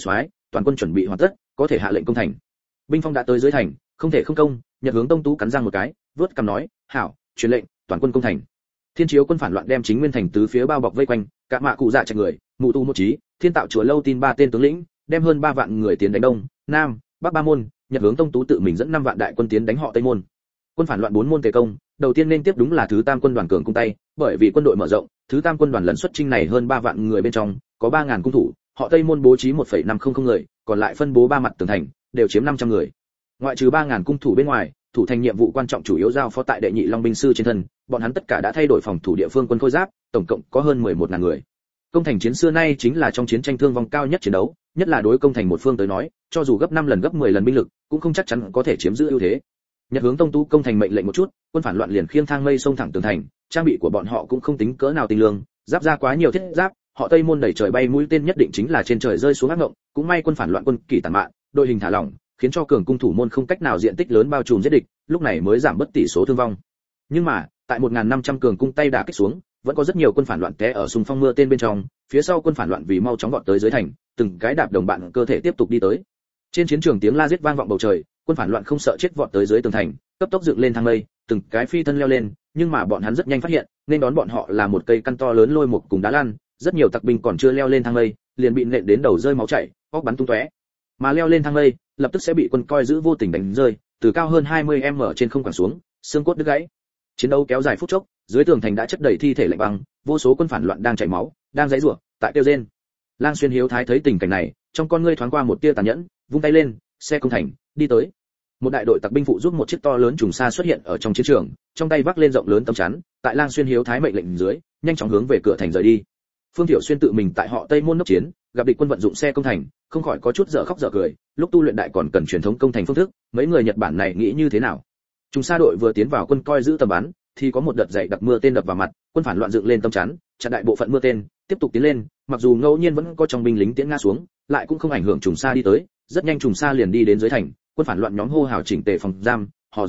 toàn quân chuẩn bị hoàn tất, có thể hạ lệnh công thành. Binh phong đã tới dưới thành, không thể không công. Nhật Hướng Tông Tú cắn răng một cái, vớt cằm nói, hảo, truyền lệnh, toàn quân công thành. Thiên Chiếu quân phản loạn đem chính nguyên thành tứ phía bao bọc vây quanh, cả mạ cụ dạ chạy người, mụ tu một chí, Thiên Tạo chùa lâu tin ba tên tướng lĩnh, đem hơn 3 vạn người tiến đánh đông, nam, bắc ba môn. Nhật Hướng Tông Tú tự mình dẫn 5 vạn đại quân tiến đánh họ Tây môn. Quân phản loạn 4 môn tề công, đầu tiên nên tiếp đúng là thứ Tam quân đoàn cường cung tay, bởi vì quân đội mở rộng, thứ Tam quân đoàn lần xuất chinh này hơn 3 vạn người bên trong, có 3000 cung thủ, họ Tây môn bố trí 1,500 người, còn lại phân bố 3 mặt tường thành, đều chiếm 500 người. Ngoại trừ 3000 cung thủ bên ngoài, thủ thành nhiệm vụ quan trọng chủ yếu giao phó tại đệ nhị long binh sư trên thân, bọn hắn tất cả đã thay đổi phòng thủ địa phương quân khôi giáp, tổng cộng có hơn 11.000 người. Công thành chiến xưa nay chính là trong chiến tranh thương vong cao nhất chiến đấu, nhất là đối công thành một phương tới nói, cho dù gấp 5 lần gấp 10 lần binh lực, cũng không chắc chắn có thể chiếm giữ ưu thế. Nhật Hướng Tông Tú công thành mệnh lệnh một chút, quân phản loạn liền khiêng thang mây xông thẳng tường thành, trang bị của bọn họ cũng không tính cỡ nào tinh lương, giáp ra quá nhiều thiết giáp, họ Tây môn đẩy trời bay mũi tên nhất định chính là trên trời rơi xuống ác ngộng, cũng may quân phản loạn quân kỳ tàn mạn, đội hình thả lỏng, khiến cho cường cung thủ môn không cách nào diện tích lớn bao trùm giết địch, lúc này mới giảm bớt tỷ số thương vong. Nhưng mà, tại 1500 cường cung tay đả kích xuống, vẫn có rất nhiều quân phản loạn té ở xung phong mưa tên bên trong, phía sau quân phản loạn vì mau chóng vọt tới dưới thành, từng cái đạp đồng bạn cơ thể tiếp tục đi tới. Trên chiến trường tiếng la giết vang vọng bầu trời, quân phản loạn không sợ chết vọt tới dưới tường thành, cấp tốc dựng lên thang mây, từng cái phi thân leo lên, nhưng mà bọn hắn rất nhanh phát hiện, nên đón bọn họ là một cây căn to lớn lôi mục cùng đá lăn, rất nhiều tặc binh còn chưa leo lên thang mây, liền bị nện đến đầu rơi máu chảy, óc bắn tung tóe. Mà leo lên thang mây, lập tức sẽ bị quân coi giữ vô tình đánh rơi, từ cao hơn 20m trên không quẳng xuống, xương cốt đứt gãy. Chiến đấu kéo dài phút chốc, dưới tường thành đã chất đầy thi thể lạnh băng, vô số quân phản loạn đang chảy máu, đang giãy giụa, tại kêu rên. Lang Xuyên Hiếu Thái thấy tình cảnh này, trong con ngươi thoáng qua một tia tàn nhẫn, vung tay lên, xe công thành, đi tới. Một đại đội tặc binh phụ giúp một chiếc to lớn trùng xa xuất hiện ở trong chiến trường, trong tay vác lên rộng lớn tấm chắn, tại Lang Xuyên Hiếu Thái mệnh lệnh dưới, nhanh chóng hướng về cửa thành rời đi. Phương Thiệu Xuyên tự mình tại họ Tây môn nốc chiến, gặp địch quân vận dụng xe công thành, không khỏi có chút dở khóc dở cười, lúc tu luyện đại còn cần truyền thống công thành phương thức, mấy người Nhật Bản này nghĩ như thế nào? Trùng xa đội vừa tiến vào quân coi giữ tầm bắn, thì có một đợt dày đặc mưa tên đập vào mặt, quân phản loạn dựng lên tấm chắn, chặn đại bộ phận mưa tên, tiếp tục tiến lên, mặc dù ngẫu nhiên vẫn có trong binh lính tiễn ngã xuống, lại cũng không ảnh hưởng trùng xa đi tới, rất nhanh trùng xa liền đi đến dưới thành, quân phản loạn nhóm hô hào chỉnh tề phòng giam, hò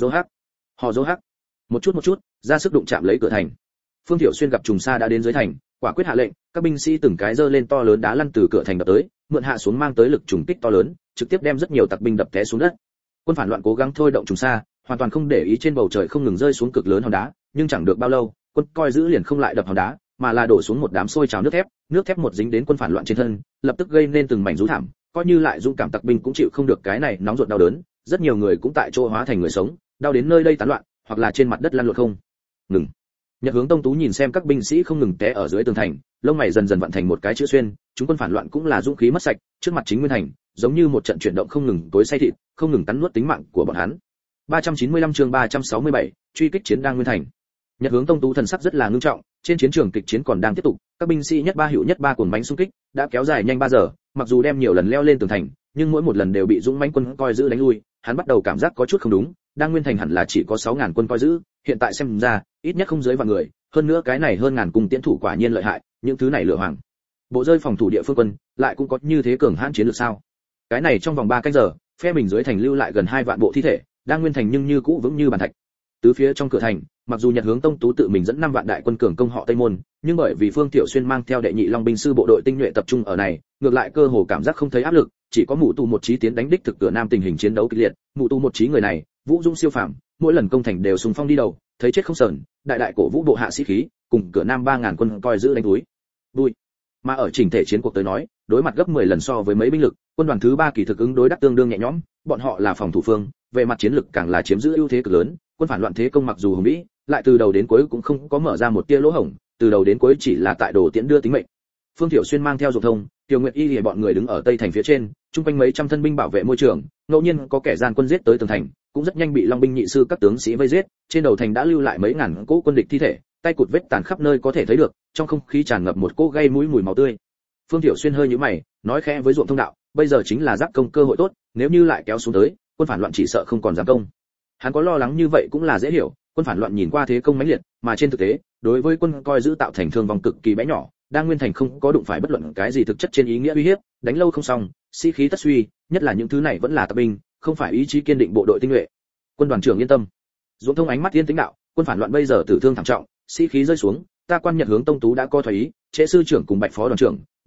dô hắc, một chút, ra sức đụng chạm lấy cửa thành. Phương Thiệu Xuyên gặp trùng xa đã đến dưới thành, quả quyết hạ lệnh, các binh sĩ từng cái giơ lên to lớn đá lăn từ cửa thành đập tới, mượn hạ xuống mang tới lực trùng kích to lớn, trực tiếp đem rất nhiều tặc binh đập té xuống đất. Quân phản loạn cố gắng thôi động trùng xa, hoàn toàn không để ý trên bầu trời không ngừng rơi xuống cực lớn hòn đá, nhưng chẳng được bao lâu, quân coi giữ liền không lại đập hòn đá, mà là đổ xuống một đám sôi trào nước thép một dính đến quân phản loạn trên thân, lập tức gây nên từng mảnh rú thảm, coi như lại dũng cảm tặc binh cũng chịu không được cái này nóng ruột đau đớn, rất nhiều người cũng tại chỗ hóa thành người sống, đau đến nơi đây tán loạn, hoặc là trên mặt đất lăn lộn không ngừng. Nhật Hướng Tông Tú nhìn xem các binh sĩ không ngừng té ở dưới tường thành, lông mày dần dần vận thành một cái chữ xuyên, chúng quân phản loạn cũng là dũng khí mất sạch, trước mặt chính nguyên thành, giống như một trận chuyển động không ngừng tối say thịt, không ngừng cắn nuốt tính mạng của bọn hắn. 395 chương 367, truy kích chiến đang nguyên thành. Nhật Hướng Tông Tú thần sắc rất là ngưng trọng, trên chiến trường kịch chiến còn đang tiếp tục, các binh sĩ nhất ba hữu nhất ba cuồng bánh xung kích, đã kéo dài nhanh 3 giờ, mặc dù đem nhiều lần leo lên tường thành, nhưng mỗi một lần đều bị dũng mãnh quân coi giữ đánh lui, hắn bắt đầu cảm giác có chút không đúng, đang nguyên thành hẳn là chỉ có 6000 quân coi giữ, hiện tại xem ra, ít nhất không dưới vạn người, hơn nữa cái này hơn ngàn cung tiễn thủ quả nhiên lợi hại, những thứ này lựa hoàng. Bộ rơi phòng thủ địa phương quân, lại cũng có như thế cường hãn chiến lược sao? Cái này trong vòng 3 canh giờ, phe mình dưới thành lưu lại gần 2 vạn bộ thi thể, đang nguyên thành nhưng như cũ vững như bàn thạch. Tứ phía trong cửa thành, mặc dù Nhật Hướng Tông Tú tự mình dẫn 5 vạn đại quân cường công họ Tây môn, nhưng bởi vì Phương Thiệu Xuyên mang theo đệ nhị long binh sư bộ đội tinh nhuệ tập trung ở này, ngược lại cơ hồ cảm giác không thấy áp lực, chỉ có mụ tù một chí tiến đánh đích thực cửa nam tình hình chiến đấu kịch liệt, mụ tù một chí người này, vũ dũng siêu phàm, mỗi lần công thành đều xung phong đi đầu, thấy chết không sờn, đại đại cổ vũ bộ hạ sĩ khí, cùng cửa nam 3000 quân coi giữ đánh túi. Đuôi. Mà ở chỉnh thể chiến cuộc tới nói, đối mặt gấp 10 lần so với mấy binh lực, quân đoàn thứ 3 kỳ thực ứng đối đắc tương đương nhẹ nhõm, bọn họ là phòng thủ phương, về mặt chiến lực càng là chiếm giữ ưu thế cực lớn, quân phản loạn thế công mặc dù hùng vĩ, lại từ đầu đến cuối cũng không có mở ra một tia lỗ hổng, từ đầu đến cuối chỉ là tại đồ tiễn đưa tính mệnh. Phương Thiệu Xuyên mang theo Dục Thông, Tiêu Nguyệt Y lìa bọn người đứng ở tây thành phía trên, trung quanh mấy trăm thân binh bảo vệ môi trường, ngẫu nhiên có kẻ gian quân giết tới tường thành, cũng rất nhanh bị Long binh nhị sư các tướng sĩ vây giết, trên đầu thành đã lưu lại mấy ngàn cỗ quân địch thi thể, tay cụt vết tàn khắp nơi có thể thấy được, trong không khí tràn ngập một cỗ gây mũi mùi máu tươi. Phương Thiệu Xuyên hơi nhíu mày, nói khẽ với Ruộng Thông đạo, bây giờ chính là giáp công cơ hội tốt, nếu như lại kéo xuống tới, quân phản loạn chỉ sợ không còn dám công. Hắn có lo lắng như vậy cũng là dễ hiểu, quân phản loạn nhìn qua thế công mãnh liệt, mà trên thực tế, đối với quân coi giữ tạo thành thương vong cực kỳ bé nhỏ, đang nguyên thành không có đụng phải bất luận cái gì thực chất trên ý nghĩa uy hiếp, đánh lâu không xong, sĩ khí tất suy, nhất là những thứ này vẫn là tập binh, không phải ý chí kiên định bộ đội tinh nhuệ. Quân đoàn trưởng yên tâm. Dũng Thông ánh mắt yên tĩnh đạo, quân phản loạn bây giờ tử thương thảm trọng, sĩ khí rơi xuống, ta quan Nhật Hướng Tông Tú đã có thoái ý, chế sư trưởng cùng Bạch phó đoàn trưởng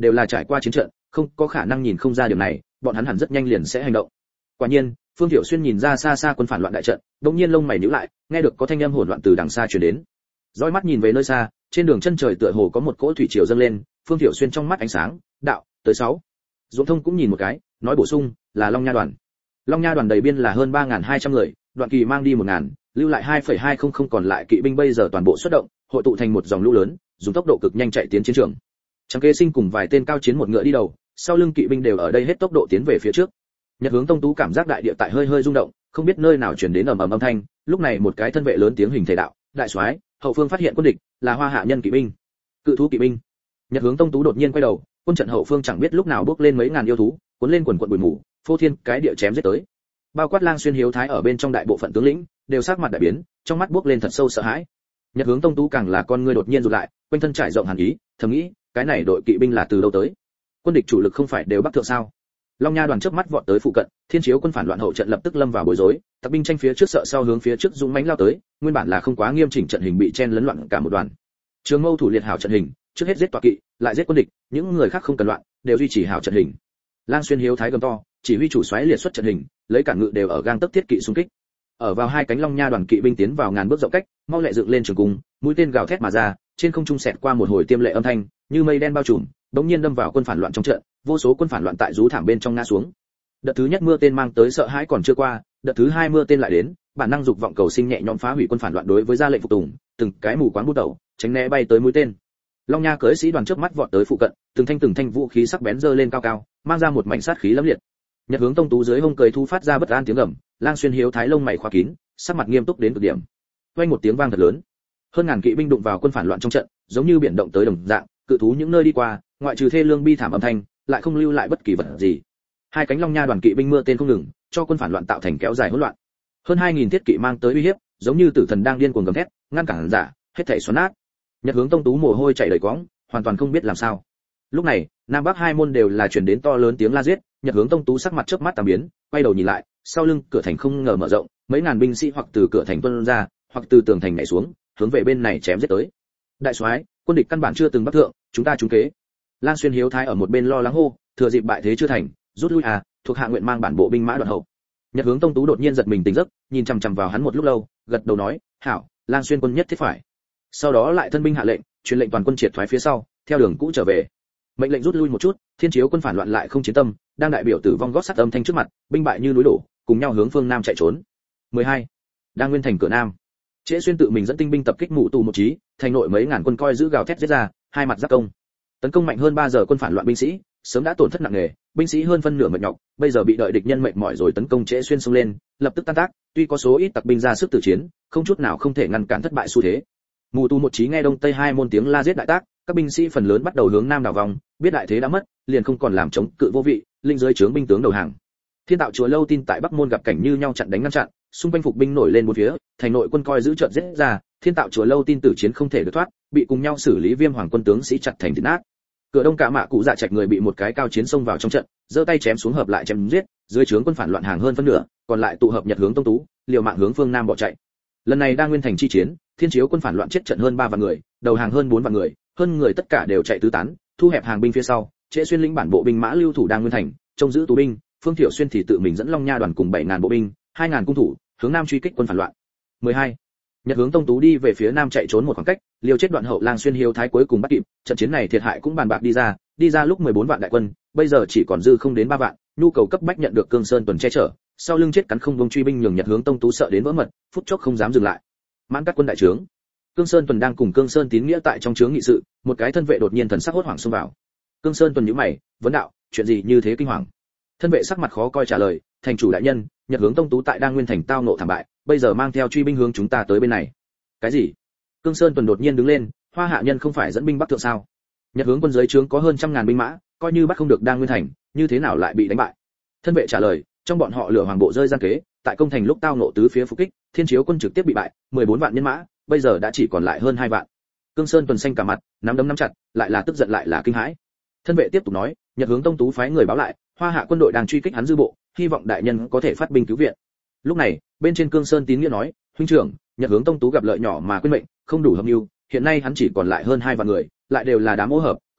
đều là trải qua chiến trận, không có khả năng nhìn không ra điểm này, bọn hắn hẳn rất nhanh liền sẽ hành động. Quả nhiên, Phương Tiểu Xuyên nhìn ra xa xa quân phản loạn đại trận, đột nhiên lông mày nhíu lại, nghe được có thanh âm hỗn loạn từ đằng xa truyền đến. Dõi mắt nhìn về nơi xa, trên đường chân trời tựa hồ có một cỗ thủy triều dâng lên, Phương Tiểu Xuyên trong mắt ánh sáng, đạo, tới 6. Dũng Thông cũng nhìn một cái, nói bổ sung, là Long Nha đoàn. Long Nha đoàn đầy biên là hơn 3200 người, Đoạn Kỳ mang đi 1000, lưu lại 2,200 còn lại kỵ binh bây giờ toàn bộ xuất động, hội tụ thành một dòng lũ lớn, dùng tốc độ cực nhanh chạy tiến chiến trường. Trang Kế Sinh cùng vài tên cao chiến một ngựa đi đầu, sau lưng kỵ binh đều ở đây hết tốc độ tiến về phía trước. Nhật Hướng Tông Tú cảm giác đại địa tại hơi hơi rung động, không biết nơi nào truyền đến ầm ầm âm thanh, lúc này một cái thân vệ lớn tiếng hình thể đạo, đại soái, hậu phương phát hiện quân địch, là Hoa Hạ nhân kỵ binh, cự thú kỵ binh. Nhật Hướng Tông Tú đột nhiên quay đầu, quân trận hậu phương chẳng biết lúc nào bước lên mấy ngàn yêu thú, cuốn lên quần quần bụi mù, phô thiên cái địa chém giết tới. Bao quát Lang Xuyên Hiếu Thái ở bên trong đại bộ phận tướng lĩnh, đều sắc mặt đại biến, trong mắt bước lên thật sâu sợ hãi. Nhật Hướng Tông Tú càng là con ngươi đột nhiên rụt lại, quanh thân trải rộng hàn ý, thầm nghĩ, cái này đội kỵ binh là từ đâu tới? Quân địch chủ lực không phải đều bắc thượng sao? Long Nha đoàn chớp mắt vọt tới phụ cận, Thiên Chiếu quân phản loạn hậu trận lập tức lâm vào bối rối, tặc binh tranh phía trước sợ sau hướng phía trước dũng mãnh lao tới, nguyên bản là không quá nghiêm chỉnh trận hình bị chen lấn loạn cả một đoàn. Trường Mâu thủ liệt hảo trận hình, trước hết giết tọa kỵ, lại giết quân địch, những người khác không cần loạn, đều duy trì hảo trận hình. Lang Xuyên Hiếu Thái gầm to, chỉ huy chủ soái liệt xuất trận hình, lấy cả ngự đều ở gang tấc thiết kỵ xung kích. Ở vào hai cánh Long Nha đoàn kỵ binh tiến vào ngàn bước rộng cách, mau lẹ dựng lên trường cung, mũi tên gào thét mà ra, trên không trung xẹt qua một hồi tiêm lệ âm thanh, như mây đen bao trùm, đống nhiên đâm vào quân phản loạn trong trận, vô số quân phản loạn tại rú thảm bên trong ngã xuống. Đợt thứ nhất mưa tên mang tới sợ hãi còn chưa qua, đợt thứ hai mưa tên lại đến, bản năng dục vọng cầu sinh nhẹ nhõm phá hủy quân phản loạn đối với ra lệnh phục tùng, từng cái mù quáng bút đầu, tránh né bay tới mũi tên. Long Nha cưỡi sĩ đoàn trước mắt vọt tới phụ cận, từng thanh vũ khí sắc bén giơ lên cao cao, mang ra một mảnh sát khí lẫm liệt. Nhật Hướng Tông Tú dưới hông cười thu phát ra bất an tiếng gầm, Lang Xuyên Hiếu Thái lông mày khóa kín, sắc mặt nghiêm túc đến cực điểm. Vang một tiếng vang thật lớn, hơn ngàn kỵ binh đụng vào quân phản loạn trong trận, giống như biển động tới đồng dạng, cự thú những nơi đi qua, ngoại trừ thê lương bi thảm âm thanh, lại không lưu lại bất kỳ vật gì. Hai cánh Long Nha đoàn kỵ binh mưa tên không ngừng, cho quân phản loạn tạo thành kéo dài hỗn loạn. Hơn 2000 thiết kỵ mang tới uy hiếp, giống như tử thần đang điên cuồng gầm thét, ngăn cản giả, hết thảy xoắn nát. Nhật Hướng Tông Tú mồ hôi chảy đầy quõng, hoàn toàn không biết làm sao. Lúc này, Nam Bắc hai môn đều là truyền đến to lớn tiếng la giết, Nhật Hướng Tông Tú sắc mặt chớp mắt tạm biến, quay đầu nhìn lại, sau lưng cửa thành không ngờ mở rộng, mấy ngàn binh sĩ hoặc từ cửa thành tuôn ra, hoặc từ tường thành nhảy xuống, hướng về bên này chém giết tới. Đại soái, quân địch căn bản chưa từng bắt thượng, chúng ta trúng kế. Lang Xuyên Hiếu Thái ở một bên lo lắng hô, thừa dịp bại thế chưa thành, rút lui à, thuộc hạ nguyện mang bản bộ binh mã đoạn hậu. Nhật Hướng Tông Tú đột nhiên giật mình tỉnh giấc, nhìn chằm chằm vào hắn một lúc lâu, gật đầu nói, hảo, Lang Xuyên quân nhất thiết phải. Sau đó lại thân binh hạ lệnh, truyền lệnh toàn quân triệt thoái phía sau, theo đường cũ trở về. Mệnh lệnh rút lui một chút, Thiên Chiếu quân phản loạn lại không chiến tâm, đang đại biểu tử vong gót sắt âm thanh trước mặt, binh bại như núi đổ, cùng nhau hướng phương nam chạy trốn. 12. Đang nguyên thành cửa nam. Trễ Xuyên tự mình dẫn tinh binh tập kích mụ tù một chí, thành nội mấy ngàn quân coi giữ gào thét giết ra, hai mặt giáp công. Tấn công mạnh hơn 3 giờ quân phản loạn binh sĩ, sớm đã tổn thất nặng nề, binh sĩ hơn phân nửa mệt nhọc, bây giờ bị đợi địch nhân mệt mỏi rồi tấn công Trễ Xuyên xông lên, lập tức tan tác, tuy có số ít tặc binh ra sức tử chiến, không chút nào không thể ngăn cản thất bại xu thế. Mù tù một chí nghe đông tây hai môn tiếng la giết đại tác, các binh sĩ phần lớn bắt đầu hướng nam đảo vòng, biết đại thế đã mất, liền không còn làm chống cự vô vị, linh dưới trướng binh tướng đầu hàng. Thiên Tạo chùa Lâu Tin tại Bắc môn gặp cảnh như nhau chặn đánh ngăn chặn, xung quanh phục binh nổi lên bốn phía, thành nội quân coi giữ chợt giết ra, Thiên Tạo chùa Lâu Tin tử chiến không thể được thoát, bị cùng nhau xử lý Viêm Hoàng quân tướng sĩ chặt thành thịt nát. Cửa đông cả mạ cụ dạ trạch người bị một cái cao chiến xông vào trong trận, giơ tay chém xuống hợp lại chém giết, dưới trướng quân phản loạn hàng hơn phân nửa, còn lại tụ hợp Nhật Hướng Tông Tú, liều mạng hướng phương nam bỏ chạy. Lần này đang nguyên thành chi chiến, Thiên Chiếu quân phản loạn chết trận hơn 3 vạn người, đầu hàng hơn 4 vạn người, hơn người tất cả đều chạy tứ tán, thu hẹp hàng binh phía sau, Trễ Xuyên lĩnh bản bộ binh mã lưu thủ đang nguyên thành, trông giữ tù binh, Phương Thiệu Xuyên thì tự mình dẫn Long Nha đoàn cùng 7000 bộ binh, 2000 cung thủ, hướng nam truy kích quân phản loạn. 12. Nhật Hướng Tông Tú đi về phía nam chạy trốn một khoảng cách, liều chết đoạn hậu Lang Xuyên Hiếu Thái cuối cùng bắt kịp, trận chiến này thiệt hại cũng bàn bạc đi ra lúc 14 vạn đại quân, bây giờ chỉ còn dư không đến 3 vạn, nhu cầu cấp bách nhận được Cương Sơn tuần che chở, sau lưng chết cắn không bông truy binh nhường Nhật Hướng Tông Tú sợ đến vỡ mật, phút chốc không dám dừng lại. Mãn các quân đại trướng, Cương Sơn tuần đang cùng Cương Sơn tín nghĩa tại trong trướng nghị sự, một cái thân vệ đột nhiên thần sắc hốt hoảng xông vào. Cương Sơn tuần nhíu mày, vấn đạo, chuyện gì như thế kinh hoàng? Thân vệ sắc mặt khó coi trả lời, thành chủ đại nhân, Nhật Hướng Tông Tú tại đang nguyên thành tao nộ thảm bại, bây giờ mang theo truy binh hướng chúng ta tới bên này. Cái gì? Cương Sơn tuần đột nhiên đứng lên, Hoa Hạ nhân không phải dẫn binh bắc thượng sao? Nhật Hướng quân dưới trướng có hơn 100.000 binh mã, coi như bắt không được đang nguyên thành, như thế nào lại bị đánh bại? Thân vệ trả lời, trong bọn họ lửa hoàng bộ rơi gian kế, tại công thành lúc tao nộ tứ phía phục kích, Thiên Chiếu quân trực tiếp bị bại, 14 vạn nhân mã, bây giờ đã chỉ còn lại hơn 2 vạn. Cương Sơn tuần xanh cả mặt, nắm đấm nắm chặt, lại là tức giận lại là kinh hãi. Thân vệ tiếp tục nói, Nhật Hướng Tông Tú phái người báo lại, Hoa Hạ quân đội đang truy kích hắn dư bộ, hy vọng đại nhân có thể phát binh cứu viện. Lúc này, bên trên Cương Sơn tín nghĩa nói, huynh trưởng, Nhật Hướng Tông Tú gặp lợi nhỏ mà quên mệnh, không đủ hợp mưu, hiện nay hắn chỉ còn lại hơn 2 vạn người, lại đều là đám ô hợp,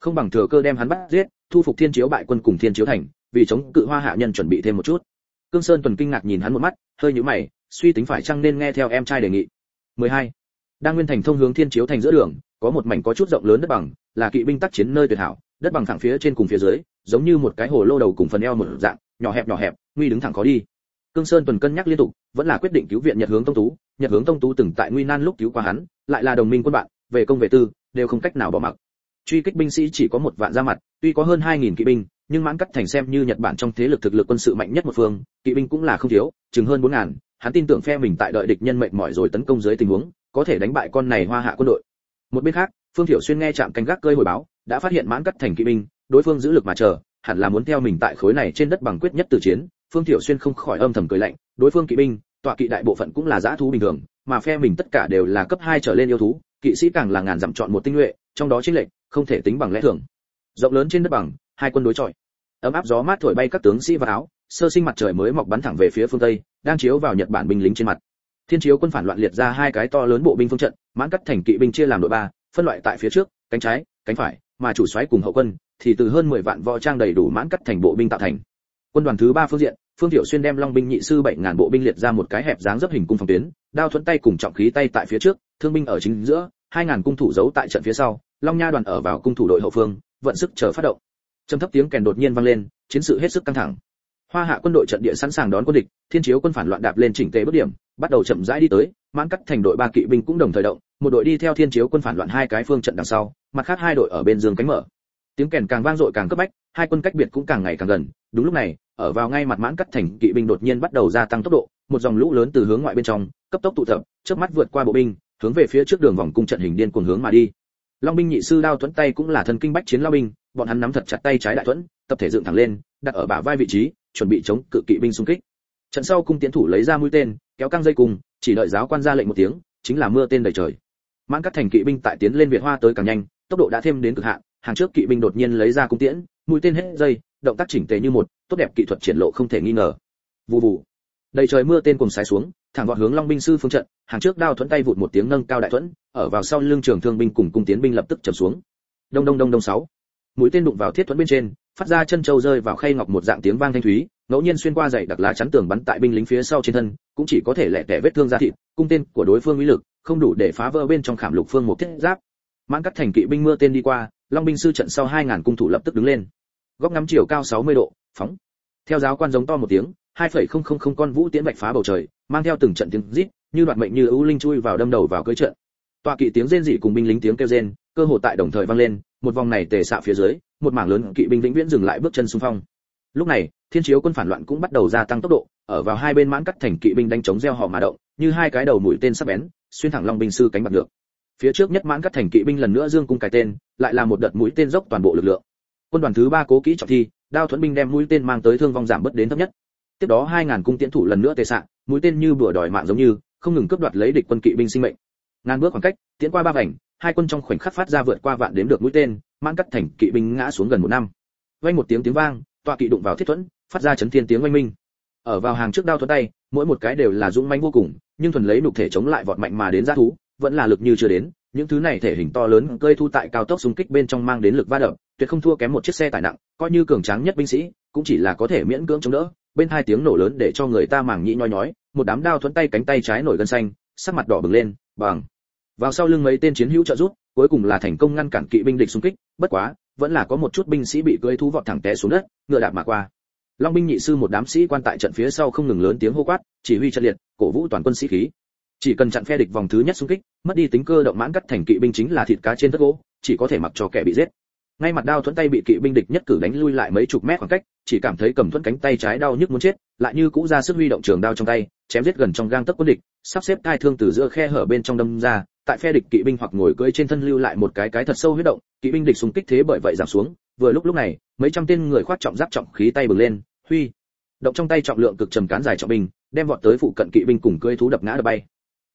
không bằng thừa cơ đem hắn bắt giết, thu phục Thiên Chiếu bại quân cùng Thiên Chiếu thành, vì chống cự Hoa Hạ nhân chuẩn bị thêm một chút. Cương Sơn Tuần kinh ngạc nhìn hắn một mắt, hơi nhíu mày, suy tính phải chăng nên nghe theo em trai đề nghị. 12. Đang Nguyên thành thông hướng Thiên Chiếu thành giữa đường, có một mảnh có chút rộng lớn đất bằng, là kỵ binh tác chiến nơi tuyệt hảo, đất bằng thẳng phía trên cùng phía dưới, giống như một cái hồ lô đầu cùng phần eo một dạng, nhỏ hẹp, nguy đứng thẳng khó đi. Cương Sơn Tuần cân nhắc liên tục, vẫn là quyết định cứu viện Nhật Hướng Tông Tú. Nhật Hướng Tông Tú từng tại nguy nan lúc cứu qua hắn, lại là đồng minh quân bạn, về công về tư đều không cách nào bỏ mặc. Truy kích binh sĩ chỉ có 1 vạn ra mặt, tuy có hơn 2000 kỵ binh, nhưng Mãn Cắt Thành xem như Nhật Bản trong thế lực thực lực quân sự mạnh nhất một phương, kỵ binh cũng là không thiếu, chừng hơn 4000, hắn tin tưởng phe mình tại đợi địch nhân mệt mỏi rồi tấn công dưới tình huống, có thể đánh bại con này Hoa Hạ quân đội. Một bên khác, Phương Thiệu Xuyên nghe trạm canh gác cơi hồi báo, đã phát hiện Mãn Cắt Thành kỵ binh, đối phương giữ lực mà chờ, hẳn là muốn theo mình tại khối này trên đất bằng quyết nhất tử chiến. Phương Thiệu Xuyên không khỏi âm thầm cười lạnh, đối phương kỵ binh, tọa kỵ đại bộ phận cũng là dã thú bình thường, mà phe mình tất cả đều là cấp 2 trở lên yêu thú, kỵ sĩ càng là ngàn dặm chọn một tinh nhuệ, trong đó chênh lệch không thể tính bằng lẽ thường. Rộng lớn trên đất bằng, hai quân đối chọi. Ấm áp gió mát thổi bay các tướng sĩ vào áo, sơ sinh mặt trời mới mọc bắn thẳng về phía phương tây, đang chiếu vào Nhật Bản binh lính trên mặt. Thiên Chiếu quân phản loạn liệt ra 2 cái to lớn bộ binh phương trận, Mãn Cắt Thành kỵ binh chia làm đội 3, phân loại tại phía trước, cánh trái, cánh phải, mà chủ soái cùng hậu quân thì từ hơn 10 vạn võ trang đầy đủ Mãn Cắt Thành bộ binh tạo thành. Quân đoàn thứ 3 phương diện, Phương Thiệu Xuyên đem Long binh nhị sư 7000 bộ binh liệt ra một cái hẹp dáng dấp hình cung phòng tuyến, đao thuẫn tay cùng trọng khí tay tại phía trước, thương binh ở chính giữa, 2000 cung thủ giấu tại trận phía sau, Long Nha đoàn ở vào cung thủ đội hậu phương, vận sức chờ phát động. Trầm thấp tiếng kèn đột nhiên vang lên, chiến sự hết sức căng thẳng. Hoa Hạ quân đội trận địa sẵn sàng đón quân địch, Thiên Chiếu quân phản loạn đạp lên chỉnh tề bước điểm, bắt đầu chậm rãi đi tới, Mãn Cắt Thành đội 3 kỵ binh cũng đồng thời động, một đội đi theo Thiên Chiếu quân phản loạn 2 cái phương trận đằng sau, mặt khác 2 đội ở bên giường cánh mở. Tiếng kèn càng vang dội càng cấp bách, hai quân cách biệt cũng càng ngày càng gần. Đúng lúc này, ở vào ngay mặt Mãn Cắt Thành kỵ binh đột nhiên bắt đầu gia tăng tốc độ, một dòng lũ lớn từ hướng ngoại bên trong cấp tốc tụ tập, chớp mắt vượt qua bộ binh, hướng về phía trước đường vòng cung trận hình điên cuồng hướng mà đi. Long binh nhị sư đao thuẫn tay cũng là thần kinh bách chiến lao binh, bọn hắn nắm thật chặt tay trái đại thuẫn, tập thể dựng thẳng lên, đặt ở bả vai vị trí, chuẩn bị chống cự kỵ binh xung kích. Trận sau cung tiến thủ lấy ra mũi tên, kéo căng dây cùng, chỉ đợi giáo quan ra lệnh một tiếng, chính là mưa tên đầy trời. Mãn Cắt Thành kỵ binh tại tiến lên Việt Hoa tới càng nhanh, tốc độ đã thêm đến cực hạn, hàng trước kỵ binh đột nhiên lấy ra cung tiễn, mũi tên hết dây, động tác chỉnh tề như một, tốt đẹp kỹ thuật triển lộ không thể nghi ngờ. Vù vù, đầy trời mưa tên cùng sái xuống, thẳng vọt hướng Long binh sư phương trận, hàng trước đao thuẫn tay vụt một tiếng nâng cao đại thuẫn, ở vào sau lưng trường thương binh cùng cung tiến binh lập tức chầm xuống. Đông đông đông đông 6. Mũi tên đụng vào thiết thuẫn bên trên, phát ra chân châu rơi vào khay ngọc một dạng tiếng vang thanh thúy, ngẫu nhiên xuyên qua dãy đặc lá chắn tường bắn tại binh lính phía sau trên thân, cũng chỉ có thể lẻ tẻ vết thương da thịt, cung tên của đối phương uy lực không đủ để phá vỡ bên trong khảm lục phương một thiết giáp. Mãn Cắt Thành kỵ binh mưa tên đi qua, Long binh sư trận sau 2000 cung thủ lập tức đứng lên. Góc ngắm chiều cao 60 độ, phóng. Theo giáo quan giống to một tiếng, 2,000 con vũ tiễn bạch phá bầu trời, mang theo từng trận tiếng rít, như đoạt mệnh như ưu linh chui vào đâm đầu vào cưỡi trận. Tọa kỵ tiếng rên rỉ cùng binh lính tiếng kêu rên, cơ hồ tại đồng thời vang lên, một vòng này tề xạ phía dưới, một mảng lớn kỵ binh vĩnh viễn dừng lại bước chân xung phong. Lúc này, Thiên Chiếu quân phản loạn cũng bắt đầu gia tăng tốc độ, ở vào hai bên Mãn Cắt Thành kỵ binh đánh chống gieo họ mà động, như 2 cái đầu mũi tên sắc bén, xuyên thẳng Long binh sư cánh bạc được. Phía trước nhất Mãn Cắt Thành kỵ binh lần nữa dương cung cài tên, lại là một đợt mũi tên dốc toàn bộ lực lượng. Quân đoàn thứ 3 cố kỹ trọng thi, đao thuẫn binh đem mũi tên mang tới thương vong giảm bớt đến thấp nhất. Tiếp đó 2000 cung tiễn thủ lần nữa tề xạ, mũi tên như bùa đòi mạng giống như, không ngừng cướp đoạt lấy địch quân kỵ binh sinh mệnh. Ngàn bước khoảng cách, tiến qua 3 vành, hai quân trong khoảnh khắc phát ra vượt qua vạn đếm được mũi tên, Mãn Cắt Thành kỵ binh ngã xuống gần 1 năm. Vang một tiếng vang, tọa kỵ đụng vào thiết thuẫn, phát ra chấn thiên tiếng oanh minh. Ở vào hàng trước đao thuẫn tay, mỗi một cái đều là dũng mãnh vô cùng, nhưng thuần lấy nục thể chống lại vọt mạnh mà đến dã thú, vẫn là lực như chưa đến. Những thứ này thể hình to lớn cơi thu tại cao tốc xung kích bên trong mang đến lực va đập, tuyệt không thua kém một chiếc xe tải nặng, coi như cường tráng nhất binh sĩ, cũng chỉ là có thể miễn cưỡng chống đỡ. Bên hai tiếng nổ lớn để cho người ta màng nhĩ nhói nhói, một đám đao thuẫn tay cánh tay trái nổi gân xanh, sắc mặt đỏ bừng lên, bằng vào sau lưng mấy tên chiến hữu trợ giúp, cuối cùng là thành công ngăn cản kỵ binh địch xung kích, bất quá, vẫn là có một chút binh sĩ bị cưỡi thú vọt thẳng té xuống đất, ngựa đạp mà qua. Long binh nhị sư một đám sĩ quan tại trận phía sau không ngừng lớn tiếng hô quát, chỉ huy trận liệt, cổ vũ toàn quân sĩ khí. Chỉ cần chặn phe địch vòng thứ nhất xung kích, mất đi tính cơ động Mãn Cắt Thành kỵ binh chính là thịt cá trên tất gỗ, chỉ có thể mặc cho kẻ bị giết. Ngay mặt đao thuẫn tay bị kỵ binh địch nhất cử đánh lui lại mấy chục mét khoảng cách, chỉ cảm thấy cầm thuẫn cánh tay trái đau nhức muốn chết, lại như cũ ra sức huy động trường đao trong tay, chém giết gần trong gang tấc quân địch, sắp xếp cai thương từ giữa khe hở bên trong đâm ra, tại phe địch kỵ binh hoặc ngồi cưỡi trên thân lưu lại một cái thật sâu huyết động, kỵ binh địch xung kích thế bởi vậy giảm xuống. Vừa lúc này, mấy trăm tên người khoác trọng giáp trọng khí tay bừng lên, huy động trong tay trọng lượng cực trầm cán dài trọng binh, đem vọt tới phụ cận kỵ binh cùng cưỡi thú đập ngã đập bay.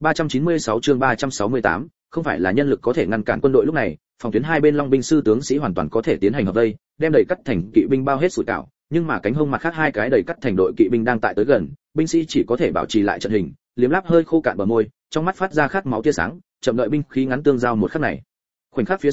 396 chương 368, không phải là nhân lực có thể ngăn cản quân đội lúc này, phòng tuyến hai bên Long binh sư tướng sĩ hoàn toàn có thể tiến hành hợp vây, đem đầy Cắt Thành kỵ binh bao hết sủi cảo, nhưng mà cánh hông mặt khác 2 cái đầy Cắt Thành đội kỵ binh đang tại tới gần, binh sĩ chỉ có thể bảo trì lại trận hình, liếm láp hơi khô cạn bờ môi, trong mắt phát ra khát máu tia sáng, chậm đợi binh khí ngắn tương giao một khắc này. Khoảnh khắc phía sau,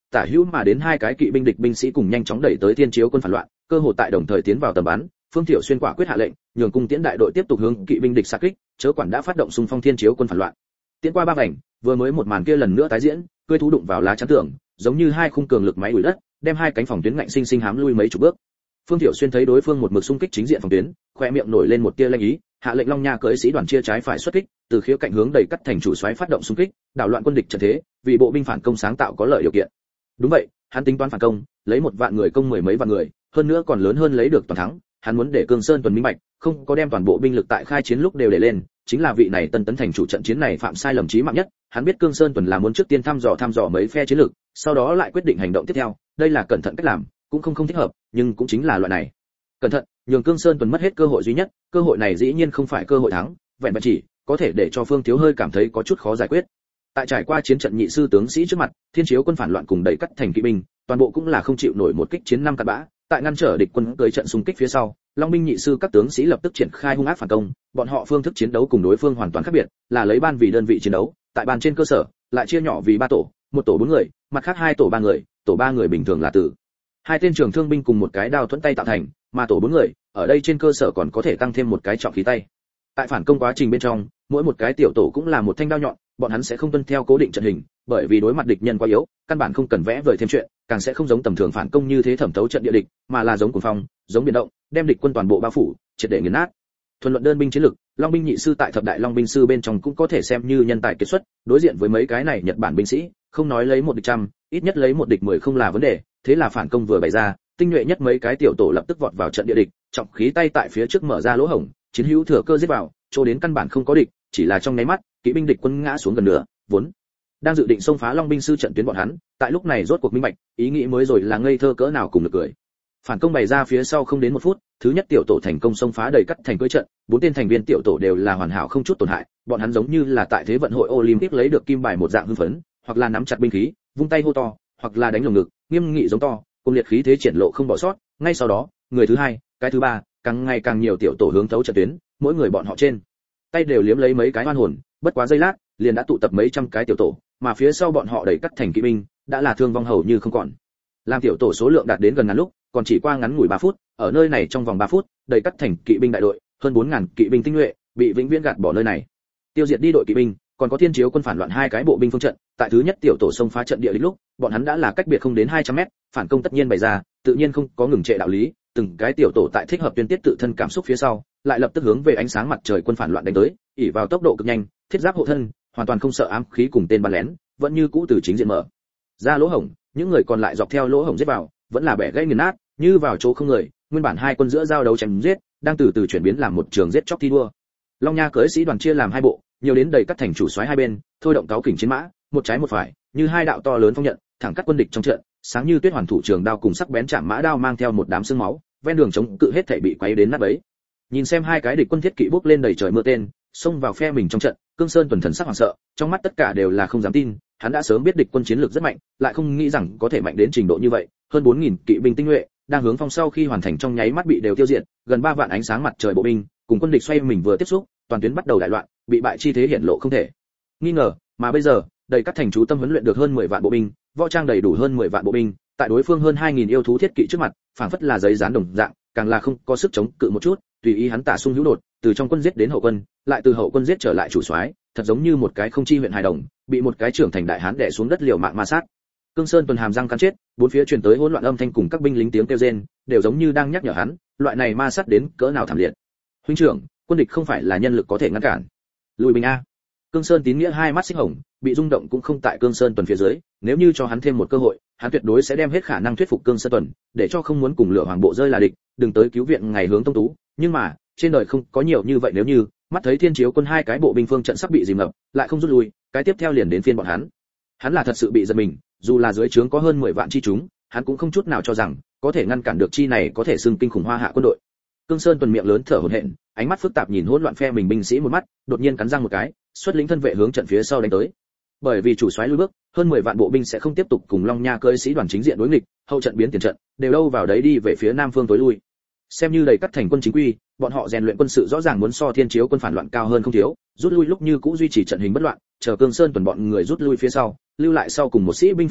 tả hữu mà đến hai cái kỵ binh địch binh sĩ cùng nhanh chóng đẩy tới thiên chiếu quân phản loạn, cơ hội tại đồng thời tiến vào tầm bắn. Phương Thiệu Xuyên quả quyết hạ lệnh, nhường cung tiễn đại đội tiếp tục hướng kỵ binh địch xạ kích, chớ quản đã phát động xung phong thiên chiếu quân phản loạn. Tiễn qua ba vành, vừa mới một màn kia lần nữa tái diễn, cưỡi thú đụng vào lá chắn tường, giống như hai khung cường lực máy đuổi đất, đem hai cánh phòng tuyến ngạnh sinh sinh hám lui mấy chục bước. Phương Thiệu Xuyên thấy đối phương một mực xung kích chính diện phòng tuyến, khoe miệng nổi lên một tia lanh ý, hạ lệnh Long Nha cưỡi sĩ đoàn chia trái phải xuất kích, từ khía cạnh hướng đẩy cắt thành chủ soái phát động xung kích, đảo loạn quân địch trận thế, vì bộ binh phản công sáng tạo có lợi điều kiện. Đúng vậy, hắn tính toán phản công, lấy 1 vạn người công 10 mấy vạn người, hơn nữa còn lớn hơn lấy được toàn thắng. Hắn muốn để Cương Sơn tuần minh bạch, không có đem toàn bộ binh lực tại khai chiến lúc đều để lên, chính là vị này Tân Tấn thành chủ trận chiến này phạm sai lầm chí mạng nhất. Hắn biết Cương Sơn tuần là muốn trước tiên thăm dò mấy phe chiến lược, sau đó lại quyết định hành động tiếp theo. Đây là cẩn thận cách làm, cũng không thích hợp, nhưng cũng chính là loại này cẩn thận, nhường Cương Sơn tuần mất hết cơ hội duy nhất. Cơ hội này dĩ nhiên không phải cơ hội thắng, vẹn vẹn chỉ có thể để cho Phương Thiếu hơi cảm thấy có chút khó giải quyết. Tại trải qua chiến trận nhị sư tướng sĩ trước mặt, thiên chiếu quân phản loạn cùng đẩy cắt thành kỵ binh, toàn bộ cũng là không chịu nổi một kích chiến 5 cát bã. Tại ngăn trở địch quân tới trận xung kích phía sau, Long binh nhị sư các tướng sĩ lập tức triển khai hung ác phản công. Bọn họ phương thức chiến đấu cùng đối phương hoàn toàn khác biệt, là lấy ban vì đơn vị chiến đấu, tại ban trên cơ sở lại chia nhỏ vì 3 tổ, một tổ 4 người, mặt khác 2 tổ 3 người, tổ 3 người bình thường là từ 2 tên trường thương binh cùng một cái đao thuẫn tay tạo thành, mà tổ 4 người, ở đây trên cơ sở còn có thể tăng thêm một cái trọng khí tay. Tại phản công quá trình bên trong, mỗi một cái tiểu tổ cũng là một thanh đao nhọn, bọn hắn sẽ không tuân theo cố định trận hình, bởi vì đối mặt địch nhân quá yếu, căn bản không cần vẽ vời thêm chuyện, càng sẽ không giống tầm thường phản công như thế thẩm thấu trận địa địch, mà là giống cuồng phong, giống biển động, đem địch quân toàn bộ bao phủ, triệt để nghiền nát. Thuần luận đơn binh chiến lực, Long binh nhị sư tại thập đại Long binh sư bên trong cũng có thể xem như nhân tài kiệt xuất, đối diện với mấy cái này Nhật Bản binh sĩ, không nói lấy 1 địch trăm, ít nhất lấy 1 địch 10 không là vấn đề. Thế là phản công vừa bày ra, tinh nhuệ nhất mấy cái tiểu tổ lập tức vọt vào trận địa địch, trọng khí tay tại phía trước mở ra lỗ hổng, chiến hữu thừa cơ giết vào, chỗ đến căn bản không có địch, chỉ là trong nháy mắt, kỵ binh địch quân ngã xuống gần nửa, vốn đang dự định xông phá Long binh sư trận tuyến bọn hắn, tại lúc này rốt cuộc minh bạch, ý nghĩ mới rồi là ngây thơ cỡ nào cùng được cười. Phản công bày ra phía sau không đến 1 phút, thứ nhất tiểu tổ thành công xông phá đầy cắt thành cưỡi trận, 4 tên thành viên tiểu tổ đều là hoàn hảo không chút tổn hại, bọn hắn giống như là tại thế vận hội Olympic lấy được kim bài một dạng hưng phấn, hoặc là nắm chặt binh khí, vung tay hô to, hoặc là đánh lồng ngực, nghiêm nghị giống to, cùng liệt khí thế triển lộ không bỏ sót. Ngay sau đó, người thứ hai, cái thứ ba, càng ngày càng nhiều tiểu tổ hướng thấu trận tuyến, mỗi người bọn họ trên tay đều liếm lấy mấy cái oan hồn, bất quá giây lát, liền đã tụ tập mấy trăm cái tiểu tổ, mà phía sau bọn họ đẩy cắt thành kỵ binh, đã là thương vong hầu như không còn. Làm tiểu tổ số lượng đạt đến gần ngàn lúc, còn chỉ qua ngắn ngủi 3 phút, ở nơi này trong vòng 3 phút, đẩy cắt thành kỵ binh đại đội, hơn 4000 kỵ binh tinh nhuệ, bị vĩnh viễn gạt bỏ nơi này. Tiêu diệt đi đội kỵ binh, còn có thiên chiếu quân phản loạn 2 cái bộ binh phương trận, tại thứ nhất tiểu tổ xông phá trận địa địch lúc, bọn hắn đã là cách biệt không đến 200 mét, phản công tất nhiên bày ra, tự nhiên không có ngừng trệ đạo lý, từng cái tiểu tổ tại thích hợp tuyên tiết tự thân cảm xúc phía sau, lại lập tức hướng về ánh sáng mặt trời quân phản loạn đánh tới, ỷ vào tốc độ cực nhanh, thiết giáp hộ thân, hoàn toàn không sợ ám khí cùng tên bắn lén, vẫn như cũ từ chính diện mở ra lỗ hổng, những người còn lại dọc theo lỗ hổng giết vào, vẫn là bẻ gãy nghiền nát, như vào chỗ không người. Nguyên bản 2 quân giữa giao đấu chém giết, đang từ từ chuyển biến làm một trường giết chóc thi đua. Long Nha cưỡi sĩ đoàn chia làm 2 bộ, nhiều đến đầy cắt thành chủ soái hai bên, thôi động cáo kình chiến mã, một trái một phải, như 2 đạo to lớn phong nhận, thẳng cắt quân địch trong trận, sáng như tuyết hoàn thủ trường đao cùng sắc bén chạm mã đao mang theo một đám xương máu, ven đường chống cự hết thảy bị quấy đến nát bấy. Nhìn xem 2 cái địch quân thiết kỵ bốc lên đầy trời mưa tên, xông vào phe mình trong trận, Cương Sơn tuần thần sắc hoảng sợ, trong mắt tất cả đều là không dám tin, hắn đã sớm biết địch quân chiến lược rất mạnh, lại không nghĩ rằng có thể mạnh đến trình độ như vậy, hơn 4000 kỵ binh tinh nhuệ, đang hướng phong sau khi hoàn thành trong nháy mắt bị đều tiêu diệt, gần 3 vạn ánh sáng mặt trời bộ binh, cùng quân địch xoay mình vừa tiếp xúc, toàn tuyến bắt đầu đại loạn, bị bại chi thế hiển lộ không thể nghi ngờ, mà bây giờ, đầy các thành chú tâm huấn luyện được hơn 10 vạn bộ binh, võ trang đầy đủ hơn 10 vạn bộ binh, tại đối phương hơn 2000 yêu thú thiết kỵ trước mặt, phảng phất là giấy dán đồng dạng, càng là không có sức chống cự một chút, tùy ý hắn tả xung hữu đột, từ trong quân giết đến hậu quân, lại từ hậu quân giết trở lại chủ soái, thật giống như một cái không chi huyện hài đồng, bị một cái trưởng thành đại hán đè xuống đất liều mạng ma sát. Cương Sơn tuần hàm răng cắn chết, bốn phía truyền tới hỗn loạn âm thanh cùng các binh lính tiếng kêu rên, đều giống như đang nhắc nhở hắn, loại này ma sát đến cỡ nào thảm liệt. Huynh trưởng, quân địch không phải là nhân lực có thể ngăn cản. Lùi binh a. Cương Sơn Tín Nghĩa hai mắt xích hồng, bị rung động cũng không tại Cương Sơn tuần phía dưới, nếu như cho hắn thêm một cơ hội, hắn tuyệt đối sẽ đem hết khả năng thuyết phục Cương Sơn tuần, để cho không muốn cùng Lửa Hoàng bộ rơi là địch, đừng tới cứu viện ngày hướng Tông Tú, nhưng mà, trên đời không có nhiều như vậy, nếu như mắt thấy Thiên Chiếu quân 2 cái bộ binh phương trận sắp bị dìm ngập, lại không rút lui, cái tiếp theo liền đến phiên bọn hắn. Hắn là thật sự bị giật mình, dù là dưới trướng có hơn 10 vạn chi chúng, hắn cũng không chút nào cho rằng có thể ngăn cản được chi này có thể xưng kinh khủng Hoa Hạ quân đội. Cương Sơn tuần miệng lớn thở hổn hển, ánh mắt phức tạp nhìn hỗn loạn phe mình binh sĩ một mắt, đột nhiên cắn răng một cái, xuất lĩnh thân vệ hướng trận phía sau đánh tới. Bởi vì chủ soái lui bước, hơn 10 vạn bộ binh sẽ không tiếp tục cùng Long Nha cưỡi sĩ đoàn chính diện đối nghịch, hậu trận biến tiền trận, đều đâu vào đấy đi về phía nam phương tối lui. Xem như đầy cắt thành quân chính quy, bọn họ rèn luyện quân sự rõ ràng muốn so Thiên Chiếu quân phản loạn cao hơn không thiếu, rút lui lúc như cũ duy trì trận hình bất loạn, chờ Cương Sơn tuần bọn người rút lui phía sau, lưu lại sau cùng một sĩ binh phương trận,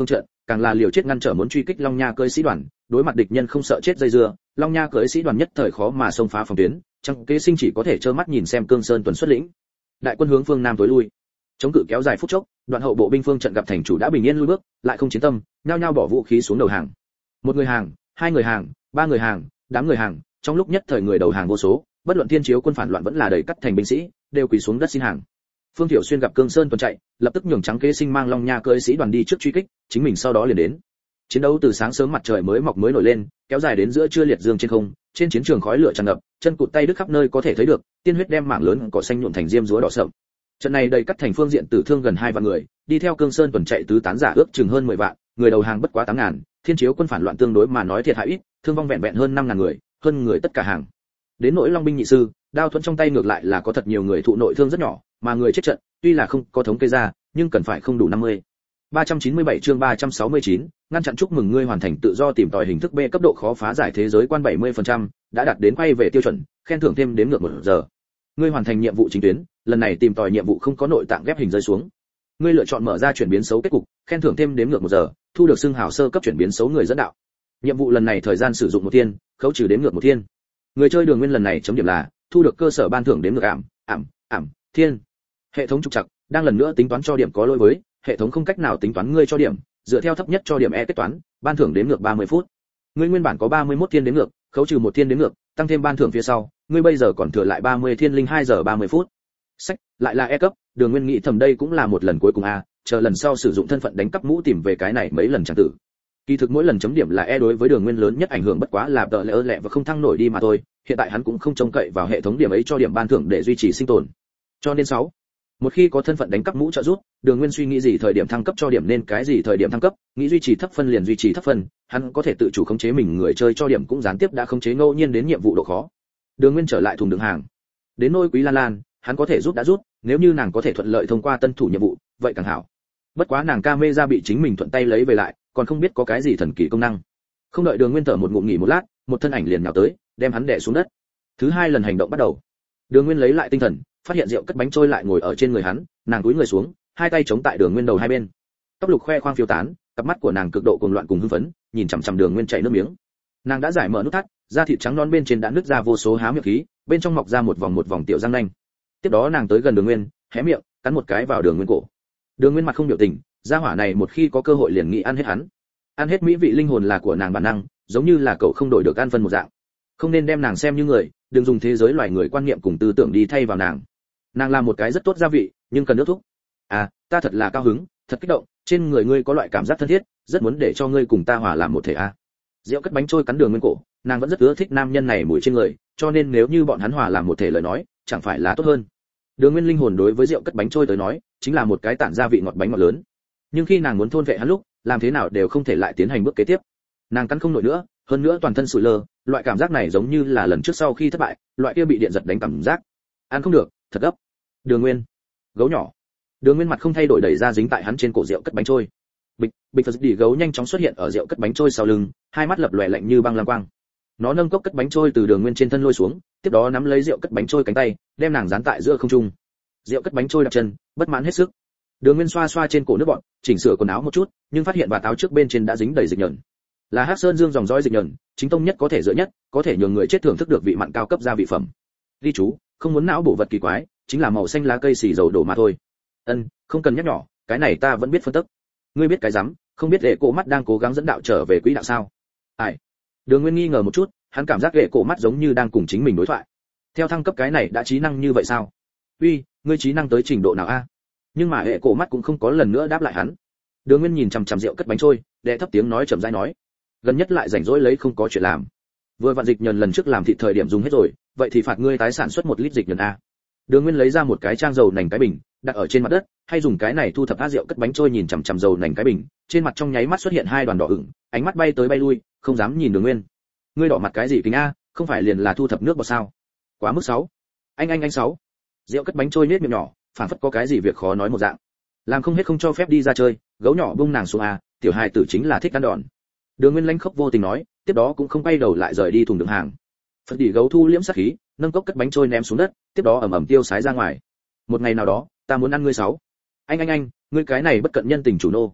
càng là liều chết ngăn trở muốn truy kích Long Nha cưỡi sĩ đoàn, đối mặt địch nhân không sợ chết dây dưa, Long Nha cưỡi sĩ đoàn nhất thời khó mà xông phá phòng tuyến, Trăng Kế Sinh chỉ có thể trơ mắt nhìn xem Cương Sơn tuần xuất lĩnh. Đại quân hướng phương nam tối lui. Chống cự kéo dài phút chốc, đoạn hậu bộ binh phương trận gặp thành chủ đã bình yên lui bước, lại không chiến tâm, nhao nhao bỏ vũ khí xuống đầu hàng. Một người hàng, hai người hàng, ba người hàng, đám người hàng, trong lúc nhất thời người đầu hàng vô số, bất luận thiên chiếu quân phản loạn vẫn là đầy cắt thành binh sĩ, đều quỳ xuống đất xin hàng. Phương Thiệu Xuyên gặp Cương Sơn tuần chạy, lập tức nhường Trắng Kế Sinh mang Long Nha cưỡi sĩ đoàn đi trước truy kích, chính mình sau đó liền đến. Chiến đấu từ sáng sớm mặt trời mới mọc mới nổi lên, kéo dài đến giữa trưa liệt dương trên không, trên chiến trường khói lửa tràn ngập, chân cụt tay đứt khắp nơi có thể thấy được, tiên huyết đem mảng lớn cỏ xanh nhuộm thành diêm rúa đỏ sậm. Trận này đầy cắt thành phương diện tử thương gần 2 vạn người, đi theo Cương Sơn tuần chạy tứ tán giả ước chừng hơn 10 vạn, người đầu hàng bất quá 8.000, thiên chiếu quân phản loạn tương đối mà nói thiệt hại ít, thương vong vẹn vẹn hơn 5.000 người, hơn người tất cả hàng. Đến nỗi Long binh nhị sư, đao thuẫn trong tay ngược lại là có thật nhiều người thụ nội thương rất nhỏ, mà người chết trận, tuy là không có thống kê ra, nhưng cần phải không đủ 50. 397 chương 369, ngăn chặn chúc mừng ngươi hoàn thành tự do tìm tòi hình thức B cấp độ khó phá giải thế giới quan 70%, đã đạt đến quay về tiêu chuẩn, khen thưởng thêm đến ngược 1 giờ. Ngươi hoàn thành nhiệm vụ chính tuyến, lần này tìm tòi nhiệm vụ không có nội tạng ghép hình rơi xuống. Ngươi lựa chọn mở ra chuyển biến xấu kết cục, khen thưởng thêm đến ngược 1 giờ, thu được xưng hào sơ cấp chuyển biến xấu người dẫn đạo. Nhiệm vụ lần này thời gian sử dụng 1 thiên, khấu trừ đến ngược 1 thiên. Người chơi Đường Nguyên lần này chấm điểm là thu được cơ sở ban thưởng đến ngược thiên. Hệ thống trục trặc, đang lần nữa tính toán cho điểm có lỗi với, hệ thống không cách nào tính toán ngươi cho điểm, dựa theo thấp nhất cho điểm kết toán, ban thưởng đến ngược 30 phút. Ngươi nguyên bản có 31 thiên đến ngược, khấu trừ 1 thiên đến ngược, tăng thêm ban thưởng phía sau, ngươi bây giờ còn thừa lại 30 thiên linh 2 giờ 30 phút. Sách, lại là cấp, Đường Nguyên nghĩ thầm đây cũng là một lần cuối cùng chờ lần sau sử dụng thân phận đánh cắp mũ tìm về cái này mấy lần chẳng tử. Kỳ thực mỗi lần chấm điểm là đối với Đường Nguyên lớn nhất ảnh hưởng bất quá là tợ lẹ và không thăng nổi đi mà thôi, hiện tại hắn cũng không trông cậy vào hệ thống điểm ấy cho điểm ban thưởng để duy trì sinh tồn. Cho nên 6. Một khi có thân phận đánh cắp mũ trợ giúp, Đường Nguyên suy nghĩ gì thời điểm thăng cấp cho điểm nên cái gì thời điểm thăng cấp, nghĩ duy trì thấp phân liền duy trì thấp phân, hắn có thể tự chủ khống chế mình người chơi cho điểm cũng gián tiếp đã khống chế ngẫu nhiên đến nhiệm vụ độ khó. Đường Nguyên trở lại thùng đựng hàng. Đến nôi Quý Lan Lan, hắn có thể rút đã rút, nếu như nàng có thể thuận lợi thông qua tân thủ nhiệm vụ, vậy càng hảo. Bất quá nàng camera bị chính mình thuận tay lấy về lại, còn không biết có cái gì thần kỳ công năng. Không đợi Đường Nguyên thở một ngụm nghỉ một lát, một thân ảnh liền nhào tới, đem hắn đè xuống đất. Thứ hai lần hành động bắt đầu. Đường Nguyên lấy lại tinh thần, phát hiện rượu cất bánh trôi lại ngồi ở trên người hắn, nàng cúi người xuống, hai tay chống tại Đường Nguyên đầu hai bên. Tóc lục khoe khoang phiêu tán, cặp mắt của nàng cực độ cuồng loạn cùng hưng phấn, nhìn chằm chằm Đường Nguyên chảy nước miếng. Nàng đã giải mở nút thắt, da thịt trắng nõn bên trên đã nứt ra vô số há miệng khí, bên trong mọc ra một vòng tiểu răng nanh. Tiếp đó nàng tới gần Đường Nguyên, hé miệng, cắn một cái vào Đường Nguyên cổ. Đường Nguyên mặt không biểu tình, gia hỏa này một khi có cơ hội liền nghĩ ăn hết hắn. Ăn hết mỹ vị linh hồn là của nàng bản năng, giống như là cậu không đổi được ăn phân một dạng. Không nên đem nàng xem như người, đừng dùng thế giới loài người quan niệm cùng tư tưởng đi thay vào nàng. Nàng làm một cái rất tốt gia vị, nhưng cần nước thúc. Ta thật là cao hứng, thật kích động, trên người ngươi có loại cảm giác thân thiết, rất muốn để cho ngươi cùng ta hòa làm một thể Rượu cất bánh trôi cắn Đường Nguyên cổ, nàng vẫn rất ưa thích nam nhân này mùi trên người, cho nên nếu như bọn hắn hòa làm một thể lời nói, chẳng phải là tốt hơn. Đường Nguyên linh hồn đối với rượu cất bánh trôi tới nói, chính là một cái tản gia vị ngọt bánh ngọt lớn. Nhưng khi nàng muốn thôn vệ hắn lúc, làm thế nào đều không thể lại tiến hành bước kế tiếp. Nàng cắn không nổi nữa, hơn nữa toàn thân sụi lơ, loại cảm giác này giống như là lần trước sau khi thất bại, loại kia bị điện giật đánh cảm giác. Ăn không được, thật gấp. Đường Nguyên, gấu nhỏ. Đường Nguyên mặt không thay đổi đẩy ra dính tại hắn trên cổ rượu cất bánh trôi. Bịch phật đi gấu nhanh chóng xuất hiện ở rượu cất bánh trôi sau lưng, hai mắt lập lòe lạnh như băng lam quang. Nó nâng cốc cất bánh trôi từ Đường Nguyên trên thân lôi xuống, tiếp đó nắm lấy rượu cất bánh trôi cánh tay, đem nàng dán tại giữa không trung. Rượu cất bánh trôi đặt chân, bất mãn hết sức. Đường Nguyên xoa xoa trên cổ nước bọn, chỉnh sửa quần áo một chút, nhưng phát hiện vạt áo trước bên trên đã dính đầy dịch nhờn. Là Hắc Sơn Dương dòng dõi dịch nhờn, chính tông nhất có thể dựa nhất, có thể nhường người chết thưởng thức được vị mặn cao cấp gia vị phẩm. Ghi chú, không muốn não bổ vật kỳ quái, chính là màu xanh lá cây xì dầu đổ mà thôi. Không cần nhắc nhỏ, cái này ta vẫn biết phân tích. Ngươi biết cái rắm, không biết Lệ Cổ Mắt đang cố gắng dẫn đạo trở về quỹ đạo sao? Đường Nguyên nghi ngờ một chút, hắn cảm giác Lệ Cổ Mắt giống như đang cùng chính mình đối thoại. Theo thăng cấp cái này đã trí năng như vậy sao? Uy, ngươi trí năng tới trình độ nào a? Nhưng mà Lệ Cổ Mắt cũng không có lần nữa đáp lại hắn. Đường Nguyên nhìn chằm chằm rượu cất bánh trôi, đệ thấp tiếng nói chậm rãi nói, gần nhất lại rảnh rỗi lấy không có chuyện làm. Vừa vặn dịch nhờn lần trước làm thịt thời điểm dùng hết rồi, vậy thì phạt ngươi tái sản xuất 1 lít dịch nhờn a. Đường Nguyên lấy ra một cái trang dầu nành cái bình, đặt ở trên mặt đất, hay dùng cái này thu thập rượu cất bánh trôi nhìn chằm chằm dầu nành cái bình, trên mặt trong nháy mắt xuất hiện 2 đoàn đỏ ửng, ánh mắt bay tới bay lui, không dám nhìn Đường Nguyên. Ngươi đỏ mặt cái gì kính a, không phải liền là thu thập nước bọt sao? Quá mức 6. Anh 6. Rượu cất bánh trôi nhếch miệng nhỏ, phản phất có cái gì việc khó nói một dạng. Làm không hết không cho phép đi ra chơi, gấu nhỏ buông nàng xuống tiểu hài tử chính là thích ăn đòn. Đường Nguyên lãnh khốc vô tình nói, tiếp đó cũng không quay đầu lại rời đi thùng đựng hàng. Phật đỉ gấu thu liễm sát khí, nâng cốc cất bánh trôi ném xuống đất, tiếp đó ầm ầm tiêu sái ra ngoài. Một ngày nào đó, ta muốn ăn ngươi 6. Anh, ngươi cái này bất cận nhân tình chủ nô.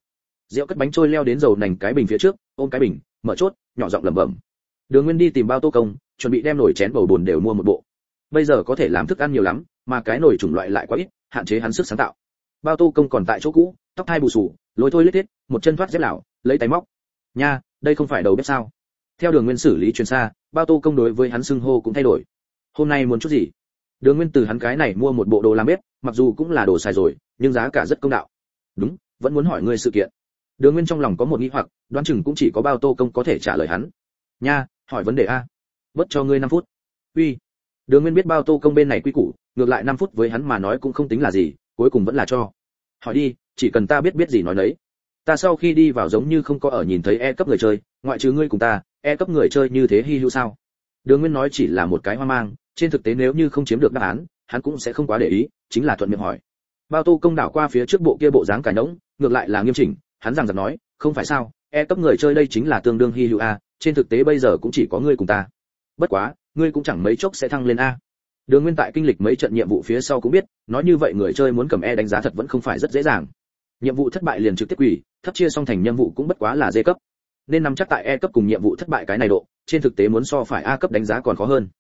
Rượu cất bánh trôi leo đến dầu nành cái bình phía trước, ôm cái bình, mở chốt, nhỏ giọng lẩm bẩm. Đường Nguyên đi tìm Bao Tô Công, chuẩn bị đem nồi chén bầu bồn đều mua một bộ. Bây giờ có thể làm thức ăn nhiều lắm, mà cái nồi chủng loại lại quá ít, hạn chế hắn sức sáng tạo. Bao Tô Công còn tại chỗ cũ, tóc hai bù xù, lôi thôi lết thiết, một chân thoát dép lão, lấy tay móc. Nha, đây không phải đầu bếp sao? Theo Đường Nguyên xử lý truyền xa, Bao Tô Công đối với hắn xưng hô cũng thay đổi. Hôm nay muốn chút gì? Đường Nguyên từ hắn cái này mua một bộ đồ làm bếp, mặc dù cũng là đồ xài rồi, nhưng giá cả rất công đạo. Đúng, vẫn muốn hỏi ngươi sự kiện. Đường Nguyên trong lòng có một nghi hoặc, đoán chừng cũng chỉ có Bao Tô Công có thể trả lời hắn. Nha, hỏi vấn đề a. Vất cho ngươi 5 phút. Uy. Đường Nguyên biết Bao Tô Công bên này quy củ, ngược lại 5 phút với hắn mà nói cũng không tính là gì, cuối cùng vẫn là cho. Hỏi đi, chỉ cần ta biết gì nói nấy. Ta sau khi đi vào giống như không có ở nhìn thấy E cấp người chơi, ngoại trừ ngươi cùng ta, E cấp người chơi như thế hi hữu sao? Đường Nguyên nói chỉ là một cái hoang mang, trên thực tế nếu như không chiếm được đáp án, hắn cũng sẽ không quá để ý, chính là thuận miệng hỏi. Bao Tô Công đảo qua phía trước bộ kia bộ dáng cải nỗng, ngược lại là nghiêm chỉnh, hắn rằng giật nói, không phải sao, E cấp người chơi đây chính là tương đương hi hữu a, trên thực tế bây giờ cũng chỉ có ngươi cùng ta. Bất quá, ngươi cũng chẳng mấy chốc sẽ thăng lên a. Đường Nguyên tại kinh lịch mấy trận nhiệm vụ phía sau cũng biết, nói như vậy người chơi muốn cầm E đánh giá thật vẫn không phải rất dễ dàng. Nhiệm vụ thất bại liền trực tiếp quỷ, thấp chia xong thành nhiệm vụ cũng bất quá là D cấp. Nên nắm chắc tại E cấp cùng nhiệm vụ thất bại cái này độ, trên thực tế muốn so phải A cấp đánh giá còn khó hơn.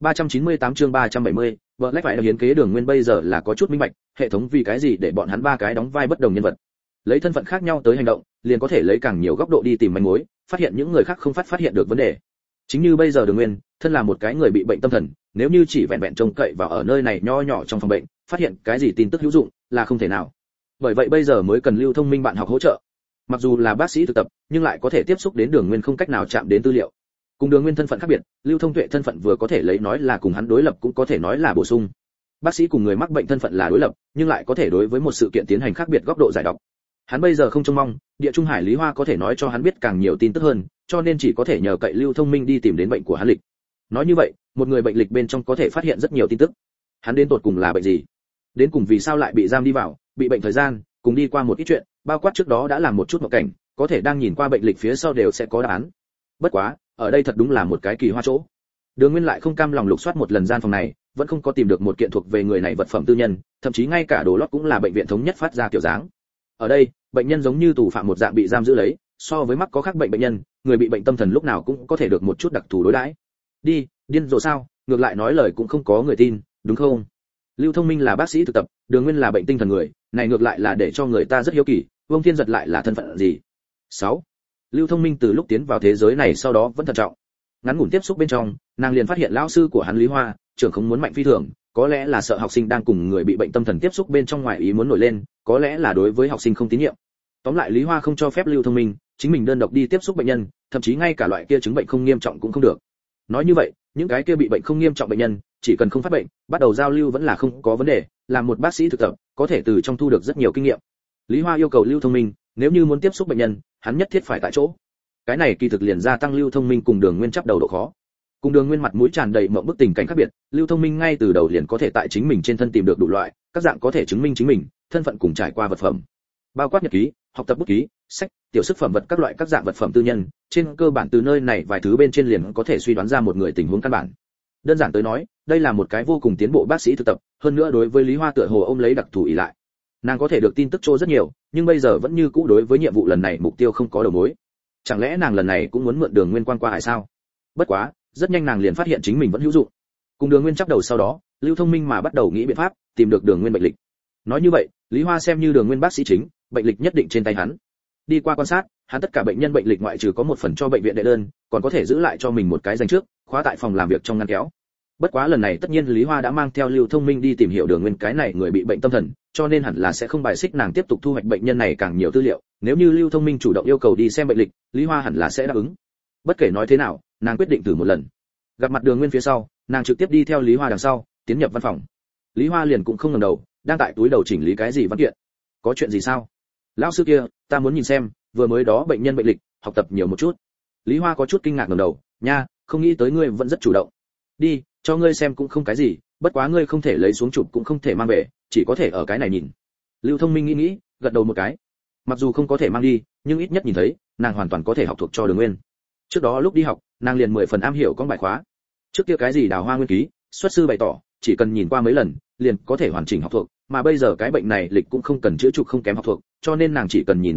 398 chương 370, Black phải hiến kế Đường Nguyên bây giờ là có chút minh bạch, hệ thống vì cái gì để bọn hắn ba cái đóng vai bất đồng nhân vật. Lấy thân phận khác nhau tới hành động, liền có thể lấy càng nhiều góc độ đi tìm manh mối, phát hiện những người khác không phát hiện được vấn đề. Chính như bây giờ Đường Nguyên, thân là một cái người bị bệnh tâm thần, nếu như chỉ vẹn vẹn trông cậy vào ở nơi này nho nhỏ trong phòng bệnh, phát hiện cái gì tin tức hữu dụng là không thể nào. Bởi vậy bây giờ mới cần Lưu Thông Minh bạn học hỗ trợ. Mặc dù là bác sĩ thực tập, nhưng lại có thể tiếp xúc đến Đường Nguyên không cách nào chạm đến tư liệu. Cùng Đường Nguyên thân phận khác biệt, Lưu Thông Tuệ thân phận vừa có thể lấy nói là cùng hắn đối lập cũng có thể nói là bổ sung. Bác sĩ cùng người mắc bệnh thân phận là đối lập, nhưng lại có thể đối với một sự kiện tiến hành khác biệt góc độ giải đọc. Hắn bây giờ không trông mong, Địa Trung Hải Lý Hoa có thể nói cho hắn biết càng nhiều tin tức hơn, cho nên chỉ có thể nhờ cậy Lưu Thông Minh đi tìm đến bệnh của hắn lịch. Nói như vậy, một người bệnh lịch bên trong có thể phát hiện rất nhiều tin tức. Hắn đến tột cùng là bệnh gì? Đến cùng vì sao lại bị giam đi vào, bị bệnh thời gian, cùng đi qua một ít chuyện, bao quát trước đó đã làm một chút một cảnh, có thể đang nhìn qua bệnh lịch phía sau đều sẽ có đáp án. Bất quá, ở đây thật đúng là một cái kỳ hoa chỗ. Đường Nguyên lại không cam lòng lục soát một lần gian phòng này, vẫn không có tìm được một kiện thuộc về người này vật phẩm tư nhân, thậm chí ngay cả đồ lót cũng là bệnh viện thống nhất phát ra kiểu dáng. Ở đây, bệnh nhân giống như tù phạm một dạng bị giam giữ lấy, so với mắc có khác bệnh nhân, người bị bệnh tâm thần lúc nào cũng có thể được một chút đặc thù đối đãi. Đi, điên rồ sao, ngược lại nói lời cũng không có người tin, đúng không? Lưu Thông Minh là bác sĩ thực tập, Đường Nguyên là bệnh tinh thần người, này ngược lại là để cho người ta rất hiếu kỳ, Vương Thiên Giật lại là thân phận gì? 6. Lưu Thông Minh từ lúc tiến vào thế giới này sau đó vẫn thận trọng. Ngắn ngủn tiếp xúc bên trong, nàng liền phát hiện lão sư của hắn Lý Hoa, trưởng không muốn mạnh phi thường, có lẽ là sợ học sinh đang cùng người bị bệnh tâm thần tiếp xúc bên trong ngoài ý muốn nổi lên, có lẽ là đối với học sinh không tín nhiệm. Tóm lại Lý Hoa không cho phép Lưu Thông Minh chính mình đơn độc đi tiếp xúc bệnh nhân, thậm chí ngay cả loại kia chứng bệnh không nghiêm trọng cũng không được. Nói như vậy, những cái kia bị bệnh không nghiêm trọng bệnh nhân, chỉ cần không phát bệnh, bắt đầu giao lưu vẫn là không có vấn đề, làm một bác sĩ thực tập, có thể từ trong thu được rất nhiều kinh nghiệm. Lý Hoa yêu cầu Lưu Thông Minh, nếu như muốn tiếp xúc bệnh nhân, hắn nhất thiết phải tại chỗ. Cái này kỳ thực liền gia tăng Lưu Thông Minh cùng Đường Nguyên chấp đầu độ khó. Cùng Đường Nguyên mặt mũi tràn đầy mộng bức tình cảnh khác biệt, Lưu Thông Minh ngay từ đầu liền có thể tại chính mình trên thân tìm được đủ loại, các dạng có thể chứng minh chính mình, thân phận cùng trải qua vật phẩm. Bao quát nhật ký, học tập bút ký, sách, tiểu sức phẩm vật các loại các dạng vật phẩm tư nhân, trên cơ bản từ nơi này vài thứ bên trên liền có thể suy đoán ra một người tình huống căn bản. Đơn giản tới nói, đây là một cái vô cùng tiến bộ bác sĩ thực tập, hơn nữa đối với Lý Hoa tựa hồ ôm lấy đặc thù ý lại. Nàng có thể được tin tức trô rất nhiều, nhưng bây giờ vẫn như cũ đối với nhiệm vụ lần này mục tiêu không có đầu mối. Chẳng lẽ nàng lần này cũng muốn mượn Đường Nguyên quan qua hải sao? Bất quá, rất nhanh nàng liền phát hiện chính mình vẫn hữu dụng. Cùng Đường Nguyên chấp đầu sau đó, Lưu Thông Minh mà bắt đầu nghĩ biện pháp tìm được Đường Nguyên bệnh lịch. Nói như vậy, Lý Hoa xem như Đường Nguyên bác sĩ chính, bệnh lịch nhất định trên tay hắn. Đi qua quan sát, hắn tất cả bệnh nhân bệnh lịch ngoại trừ có một phần cho bệnh viện đệ đơn, còn có thể giữ lại cho mình một cái danh trước, khóa tại phòng làm việc trong ngăn kéo. Bất quá lần này tất nhiên Lý Hoa đã mang theo Lưu Thông Minh đi tìm hiểu Đường Nguyên cái này người bị bệnh tâm thần, cho nên hẳn là sẽ không bài xích nàng tiếp tục thu hoạch bệnh nhân này càng nhiều tư liệu, nếu như Lưu Thông Minh chủ động yêu cầu đi xem bệnh lịch, Lý Hoa hẳn là sẽ đáp ứng. Bất kể nói thế nào, nàng quyết định thử một lần. Gặp mặt Đường Nguyên phía sau, nàng trực tiếp đi theo Lý Hoa đằng sau, tiến nhập văn phòng. Lý Hoa liền cũng không ngẩng đầu, đang tại túi đầu chỉnh lý cái gì văn kiện. Có chuyện gì sao? Lão sư kia, ta muốn nhìn xem, vừa mới đó bệnh nhân bệnh lịch, học tập nhiều một chút. Lý Hoa có chút kinh ngạc ngẩng đầu, nha, không nghĩ tới ngươi vẫn rất chủ động. Đi, cho ngươi xem cũng không cái gì, bất quá ngươi không thể lấy xuống chụp cũng không thể mang về, chỉ có thể ở cái này nhìn. Lưu Thông Minh nghĩ, gật đầu một cái. Mặc dù không có thể mang đi, nhưng ít nhất nhìn thấy, nàng hoàn toàn có thể học thuộc cho Đường Nguyên. Trước đó lúc đi học, nàng liền 10 phần am hiểu con bài khóa. Trước kia cái gì đào hoa nguyên ký, xuất sư bày tỏ, chỉ cần nhìn qua mấy lần, liền có thể hoàn chỉnh học thuộc, mà bây giờ cái bệnh này lịch cũng không cần chữa trục không kém học thuộc, cho nên nàng chỉ cần nhìn đại khái,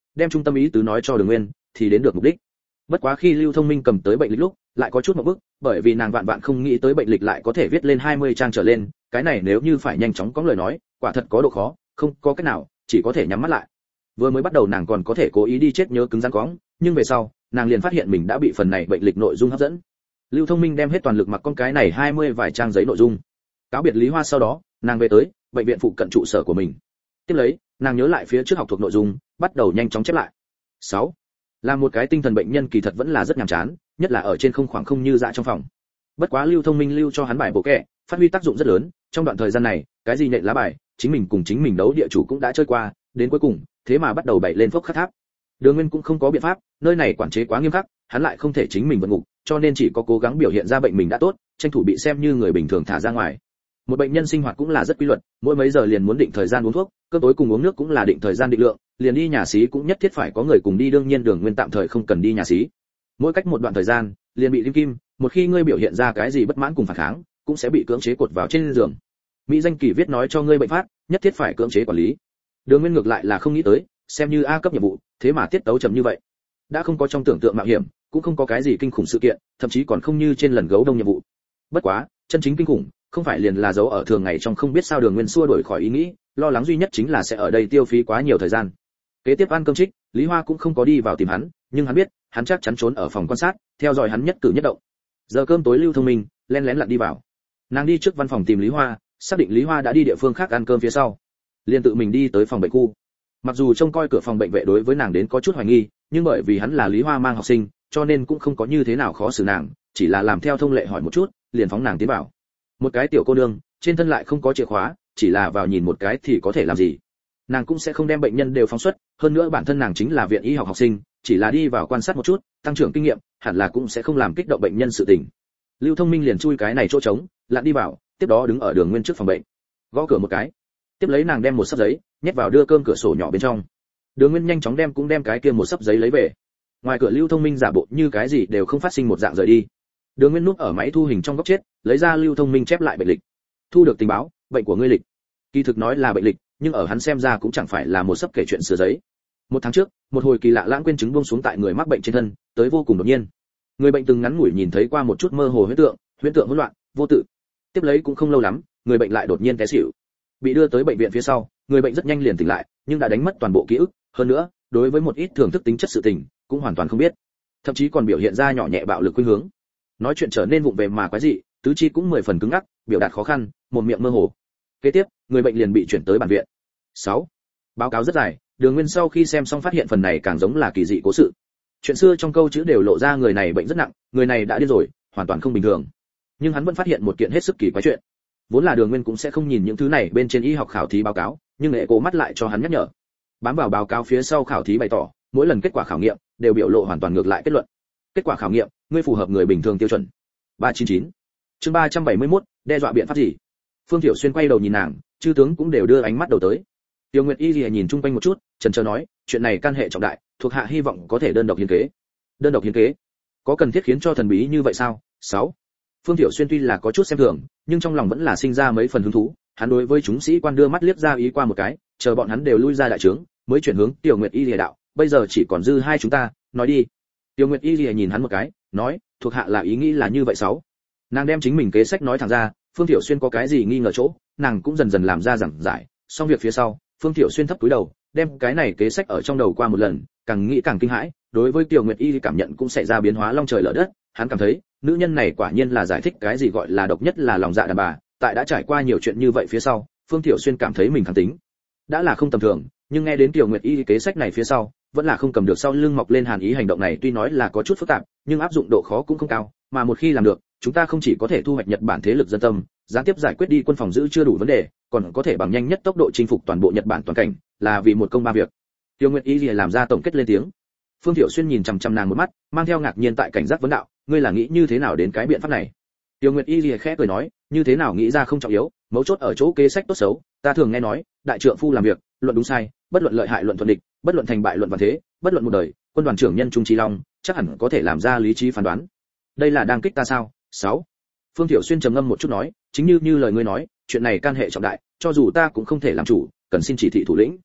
đem trung tâm ý tứ nói cho Đường Nguyên, thì đến được mục đích. Bất quá khi Lưu Thông Minh cầm tới bệnh lịch lúc, lại có chút một bước, bởi vì nàng vạn vạn không nghĩ tới bệnh lịch lại có thể viết lên 20 trang trở lên, cái này nếu như phải nhanh chóng có lời nói, quả thật có độ khó, không có cách nào, chỉ có thể nhắm mắt lại. Vừa mới bắt đầu nàng còn có thể cố ý đi chết nhớ cứng rắn cóng, nhưng về sau, nàng liền phát hiện mình đã bị phần này bệnh lịch nội dung hấp dẫn. Lưu Thông Minh đem hết toàn lực mặc con cái này 20 vài trang giấy nội dung. Cáo biệt Lý Hoa sau đó, nàng về tới bệnh viện phụ cận trụ sở của mình. Tiếp lấy, nàng nhớ lại phía trước học thuộc nội dung, bắt đầu nhanh chóng chép lại. 6. Là một cái tinh thần bệnh nhân kỳ thật vẫn là rất nhàm chán, nhất là ở trên không khoảng không như dạ trong phòng. Bất quá Lưu Thông Minh lưu cho hắn bài bộ kệ, phát huy tác dụng rất lớn, trong đoạn thời gian này, cái gì nhện lá bài, chính mình cùng chính mình đấu địa chủ cũng đã chơi qua, đến cuối cùng, thế mà bắt đầu bày lên phốc khắc tháp. Đường Nguyên cũng không có biện pháp, nơi này quản chế quá nghiêm khắc, hắn lại không thể chính mình vượt ngục, cho nên chỉ có cố gắng biểu hiện ra bệnh mình đã tốt, tranh thủ bị xem như người bình thường thả ra ngoài. Một bệnh nhân sinh hoạt cũng là rất quy luật, mỗi mấy giờ liền muốn định thời gian uống thuốc, cơm tối cùng uống nước cũng là định thời gian định lượng, liền đi nhà xí cũng nhất thiết phải có người cùng đi, đương nhiên Đường Nguyên tạm thời không cần đi nhà xí. Mỗi cách một đoạn thời gian, liền bị kim, một khi ngươi biểu hiện ra cái gì bất mãn cùng phản kháng, cũng sẽ bị cưỡng chế cột vào trên giường. Mỹ danh kỳ viết nói cho ngươi bệnh phát, nhất thiết phải cưỡng chế quản lý. Đường Nguyên ngược lại là không nghĩ tới, xem như A cấp nhiệm vụ, thế mà tiết tấu chậm như vậy. Đã không có trong tưởng tượng mạo hiểm, cũng không có cái gì kinh khủng sự kiện, thậm chí còn không như trên lần gấu đông nhiệm vụ. Bất quá, chân chính kinh khủng, không phải liền là dấu ở thường ngày trong không biết sao Đường Nguyên xua đuổi khỏi ý nghĩ, lo lắng duy nhất chính là sẽ ở đây tiêu phí quá nhiều thời gian. Kế tiếp ăn cơm trích, Lý Hoa cũng không có đi vào tìm hắn, nhưng hắn biết, hắn chắc chắn trốn ở phòng quan sát, theo dõi hắn nhất cử nhất động. Giờ cơm tối Lưu Thông Minh lén lén lặn đi vào. Nàng đi trước văn phòng tìm Lý Hoa, xác định Lý Hoa đã đi địa phương khác ăn cơm phía sau, liền tự mình đi tới phòng bệnh khu. Mặc dù trông coi cửa phòng bệnh vệ đối với nàng đến có chút hoài nghi, nhưng bởi vì hắn là Lý Hoa mang học sinh, cho nên cũng không có như thế nào khó xử nàng, chỉ là làm theo thông lệ hỏi một chút, liền phóng nàng tiến vào. Một cái tiểu cô nương, trên thân lại không có chìa khóa, chỉ là vào nhìn một cái thì có thể làm gì? Nàng cũng sẽ không đem bệnh nhân đều phóng xuất, hơn nữa bản thân nàng chính là viện y học học sinh, chỉ là đi vào quan sát một chút, tăng trưởng kinh nghiệm, hẳn là cũng sẽ không làm kích động bệnh nhân sự tình. Lưu Thông Minh liền chui cái này chỗ trống, lặn đi vào, tiếp đó đứng ở Đường Nguyên trước phòng bệnh, gõ cửa một cái. Tiếp lấy nàng đem một sấp giấy nhét vào đưa cơm cửa sổ nhỏ bên trong. Đường Nguyên nhanh chóng đem cái kia một sấp giấy lấy về. Ngoài cửa Lưu Thông Minh giả bộ như cái gì đều không phát sinh một dạng rời đi. Đường Nguyên núp ở máy thu hình trong góc chết, lấy ra Lưu Thông Minh chép lại bệnh lịch. Thu được tình báo, bệnh của ngươi lịch. Kỳ thực nói là bệnh lịch, nhưng ở hắn xem ra cũng chẳng phải là một sấp kể chuyện sửa giấy. Một tháng trước, một hồi kỳ lạ lãng quên chứng buông xuống tại người mắc bệnh trên thân, tới vô cùng đột nhiên. Người bệnh từng ngắn ngủi nhìn thấy qua một chút mơ hồ huyễn tượng hỗn loạn, vô tự. Tiếp lấy cũng không lâu lắm, người bệnh lại đột nhiên té xỉu. Bị đưa tới bệnh viện phía sau, người bệnh rất nhanh liền tỉnh lại, nhưng đã đánh mất toàn bộ ký ức, hơn nữa, đối với một ít thưởng thức tính chất sự tình, cũng hoàn toàn không biết. Thậm chí còn biểu hiện ra nhỏ nhẹ bạo lực khuynh hướng. Nói chuyện trở nên vụng về mà quái dị, tứ chi cũng 10 phần cứng ngắc, biểu đạt khó khăn, mồm miệng mơ hồ. Kế tiếp, người bệnh liền bị chuyển tới bệnh viện. 6. Báo cáo rất dài, Đường Nguyên sau khi xem xong phát hiện phần này càng giống là kỳ dị cố sự. Chuyện xưa trong câu chữ đều lộ ra người này bệnh rất nặng, người này đã điên rồi, hoàn toàn không bình thường. Nhưng hắn vẫn phát hiện một kiện hết sức kỳ quái chuyện. Vốn là Đường Nguyên cũng sẽ không nhìn những thứ này bên trên y học khảo thí báo cáo, nhưng nghệ cố mắt lại cho hắn nhắc nhở. Bám vào báo cáo phía sau khảo thí bày tỏ, mỗi lần kết quả khảo nghiệm đều biểu lộ hoàn toàn ngược lại kết luận. Kết quả khảo nghiệm, ngươi phù hợp người bình thường tiêu chuẩn. 399. Chương 371, đe dọa biện pháp gì? Phương Tiểu Xuyên quay đầu nhìn nàng, chư tướng cũng đều đưa ánh mắt đầu tới. Tiêu Nguyệt Y Lìa nhìn chung quanh một chút, chần chờ nói, chuyện này can hệ trọng đại, thuộc hạ hy vọng có thể đơn độc hiến kế. Đơn độc hiến kế? Có cần thiết khiến cho thần bí như vậy sao? 6. Phương Tiểu Xuyên tuy là có chút xem thường, nhưng trong lòng vẫn là sinh ra mấy phần hứng thú, hắn đối với chúng sĩ quan đưa mắt liếc ra ý qua một cái, chờ bọn hắn đều lui ra đại trướng, mới chuyển hướng Tiểu Nguyệt Y Lìa đạo, bây giờ chỉ còn dư hai chúng ta, nói đi. Tiêu Nguyệt Y Lìa nhìn hắn một cái, nói, thuộc hạ là ý nghĩ là như vậy. 6. Nàng đem chính mình kế sách nói thẳng ra, Phương Tiểu Xuyên có cái gì nghi ngờ chỗ, nàng cũng dần dần làm ra giảng giải, xong việc phía sau, Phương Tiểu Xuyên thấp cúi đầu, đem cái này kế sách ở trong đầu qua một lần, càng nghĩ càng kinh hãi, đối với Tiểu Nguyệt Y cảm nhận cũng xảy ra biến hóa long trời lở đất, hắn cảm thấy, nữ nhân này quả nhiên là giải thích cái gì gọi là độc nhất là lòng dạ đàn bà, tại đã trải qua nhiều chuyện như vậy phía sau, Phương Tiểu Xuyên cảm thấy mình kháng tính đã là không tầm thường, nhưng nghe đến Tiểu Nguyệt Y kế sách này phía sau, vẫn là không cầm được sau lưng mọc lên hàn ý. Hành động này tuy nói là có chút phức tạp, nhưng áp dụng độ khó cũng không cao, mà một khi làm được, chúng ta không chỉ có thể thu hoạch Nhật Bản thế lực dân tâm, gián tiếp giải quyết đi quân phòng giữ chưa đủ vấn đề, còn có thể bằng nhanh nhất tốc độ chinh phục toàn bộ Nhật Bản toàn cảnh, là vì một công ba việc. Tiêu Nguyệt Y làm ra tổng kết lên tiếng. Phương Tiểu Xuyên nhìn chằm chằm nàng một mắt, mang theo ngạc nhiên tại cảnh giác vấn đạo, ngươi là nghĩ như thế nào đến cái biện pháp này? Tiêu Nguyệt Y khẽ cười nói, như thế nào nghĩ ra không trọng yếu, mấu chốt ở chỗ kế sách tốt xấu, ta thường nghe nói, đại trượng phu làm việc, luận đúng sai, bất luận lợi hại luận thuận địch, bất luận thành bại luận vạn thế, bất luận một đời, quân đoàn trưởng nhân trung trí long, chắc hẳn có thể làm ra lý trí phán đoán. Đây là đang kích ta sao? 6. Phương Tiểu Xuyên trầm ngâm một chút nói, chính như lời ngươi nói, chuyện này can hệ trọng đại, cho dù ta cũng không thể làm chủ, cần xin chỉ thị thủ lĩnh.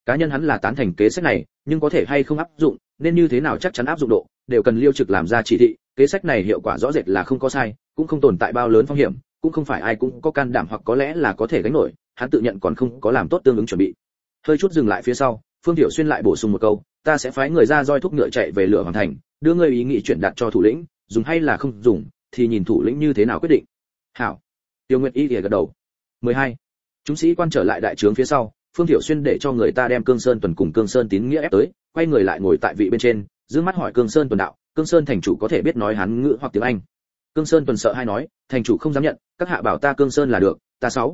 Cá nhân hắn là tán thành kế sách này, nhưng có thể hay không áp dụng, nên như thế nào chắc chắn áp dụng độ, đều cần Liêu Trực làm ra chỉ thị. Kế sách này hiệu quả rõ rệt là không có sai, cũng không tồn tại bao lớn phong hiểm, cũng không phải ai cũng có can đảm hoặc có lẽ là có thể gánh nổi, hắn tự nhận còn không có làm tốt tương ứng chuẩn bị. Hơi chút dừng lại phía sau, Phương Tiểu Xuyên lại bổ sung một câu, ta sẽ phái người ra roi thúc ngựa chạy về Lửa Hoàng thành, đưa ngươi ý nghĩ chuyển đạt cho thủ lĩnh, dùng hay là không dùng, thì nhìn thủ lĩnh như thế nào quyết định. Hảo. Tiêu Nguyệt Y gật đầu. 12. Chúng sĩ quan trở lại đại trướng phía sau, Phương Tiểu Xuyên để cho người ta đem Cương Sơn Tuần cùng Cương Sơn Tín Nghĩa ép tới, quay người lại ngồi tại vị bên trên, dương mắt hỏi Cương Sơn Tuần đạo, Cương Sơn thành chủ có thể biết nói Hán ngữ hoặc tiếng Anh? Cương Sơn Tuần sợ hai nói, thành chủ không dám nhận, các hạ bảo ta Cương Sơn là được,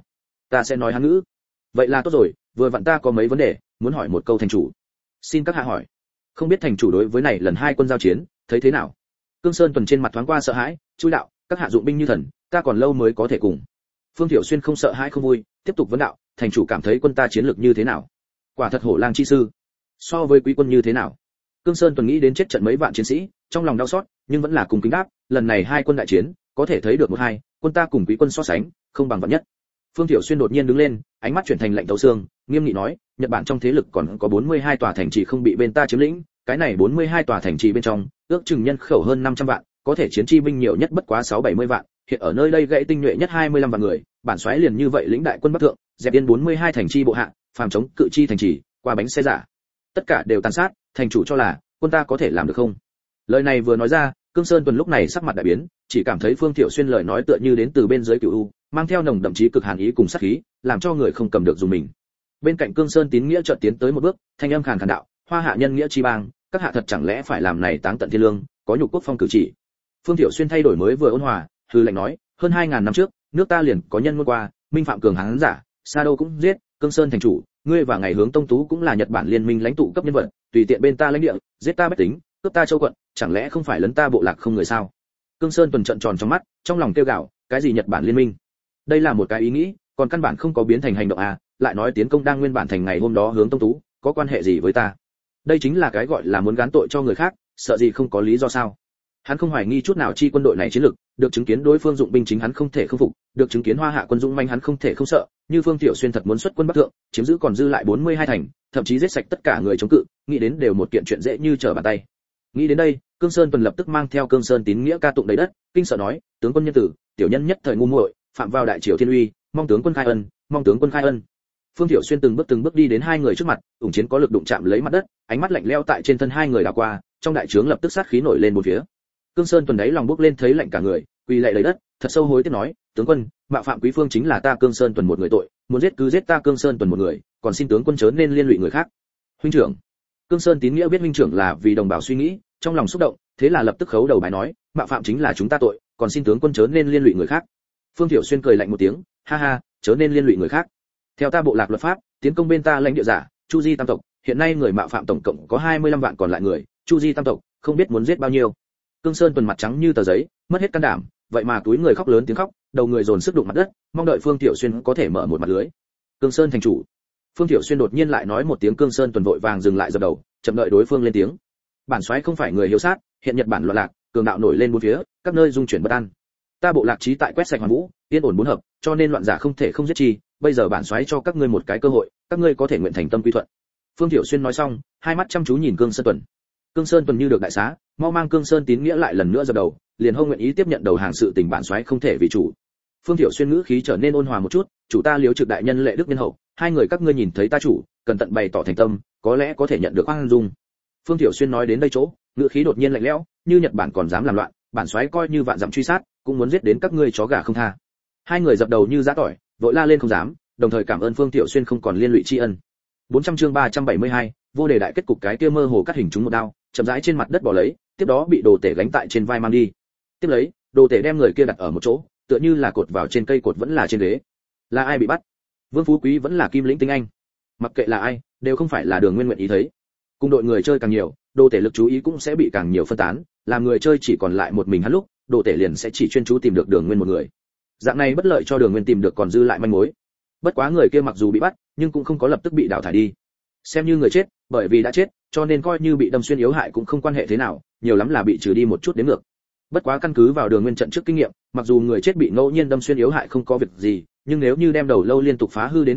ta sẽ nói Hán ngữ. Vậy là tốt rồi, vừa vặn ta có mấy vấn đề, muốn hỏi một câu thành chủ. Xin các hạ hỏi. Không biết thành chủ đối với này lần 2 quân giao chiến, thấy thế nào? Cương Sơn Tuần trên mặt thoáng qua sợ hãi, chui đạo, các hạ dụng binh như thần, ta còn lâu mới có thể cùng. Phương Tiểu Xuyên không sợ hãi không vui, tiếp tục vấn đạo, thành chủ cảm thấy quân ta chiến lược như thế nào? Quả thật hổ lang chi sư. So với quý quân như thế nào? Cương Sơn Tuần nghĩ đến chết trận mấy vạn chiến sĩ, trong lòng đau xót, nhưng vẫn là cùng kính đáp, lần này 2 quân đại chiến, có thể thấy được 1-2, quân ta cùng quý quân so sánh, không bằng vạn nhất. Phương Tiểu Xuyên đột nhiên đứng lên, ánh mắt chuyển thành lạnh thấu xương, nghiêm nghị nói, Nhật Bản trong thế lực còn có 42 tòa thành trì không bị bên ta chiếm lĩnh, cái này 42 tòa thành trì bên trong, ước chừng nhân khẩu hơn 500 vạn, có thể chiến chi binh nhiều nhất bất quá 6-70 vạn, hiện ở nơi đây gãy tinh nhuệ nhất 25 vạn người, bản soái liền như vậy lĩnh đại quân bắc thượng, dẹp yên 42 thành trì bộ hạ, phàm chống cự chi thành trì, qua bánh xe giả. Tất cả đều tàn sát, thành chủ cho là, quân ta có thể làm được không? Lời này vừa nói ra, Cương Sơn Tuần lúc này sắc mặt đại biến, chỉ cảm thấy Phương Tiểu Xuyên lời nói tựa như đến từ bên dưới cửu u, mang theo nồng đậm chí cực hàn ý cùng sát khí, làm cho người không cầm được dùng mình. Bên cạnh Cương Sơn Tín Nghĩa chợt tiến tới một bước, thanh âm khàn khàn đạo, Hoa hạ nhân nghĩa chi bang, các hạ thật chẳng lẽ phải làm này táng tận thiên lương, có nhục quốc phong cử chỉ. Phương Tiểu Xuyên thay đổi mới vừa ôn hòa, hư lệnh nói, hơn 2000 năm trước, nước ta liền có nhân ngôn qua, minh phạm cường hán giả, Sa Đô cũng giết, Cương Sơn thành chủ, ngươi và ngày hướng Tông Tú cũng là Nhật Bản liên minh lãnh tụ cấp nhân vật, tùy tiện bên ta lãnh địa, giết ta bách tính, cướp ta châu quận, chẳng lẽ không phải lấn ta bộ lạc không người sao? Cương Sơn Tuần trợn tròn trong mắt, trong lòng kêu gào, cái gì Nhật Bản liên minh? Đây là một cái ý nghĩ, còn căn bản không có biến thành hành động à, lại nói tiến công đang nguyên bản thành ngày hôm đó hướng Tông Tú, có quan hệ gì với ta? Đây chính là cái gọi là muốn gán tội cho người khác, sợ gì không có lý do sao? Hắn không hoài nghi chút nào chi quân đội này chiến lực, được chứng kiến đối phương dụng binh chính hắn không thể không phục, được chứng kiến Hoa hạ quân dũng manh hắn không thể không sợ, như Phương Tiểu Xuyên thật muốn xuất quân bắc thượng, chiếm giữ còn dư lại 42 thành, thậm chí giết sạch tất cả người chống cự, nghĩ đến đều một kiện chuyện dễ như trở bàn tay. Nghĩ đến đây, Cương Sơn Tuần lập tức mang theo Cương Sơn Tín Nghĩa ca tụng đầy đất, kinh sợ nói, tướng quân nhân tử, tiểu nhân nhất thời ngu muội, phạm vào đại triều thiên uy, mong tướng quân khai ân, mong tướng quân khai ân. Phương Tiểu Xuyên từng bước đi đến 2 người trước mặt, ủng chiến có lực đụng chạm lấy mặt đất, ánh mắt lạnh lẽo tại trên thân 2 người đảo qua, trong đại trướng lập tức sát khí nổi lên bốn phía. Cương Sơn Tuần đấy lòng bốc lên thấy lạnh cả người, quỳ lạy lấy đất, thật sâu hối tiếc nói, tướng quân, mạo phạm quý phương chính là ta Cương Sơn Tuần một người tội, muốn giết cứ giết ta Cương Sơn Tuần một người, còn xin tướng quân chớ nên liên lụy người khác. Huynh trưởng. Cương Sơn Tín Nghĩa biết huynh trưởng là vì đồng bào suy nghĩ, trong lòng xúc động, thế là lập tức khấu đầu bài nói, mạo phạm chính là chúng ta tội, còn xin tướng quân chớ nên liên lụy người khác. Phương Tiểu Xuyên cười lạnh một tiếng, ha ha, chớ nên liên lụy người khác. Theo ta bộ lạc luật pháp, tiến công bên ta lãnh địa giả, Chu Di tam tộc, hiện nay người mạo phạm tổng cộng có 25 vạn còn lại người, Chu Di tam tộc, không biết muốn giết bao nhiêu. Cương Sơn Tuần mặt trắng như tờ giấy, mất hết can đảm, vậy mà túi người khóc lớn tiếng khóc, đầu người dồn sức đụng mặt đất, mong đợi Phương Tiểu Xuyên có thể mở một mặt lưới. Cương Sơn thành chủ. Phương Tiểu Xuyên đột nhiên lại nói một tiếng, Cương Sơn Tuần vội vàng dừng lại dập đầu, chậm đợi đối phương lên tiếng. Bản soái không phải người hiếu sát, hiện Nhật Bản loạn lạc, cường đạo nổi lên bốn phía, các nơi dung chuyển bất an. Ta bộ lạc chí tại quét sạch hoàn vũ, yên ổn bốn hợp, cho nên loạn giả không thể không giết chi, bây giờ bản soái cho các ngươi một cái cơ hội, các ngươi có thể nguyện thành tâm quy thuận. Phương Tiểu Xuyên nói xong, hai mắt chăm chú nhìn Cương Sơn Tuần. Cương Sơn Tuần như được đại xá, mau mang Cương Sơn Tín Nghĩa lại lần nữa dập đầu, liền hông nguyện ý tiếp nhận đầu hàng sự tình bản soái không thể vì chủ. Phương Tiểu Xuyên ngữ khí trở nên ôn hòa một chút, chủ ta Liếu Trực đại nhân lệ đức nhân hậu, 2 người các ngươi nhìn thấy ta chủ, cần tận bày tỏ thành tâm, có lẽ có thể nhận được khoan dung. Phương Tiểu Xuyên nói đến đây chỗ, ngữ khí đột nhiên lạnh lẽo, như Nhật Bản còn dám làm loạn, bản soái coi như vạn dặm truy sát, cũng muốn giết đến các ngươi chó gà không tha. 2 người dập đầu như giã tỏi, vội la lên không dám, đồng thời cảm ơn Phương Tiểu Xuyên không còn liên lụy tri ân. 400 chương 372, vô đề đại kết cục, cái kia mơ hồ cắt hình chúng một đao, chậm rãi trên mặt đất bỏ lấy, tiếp đó bị đồ tể gánh tại trên vai mang đi. Tiếp lấy, đồ tể đem người kia đặt ở một chỗ, tựa như là cột vào trên cây cột vẫn là trên ghế. Là ai bị bắt? Vương Phú Quý vẫn là Kim Lĩnh Tinh Anh? Mặc kệ là ai, đều không phải là Đường Nguyên nguyện ý thấy. Cùng đội người chơi càng nhiều, đồ tể lực chú ý cũng sẽ bị càng nhiều phân tán, làm người chơi chỉ còn lại một mình hắn lúc, đồ tể liền sẽ chỉ chuyên chú tìm được Đường Nguyên một người. Dạng này bất lợi cho Đường Nguyên tìm được còn dư lại manh mối. Bất quá người kia mặc dù bị bắt, nhưng cũng không có lập tức bị đào thải đi. Xem như người chết, bởi vì đã chết, cho nên coi như bị đâm xuyên yếu hại cũng không quan hệ thế nào, nhiều lắm là bị trừ đi một chút đến ngược. Bất quá căn cứ vào Đường Nguyên trận trước kinh nghiệm, mặc dù người chết bị ngẫu nhiên đâm xuyên yếu hại không có việc gì, nhưng nếu như đem đầu lâu liên tục phá hư đến cực hạn,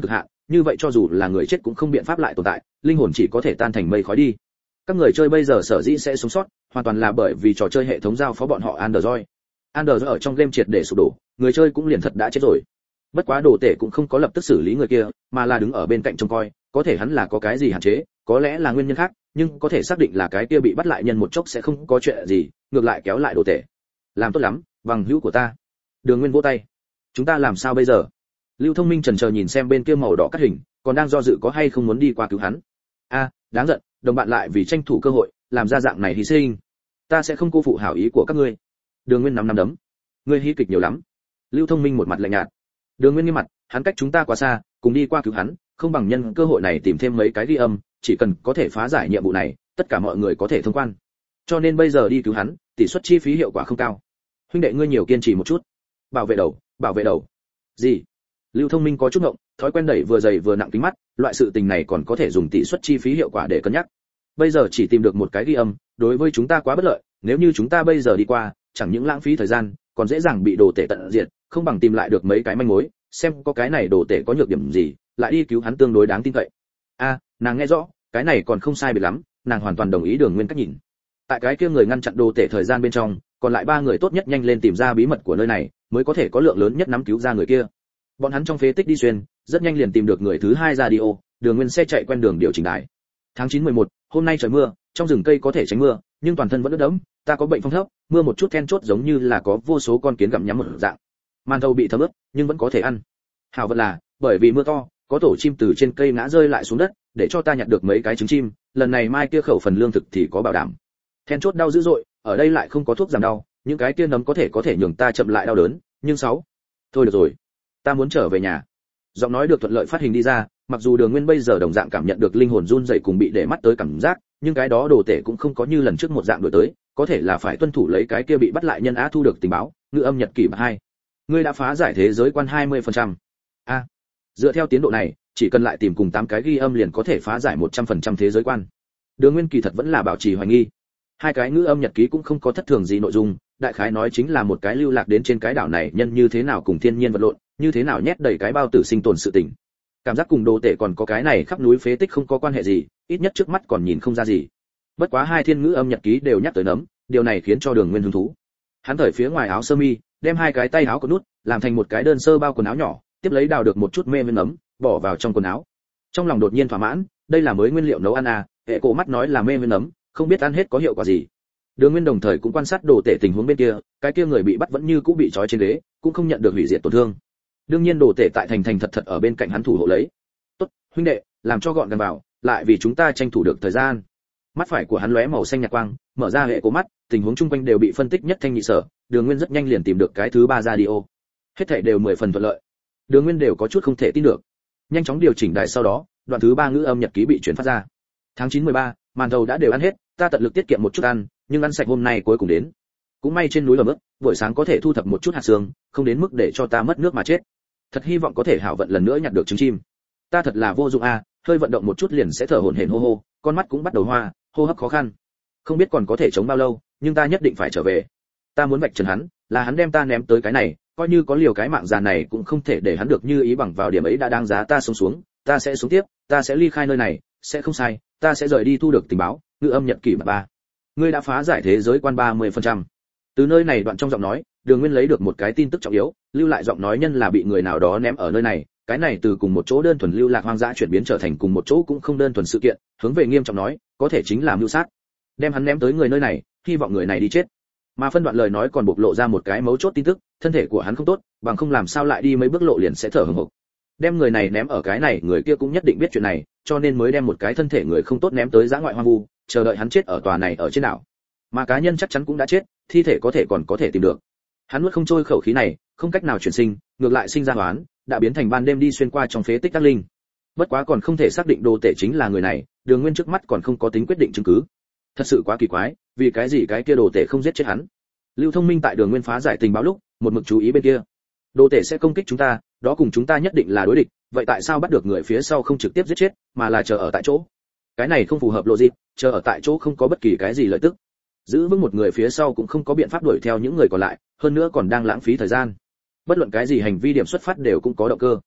như vậy cho dù là người chết cũng không biện pháp lại tồn tại, linh hồn chỉ có thể tan thành mây khói đi. Các người chơi bây giờ sở dĩ sẽ sống sót, hoàn toàn là bởi vì trò chơi hệ thống giao phó bọn họ Android. Android ở trong game triệt để sụp đổ, người chơi cũng liền thật đã chết rồi. Bất quá đồ tể cũng không có lập tức xử lý người kia, mà là đứng ở bên cạnh trông coi, có thể hắn là có cái gì hạn chế, có lẽ là nguyên nhân khác, nhưng có thể xác định là cái kia bị bắt lại nhân một chốc sẽ không có chuyện gì, ngược lại kéo lại đồ tể. Làm tốt lắm, bằng hữu của ta. Đường Nguyên vỗ tay. Chúng ta làm sao bây giờ? Lưu Thông Minh chần chờ nhìn xem bên kia màu đỏ cắt hình, còn đang do dự có hay không muốn đi qua cứu hắn. A, đáng giận, đồng bạn lại vì tranh thủ cơ hội, làm ra dạng này hy sinh. Ta sẽ không cô phụ hảo ý của các ngươi. Đường Nguyên nắm đấm. Ngươi hí kịch nhiều lắm. Lưu Thông Minh một mặt lạnh nhạt. Đường Nguyên nghiêm mặt, hắn cách chúng ta quá xa, cùng đi qua cứu hắn, không bằng nhân cơ hội này tìm thêm mấy cái ghi âm, chỉ cần có thể phá giải nhiệm vụ này, tất cả mọi người có thể thông quan. Cho nên bây giờ đi cứu hắn, tỷ suất chi phí hiệu quả không cao. Huynh đệ ngươi nhiều kiên trì một chút. Bảo vệ đầu. Gì? Lưu Thông Minh có chút ngộng, thói quen đẩy vừa dày vừa nặng kính mắt, loại sự tình này còn có thể dùng tỷ suất chi phí hiệu quả để cân nhắc. Bây giờ chỉ tìm được một cái ghi âm, đối với chúng ta quá bất lợi, nếu như chúng ta bây giờ đi qua, chẳng những lãng phí thời gian, còn dễ dàng bị đồ tể tận diệt, không bằng tìm lại được mấy cái manh mối, xem có cái này đồ tể có nhược điểm gì, lại đi cứu hắn tương đối đáng tin cậy. A, nàng nghe rõ, cái này còn không sai biệt lắm, nàng hoàn toàn đồng ý Đường Nguyên cách nhìn. Tại cái kia người ngăn chặn đồ tể thời gian bên trong, còn lại 3 người tốt nhất nhanh lên tìm ra bí mật của nơi này, mới có thể có lượng lớn nhất nắm cứu ra người kia. Bọn hắn trong phế tích đi xuyên, rất nhanh liền tìm được người thứ 2 radio, Đường Nguyên xe chạy quen đường điều chỉnh đài. Tháng 9/11, hôm nay trời mưa, trong rừng cây có thể tránh mưa, nhưng toàn thân vẫn ướt đẫm, ta có bệnh phong thấp, mưa một chút then chốt giống như là có vô số con kiến gặm nhắm một dạng. Màn thầu bị thấm ướt, nhưng vẫn có thể ăn. Hảo vật là, bởi vì mưa to, có tổ chim từ trên cây ngã rơi lại xuống đất, để cho ta nhặt được mấy cái trứng chim, lần này mai kia khẩu phần lương thực thì có bảo đảm. Then chốt đau dữ dội, ở đây lại không có thuốc giảm đau, những cái kia nấm có thể nhường ta chậm lại đau đớn, nhưng thôi được rồi, ta muốn trở về nhà. Giọng nói được thuận lợi phát hình đi ra, mặc dù Đường Nguyên bây giờ đồng dạng cảm nhận được linh hồn run rẩy cùng bị để mắt tới cảm giác, nhưng cái đó đồ tể cũng không có như lần trước một dạng đổi tới, có thể là phải tuân thủ lấy cái kia bị bắt lại nhân á thu được tình báo, ngữ âm nhật kỷ 2. Ngươi đã phá giải thế giới quan 20%. A. Dựa theo tiến độ này, chỉ cần lại tìm cùng 8 cái ghi âm liền có thể phá giải 100% thế giới quan. Đường Nguyên kỳ thật vẫn là bảo trì hoài nghi. 2 cái ngữ âm nhật ký cũng không có thất thường gì nội dung, đại khái nói chính là một cái lưu lạc đến trên cái đảo này nhân như thế nào cùng thiên nhiên vật lộn, như thế nào nhét đầy cái bao tử sinh tồn sự tình. Cảm giác cùng đồ tể còn có cái này khắp núi phế tích không có quan hệ gì, ít nhất trước mắt còn nhìn không ra gì. Bất quá 2 thiên ngữ âm nhật ký đều nhắc tới nấm, điều này khiến cho Đường Nguyên hứng thú. Hắn cởi phía ngoài áo sơ mi, đem 2 cái tay áo có nút, làm thành một cái đơn sơ bao quần áo nhỏ, tiếp lấy đào được một chút mê viên nấm, bỏ vào trong quần áo. Trong lòng đột nhiên thỏa mãn, đây là mới nguyên liệu nấu ăn à, hệ cổ mắt nói là mê viên nấm, không biết ăn hết có hiệu quả gì. Đường Nguyên đồng thời cũng quan sát đồ tể tình huống bên kia, cái kia người bị bắt vẫn như cũ bị trói trên ghế, cũng không nhận được hủy diệt tổn thương. Đương nhiên đồ tể tại thành thật ở bên cạnh hắn thủ hộ lấy. Tốt, huynh đệ, làm cho gọn gàng vào, lại vì chúng ta tranh thủ được thời gian. Mắt phải của hắn lóe màu xanh nhạt quang, mở ra hệ cổ mắt, tình huống chung quanh đều bị phân tích nhất thanh nhị sở, Đường Nguyên rất nhanh liền tìm được cái thứ 3 radio. Hết thảy đều 10 phần thuận lợi. Đường Nguyên đều có chút không thể tin được. Nhanh chóng điều chỉnh đài sau đó, đoạn thứ 3 ngữ âm nhật ký bị chuyển phát ra. Tháng 9/13, màn thầu đã đều ăn hết, ta tận lực tiết kiệm một chút ăn, nhưng ăn sạch hôm nay cuối cùng đến. Cũng may trên núi lở mức, buổi sáng có thể thu thập một chút hạt sương, không đến mức để cho ta mất nước mà chết. Thật hy vọng có thể hảo vận lần nữa nhặt được trứng chim. Ta thật là vô dụng a, hơi vận động một chút liền sẽ thở hổn hển hô hô, con mắt cũng bắt đầu hoa, hô hấp khó khăn. Không biết còn có thể chống bao lâu, nhưng ta nhất định phải trở về. Ta muốn vạch trần hắn, là hắn đem ta ném tới cái này, coi như có liều cái mạng già này cũng không thể để hắn được như ý bằng vào điểm ấy đã đáng giá ta sống xuống, ta sẽ sống tiếp, ta sẽ ly khai nơi này, sẽ không sai, ta sẽ rời đi thu được tình báo, ngữ âm nhật kỷ 3. Ngươi đã phá giải thế giới quan 30%. Từ nơi này đoạn trong giọng nói, Đường Nguyên lấy được một cái tin tức trọng yếu, lưu lại giọng nói nhân là bị người nào đó ném ở nơi này, cái này từ cùng một chỗ đơn thuần lưu lạc hoang dã chuyển biến trở thành cùng một chỗ cũng không đơn thuần sự kiện, hướng về nghiêm trọng nói, có thể chính là mưu sát. Đem hắn ném tới người nơi này, hy vọng người này đi chết. Mà phân đoạn lời nói còn bộc lộ ra một cái mấu chốt tin tức, thân thể của hắn không tốt, bằng không làm sao lại đi mấy bước lộ liền sẽ thở hổn hộc. Đem người này ném ở cái này, người kia cũng nhất định biết chuyện này, cho nên mới đem một cái thân thể người không tốt ném tới dã ngoại hoang vu, chờ đợi hắn chết ở tòa này ở trên đảo. Mà cá nhân chắc chắn cũng đã chết, thi thể có thể còn có thể tìm được. Hắn nuốt không trôi khẩu khí này, không cách nào chuyển sinh, ngược lại sinh ra oán, đã biến thành ban đêm đi xuyên qua trong phế tích tác linh. Bất quá còn không thể xác định đồ tể chính là người này, Đường Nguyên trước mắt còn không có tính quyết định chứng cứ. Thật sự quá kỳ quái, vì cái gì cái kia đồ tể không giết chết hắn? Lưu Thông Minh tại Đường Nguyên phá giải tình báo lúc, một mực chú ý bên kia. Đồ tể sẽ công kích chúng ta, đó cùng chúng ta nhất định là đối địch, vậy tại sao bắt được người phía sau không trực tiếp giết chết, mà là chờ ở tại chỗ? Cái này không phù hợp logic, chờ ở tại chỗ không có bất kỳ cái gì lợi tức. Giữ vững một người phía sau cũng không có biện pháp đuổi theo những người còn lại, hơn nữa còn đang lãng phí thời gian. Bất luận cái gì hành vi điểm xuất phát đều cũng có động cơ.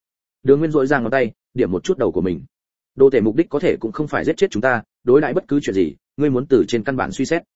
Đường Nguyên dội giang ngón tay, điểm một chút đầu của mình. Đồ tể mục đích có thể cũng không phải giết chết chúng ta, đối đãi bất cứ chuyện gì, ngươi muốn từ trên căn bản suy xét.